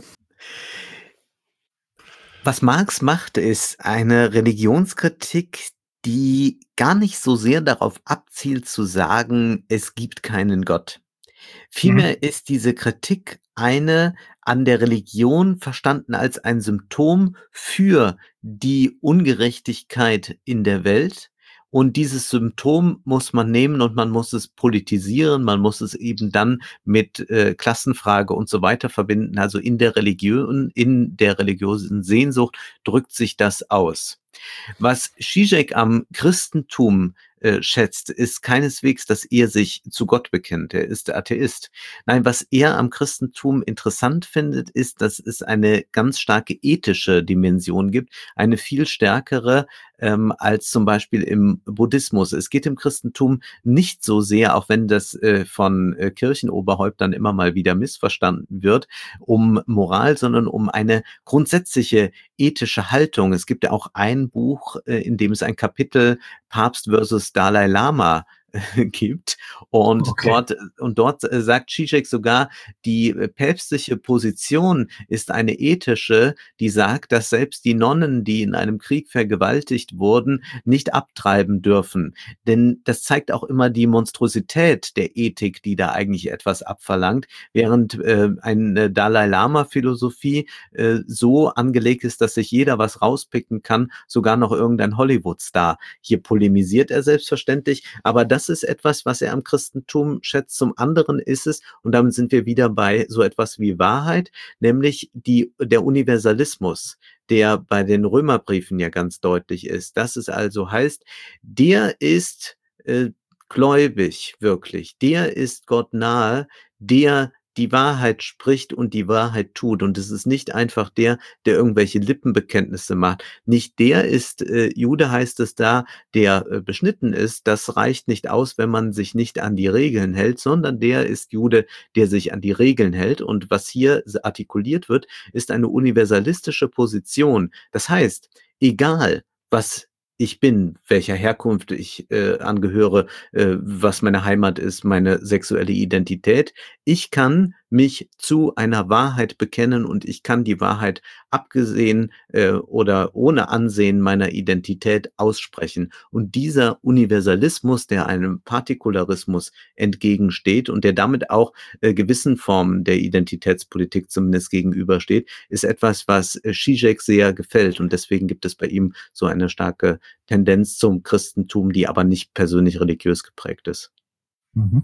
Was Marx macht, ist eine Religionskritik, die gar nicht so sehr darauf abzielt zu sagen, es gibt keinen Gott. Vielmehr Mhm. ist diese Kritik eine an der Religion verstanden als ein Symptom für die Ungerechtigkeit in der Welt. Und dieses Symptom muss man nehmen und man muss es politisieren, man muss es eben dann mit äh, Klassenfrage und so weiter verbinden. Also in der Religion, in der religiösen Sehnsucht drückt sich das aus. Was Zizek am Christentum äh, schätzt, ist keineswegs, dass er sich zu Gott bekennt. Er ist Atheist. Nein, was er am Christentum interessant findet, ist, dass es eine ganz starke ethische Dimension gibt, eine viel stärkere ähm, als zum Beispiel im Buddhismus. Es geht im Christentum nicht so sehr, auch wenn das äh, von äh, Kirchenoberhäuptern immer mal wieder missverstanden wird, um Moral, sondern um eine grundsätzliche ethische Haltung. Es gibt ja auch ein Buch, äh, in dem es ein Kapitel Papst versus Dalai Lama äh, gibt. Und Okay. dort, und dort äh, sagt Zizek sogar, die äh, päpstliche Position ist eine ethische, die sagt, dass selbst die Nonnen, die in einem Krieg vergewaltigt wurden, nicht abtreiben dürfen. Denn das zeigt auch immer die Monstrosität der Ethik, die da eigentlich etwas abverlangt, während äh, eine Dalai Lama-Philosophie äh, so angelegt ist, dass sich jeder was rauspicken kann, sogar noch irgendein Hollywood-Star. Hier polemisiert er selbstverständlich, aber das ist etwas, was er am Christentum schätzt. Zum anderen ist es, und damit sind wir wieder bei so etwas wie Wahrheit, nämlich die, der Universalismus, der bei den Römerbriefen ja ganz deutlich ist. Dass es also heißt, der ist äh, gläubig wirklich, der ist Gott nahe, der die Wahrheit spricht und die Wahrheit tut. Und es ist nicht einfach der, der irgendwelche Lippenbekenntnisse macht. Nicht der ist, äh, Jude heißt es da, der äh, beschnitten ist. Das reicht nicht aus, wenn man sich nicht an die Regeln hält, sondern der ist Jude, der sich an die Regeln hält. Und was hier artikuliert wird, ist eine universalistische Position. Das heißt, egal was ich bin, welcher Herkunft ich äh, angehöre, äh, was meine Heimat ist, meine sexuelle Identität. Ich kann mich zu einer Wahrheit bekennen und ich kann die Wahrheit abgesehen äh, oder ohne Ansehen meiner Identität aussprechen. Und dieser Universalismus, der einem Partikularismus entgegensteht und der damit auch äh, gewissen Formen der Identitätspolitik zumindest gegenübersteht, ist etwas, was äh, Zizek sehr gefällt. Und deswegen gibt es bei ihm so eine starke Tendenz zum Christentum, die aber nicht persönlich religiös geprägt ist. Mhm.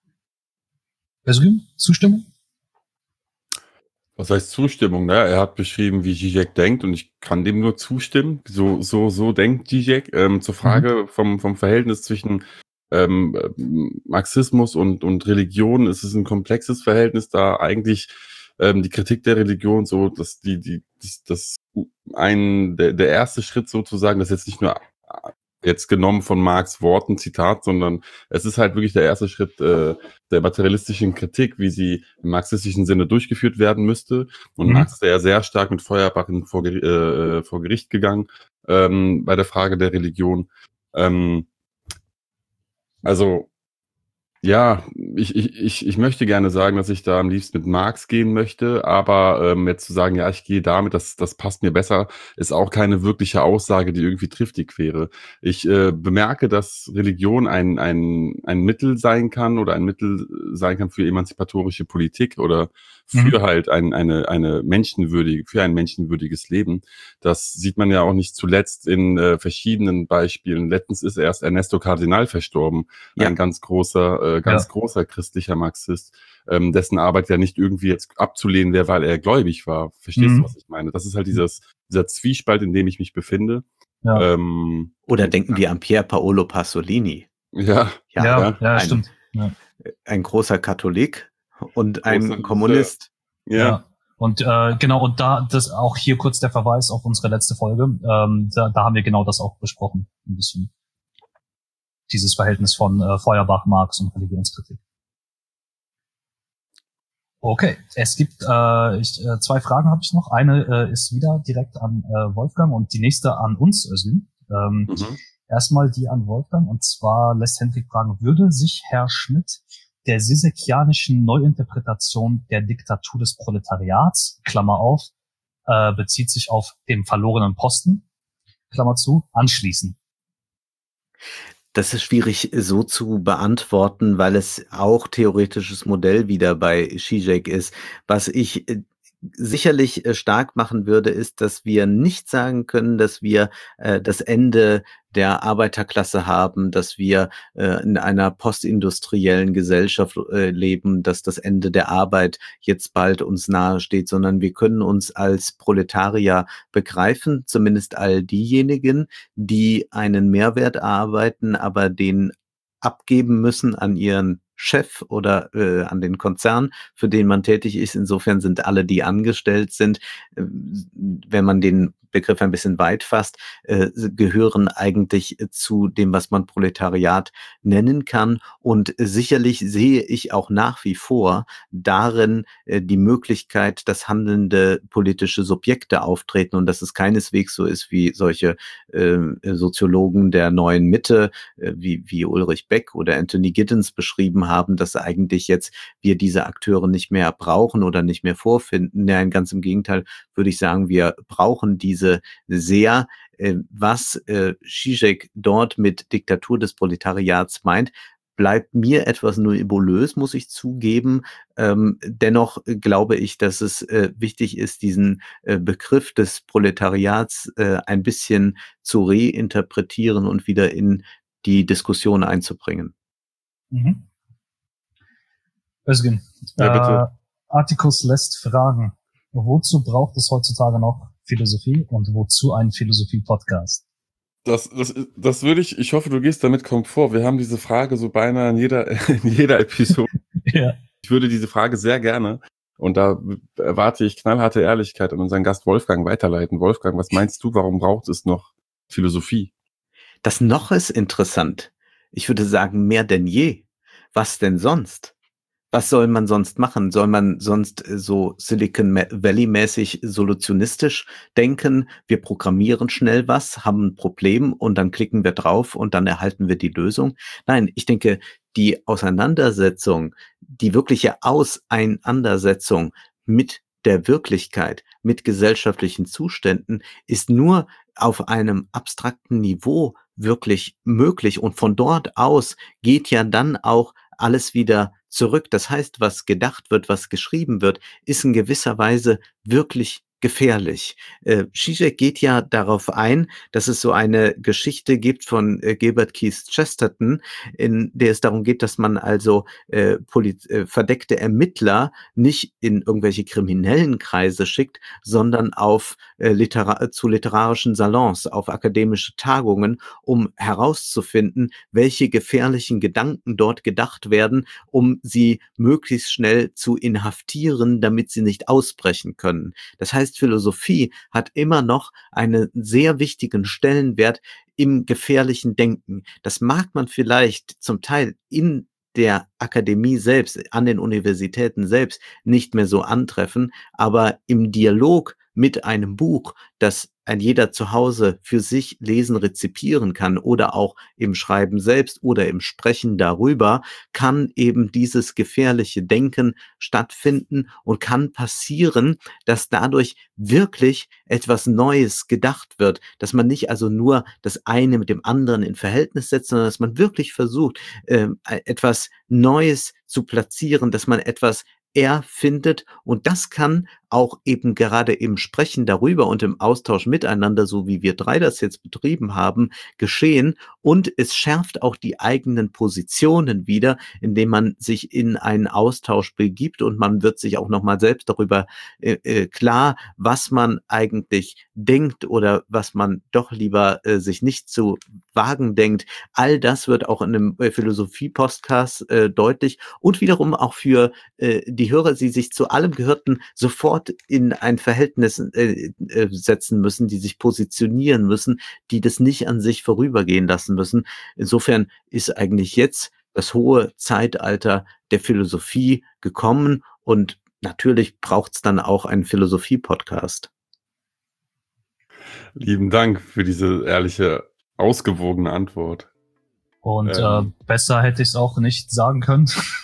Özgün, Zustimmung? Was heißt Zustimmung? Ne? Er hat beschrieben, wie Zizek denkt und ich kann dem nur zustimmen. So, so, so denkt Zizek. Ähm, zur Frage mhm. vom, vom Verhältnis zwischen ähm, Marxismus und, und Religion. Es ist ein komplexes Verhältnis, da eigentlich ähm, die Kritik der Religion so, dass die, die, das, das ein, der, der erste Schritt sozusagen, das jetzt nicht nur jetzt genommen von Marx Worten, Zitat, sondern es ist halt wirklich der erste Schritt äh, der materialistischen Kritik, wie sie im marxistischen Sinne durchgeführt werden müsste. Und Mhm. Marx ist ja sehr stark mit Feuerbach in, vor, Geri- äh, vor Gericht gegangen ähm, bei der Frage der Religion. Ähm, also ja, ich, ich, ich, ich möchte gerne sagen, dass ich da am liebsten mit Marx gehen möchte, aber ähm, jetzt zu sagen, ja, ich gehe damit, das, das passt mir besser, ist auch keine wirkliche Aussage, die irgendwie triftig wäre. Ich äh, bemerke, dass Religion ein, ein, ein Mittel sein kann oder ein Mittel sein kann für emanzipatorische Politik oder für Mhm. halt ein, eine, eine menschenwürdige, für ein menschenwürdiges Leben. Das sieht man ja auch nicht zuletzt in äh, verschiedenen Beispielen. Letztens ist erst Ernesto Cardinal verstorben, Ja. ein ganz großer, äh, ganz Ja. großer christlicher Marxist, ähm, dessen Arbeit ja nicht irgendwie jetzt abzulehnen wäre, weil er gläubig war. Verstehst Mhm. du, was ich meine? Das ist halt dieses, dieser Zwiespalt, in dem ich mich befinde. Ja. Ähm, Oder denken wir an Pier Paolo Pasolini. ja, Ja, Ja, ja. ja, ein, stimmt. Ja. ein großer Katholik und ein Großer- Kommunist. Ja. Ja. Und äh, genau, und da das auch hier kurz der Verweis auf unsere letzte Folge. Ähm, da, da haben wir genau das auch besprochen, ein bisschen. Dieses Verhältnis von äh, Feuerbach, Marx und Religionskritik. Okay, es gibt äh, ich, äh, zwei Fragen habe ich noch. Eine äh, ist wieder direkt an äh, Wolfgang und die nächste an uns, Özgün. Ähm, Mhm. Erstmal die an Wolfgang, und zwar lässt Hendrik fragen, würde sich Herr Schmidt der sisekianischen Neuinterpretation der Diktatur des Proletariats, Klammer auf, äh, bezieht sich auf den verlorenen Posten, Klammer zu, anschließen? Das ist schwierig so zu beantworten, weil es auch theoretisches Modell wieder bei Zizek ist. Was ich äh, sicherlich äh, stark machen würde, ist, dass wir nicht sagen können, dass wir äh, das Ende der Arbeiterklasse haben, dass wir äh, in einer postindustriellen Gesellschaft äh, leben, dass das Ende der Arbeit jetzt bald uns nahe steht, sondern wir können uns als Proletarier begreifen, zumindest all diejenigen, die einen Mehrwert arbeiten, aber den abgeben müssen an ihren Chef oder äh, an den Konzern, für den man tätig ist. Insofern sind alle, die angestellt sind, äh, wenn man den Begriff ein bisschen weit fasst, äh, gehören eigentlich zu dem, was man Proletariat nennen kann. Und sicherlich sehe ich auch nach wie vor darin äh, die Möglichkeit, dass handelnde politische Subjekte auftreten und dass es keineswegs so ist, wie solche äh, Soziologen der neuen Mitte, äh, wie, wie Ulrich Beck oder Anthony Giddens beschrieben haben, dass eigentlich jetzt wir diese Akteure nicht mehr brauchen oder nicht mehr vorfinden. Nein, ganz im Gegenteil würde ich sagen, wir brauchen diese sehr. Äh, was äh, Zizek dort mit Diktatur des Proletariats meint, bleibt mir etwas nebulös, muss ich zugeben. Ähm, dennoch glaube ich, dass es äh, wichtig ist, diesen äh, Begriff des Proletariats äh, ein bisschen zu reinterpretieren und wieder in die Diskussion einzubringen. Mhm. Özgün, Ja, bitte. äh, Atticus lässt fragen, wozu braucht es heutzutage noch Philosophie und wozu einen Philosophie-Podcast? Das, das, das würde ich, ich hoffe, du gehst damit komfort. Wir haben diese Frage so beinahe in jeder, in jeder Episode. Ja. Ich würde diese Frage sehr gerne, und da erwarte ich knallharte Ehrlichkeit, an unseren Gast Wolfgang weiterleiten. Wolfgang, was meinst du, warum braucht es noch Philosophie? Das noch ist interessant. Ich würde sagen, mehr denn je. Was denn sonst? Was soll man sonst machen? Soll man sonst äh, so Silicon Valley-mäßig solutionistisch denken? Wir programmieren schnell was, haben ein Problem und dann klicken wir drauf und dann erhalten wir die Lösung. Nein, ich denke, die Auseinandersetzung, die wirkliche Auseinandersetzung mit der Wirklichkeit, mit gesellschaftlichen Zuständen ist nur auf einem abstrakten Niveau wirklich möglich. Und von dort aus geht ja dann auch alles wieder zurück. Das heißt, was gedacht wird, was geschrieben wird, ist in gewisser Weise wirklich gefährlich. Äh, Zizek geht ja darauf ein, dass es so eine Geschichte gibt von äh, Gilbert Keith Chesterton, in der es darum geht, dass man also äh, Poliz äh, verdeckte Ermittler nicht in irgendwelche kriminellen Kreise schickt, sondern auf äh, litera zu literarischen Salons, auf akademische Tagungen, um herauszufinden, welche gefährlichen Gedanken dort gedacht werden, um sie möglichst schnell zu inhaftieren, damit sie nicht ausbrechen können. Das heißt, Philosophie hat immer noch einen sehr wichtigen Stellenwert im gefährlichen Denken. Das mag man vielleicht zum Teil in der Akademie selbst, an den Universitäten selbst nicht mehr so antreffen, aber im Dialog mit einem Buch, das ein jeder zu Hause für sich lesen, rezipieren kann oder auch im Schreiben selbst oder im Sprechen darüber, kann eben dieses gefährliche Denken stattfinden und kann passieren, dass dadurch wirklich etwas Neues gedacht wird, dass man nicht also nur das eine mit dem anderen in Verhältnis setzt, sondern dass man wirklich versucht, äh, etwas Neues zu platzieren, dass man etwas erfindet, und das kann auch eben gerade im Sprechen darüber und im Austausch miteinander, so wie wir drei das jetzt betrieben haben, geschehen, und es schärft auch die eigenen Positionen wieder, indem man sich in einen Austausch begibt, und man wird sich auch noch mal selbst darüber äh, äh, klar, was man eigentlich denkt oder was man doch lieber äh, sich nicht zu wagen denkt. All das wird auch in einem äh, Philosophie-Podcast äh, deutlich, und wiederum auch für äh, die Hörer, die sich zu allem Gehörten sofort in ein Verhältnis äh, äh, setzen müssen, die sich positionieren müssen, die das nicht an sich vorübergehen lassen müssen. Insofern ist eigentlich jetzt das hohe Zeitalter der Philosophie gekommen, und natürlich braucht es dann auch einen Philosophie-Podcast. Lieben Dank für diese ehrliche, ausgewogene Antwort. Und Ähm. äh, besser hätte ich es auch nicht sagen können.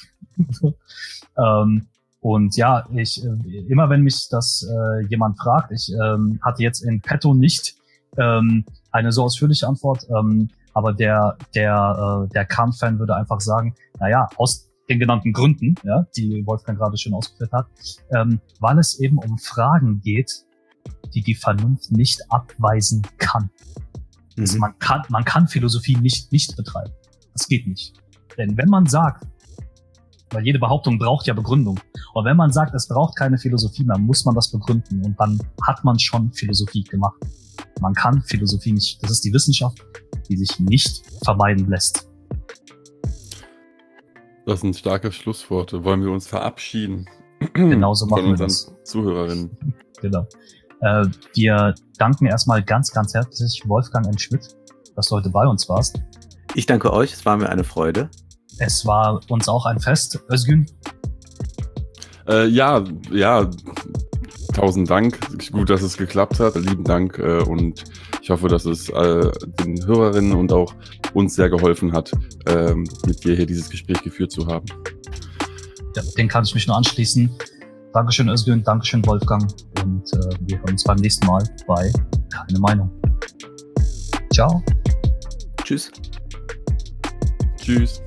ähm, Und ja, ich äh, immer wenn mich das äh, jemand fragt, ich ähm, hatte jetzt in petto nicht ähm, eine so ausführliche Antwort, ähm, aber der der äh, der Kant-Fan würde einfach sagen, naja, aus den genannten Gründen, ja, die Wolfgang gerade schön ausgeführt hat, ähm, weil es eben um Fragen geht, die die Vernunft nicht abweisen kann. Mhm. Also man kann man kann Philosophie nicht nicht betreiben. Das geht nicht. Denn wenn man sagt, weil jede Behauptung braucht ja Begründung. Und wenn man sagt, es braucht keine Philosophie mehr, muss man das begründen. Und dann hat man schon Philosophie gemacht. Man kann Philosophie nicht, das ist die Wissenschaft, die sich nicht vermeiden lässt. Das sind starke Schlussworte. Wollen wir uns verabschieden? Genauso machen von wir unseren das. Zuhörerinnen. Genau. Äh, wir danken erstmal ganz, ganz herzlich Wolfgang M. Schmidt, dass du heute bei uns warst. Ich danke euch, es war mir eine Freude. Es war uns auch ein Fest. Özgün? Äh, ja, ja, tausend Dank. Gut, dass es geklappt hat. Lieben Dank äh, und ich hoffe, dass es äh, den Hörerinnen und auch uns sehr geholfen hat, äh, mit dir hier dieses Gespräch geführt zu haben. Ja, den kann ich mich nur anschließen. Dankeschön, Özgün, Dankeschön, Wolfgang, und äh, wir hören uns beim nächsten Mal bei Keine Meinung. Ciao. Tschüss. Tschüss.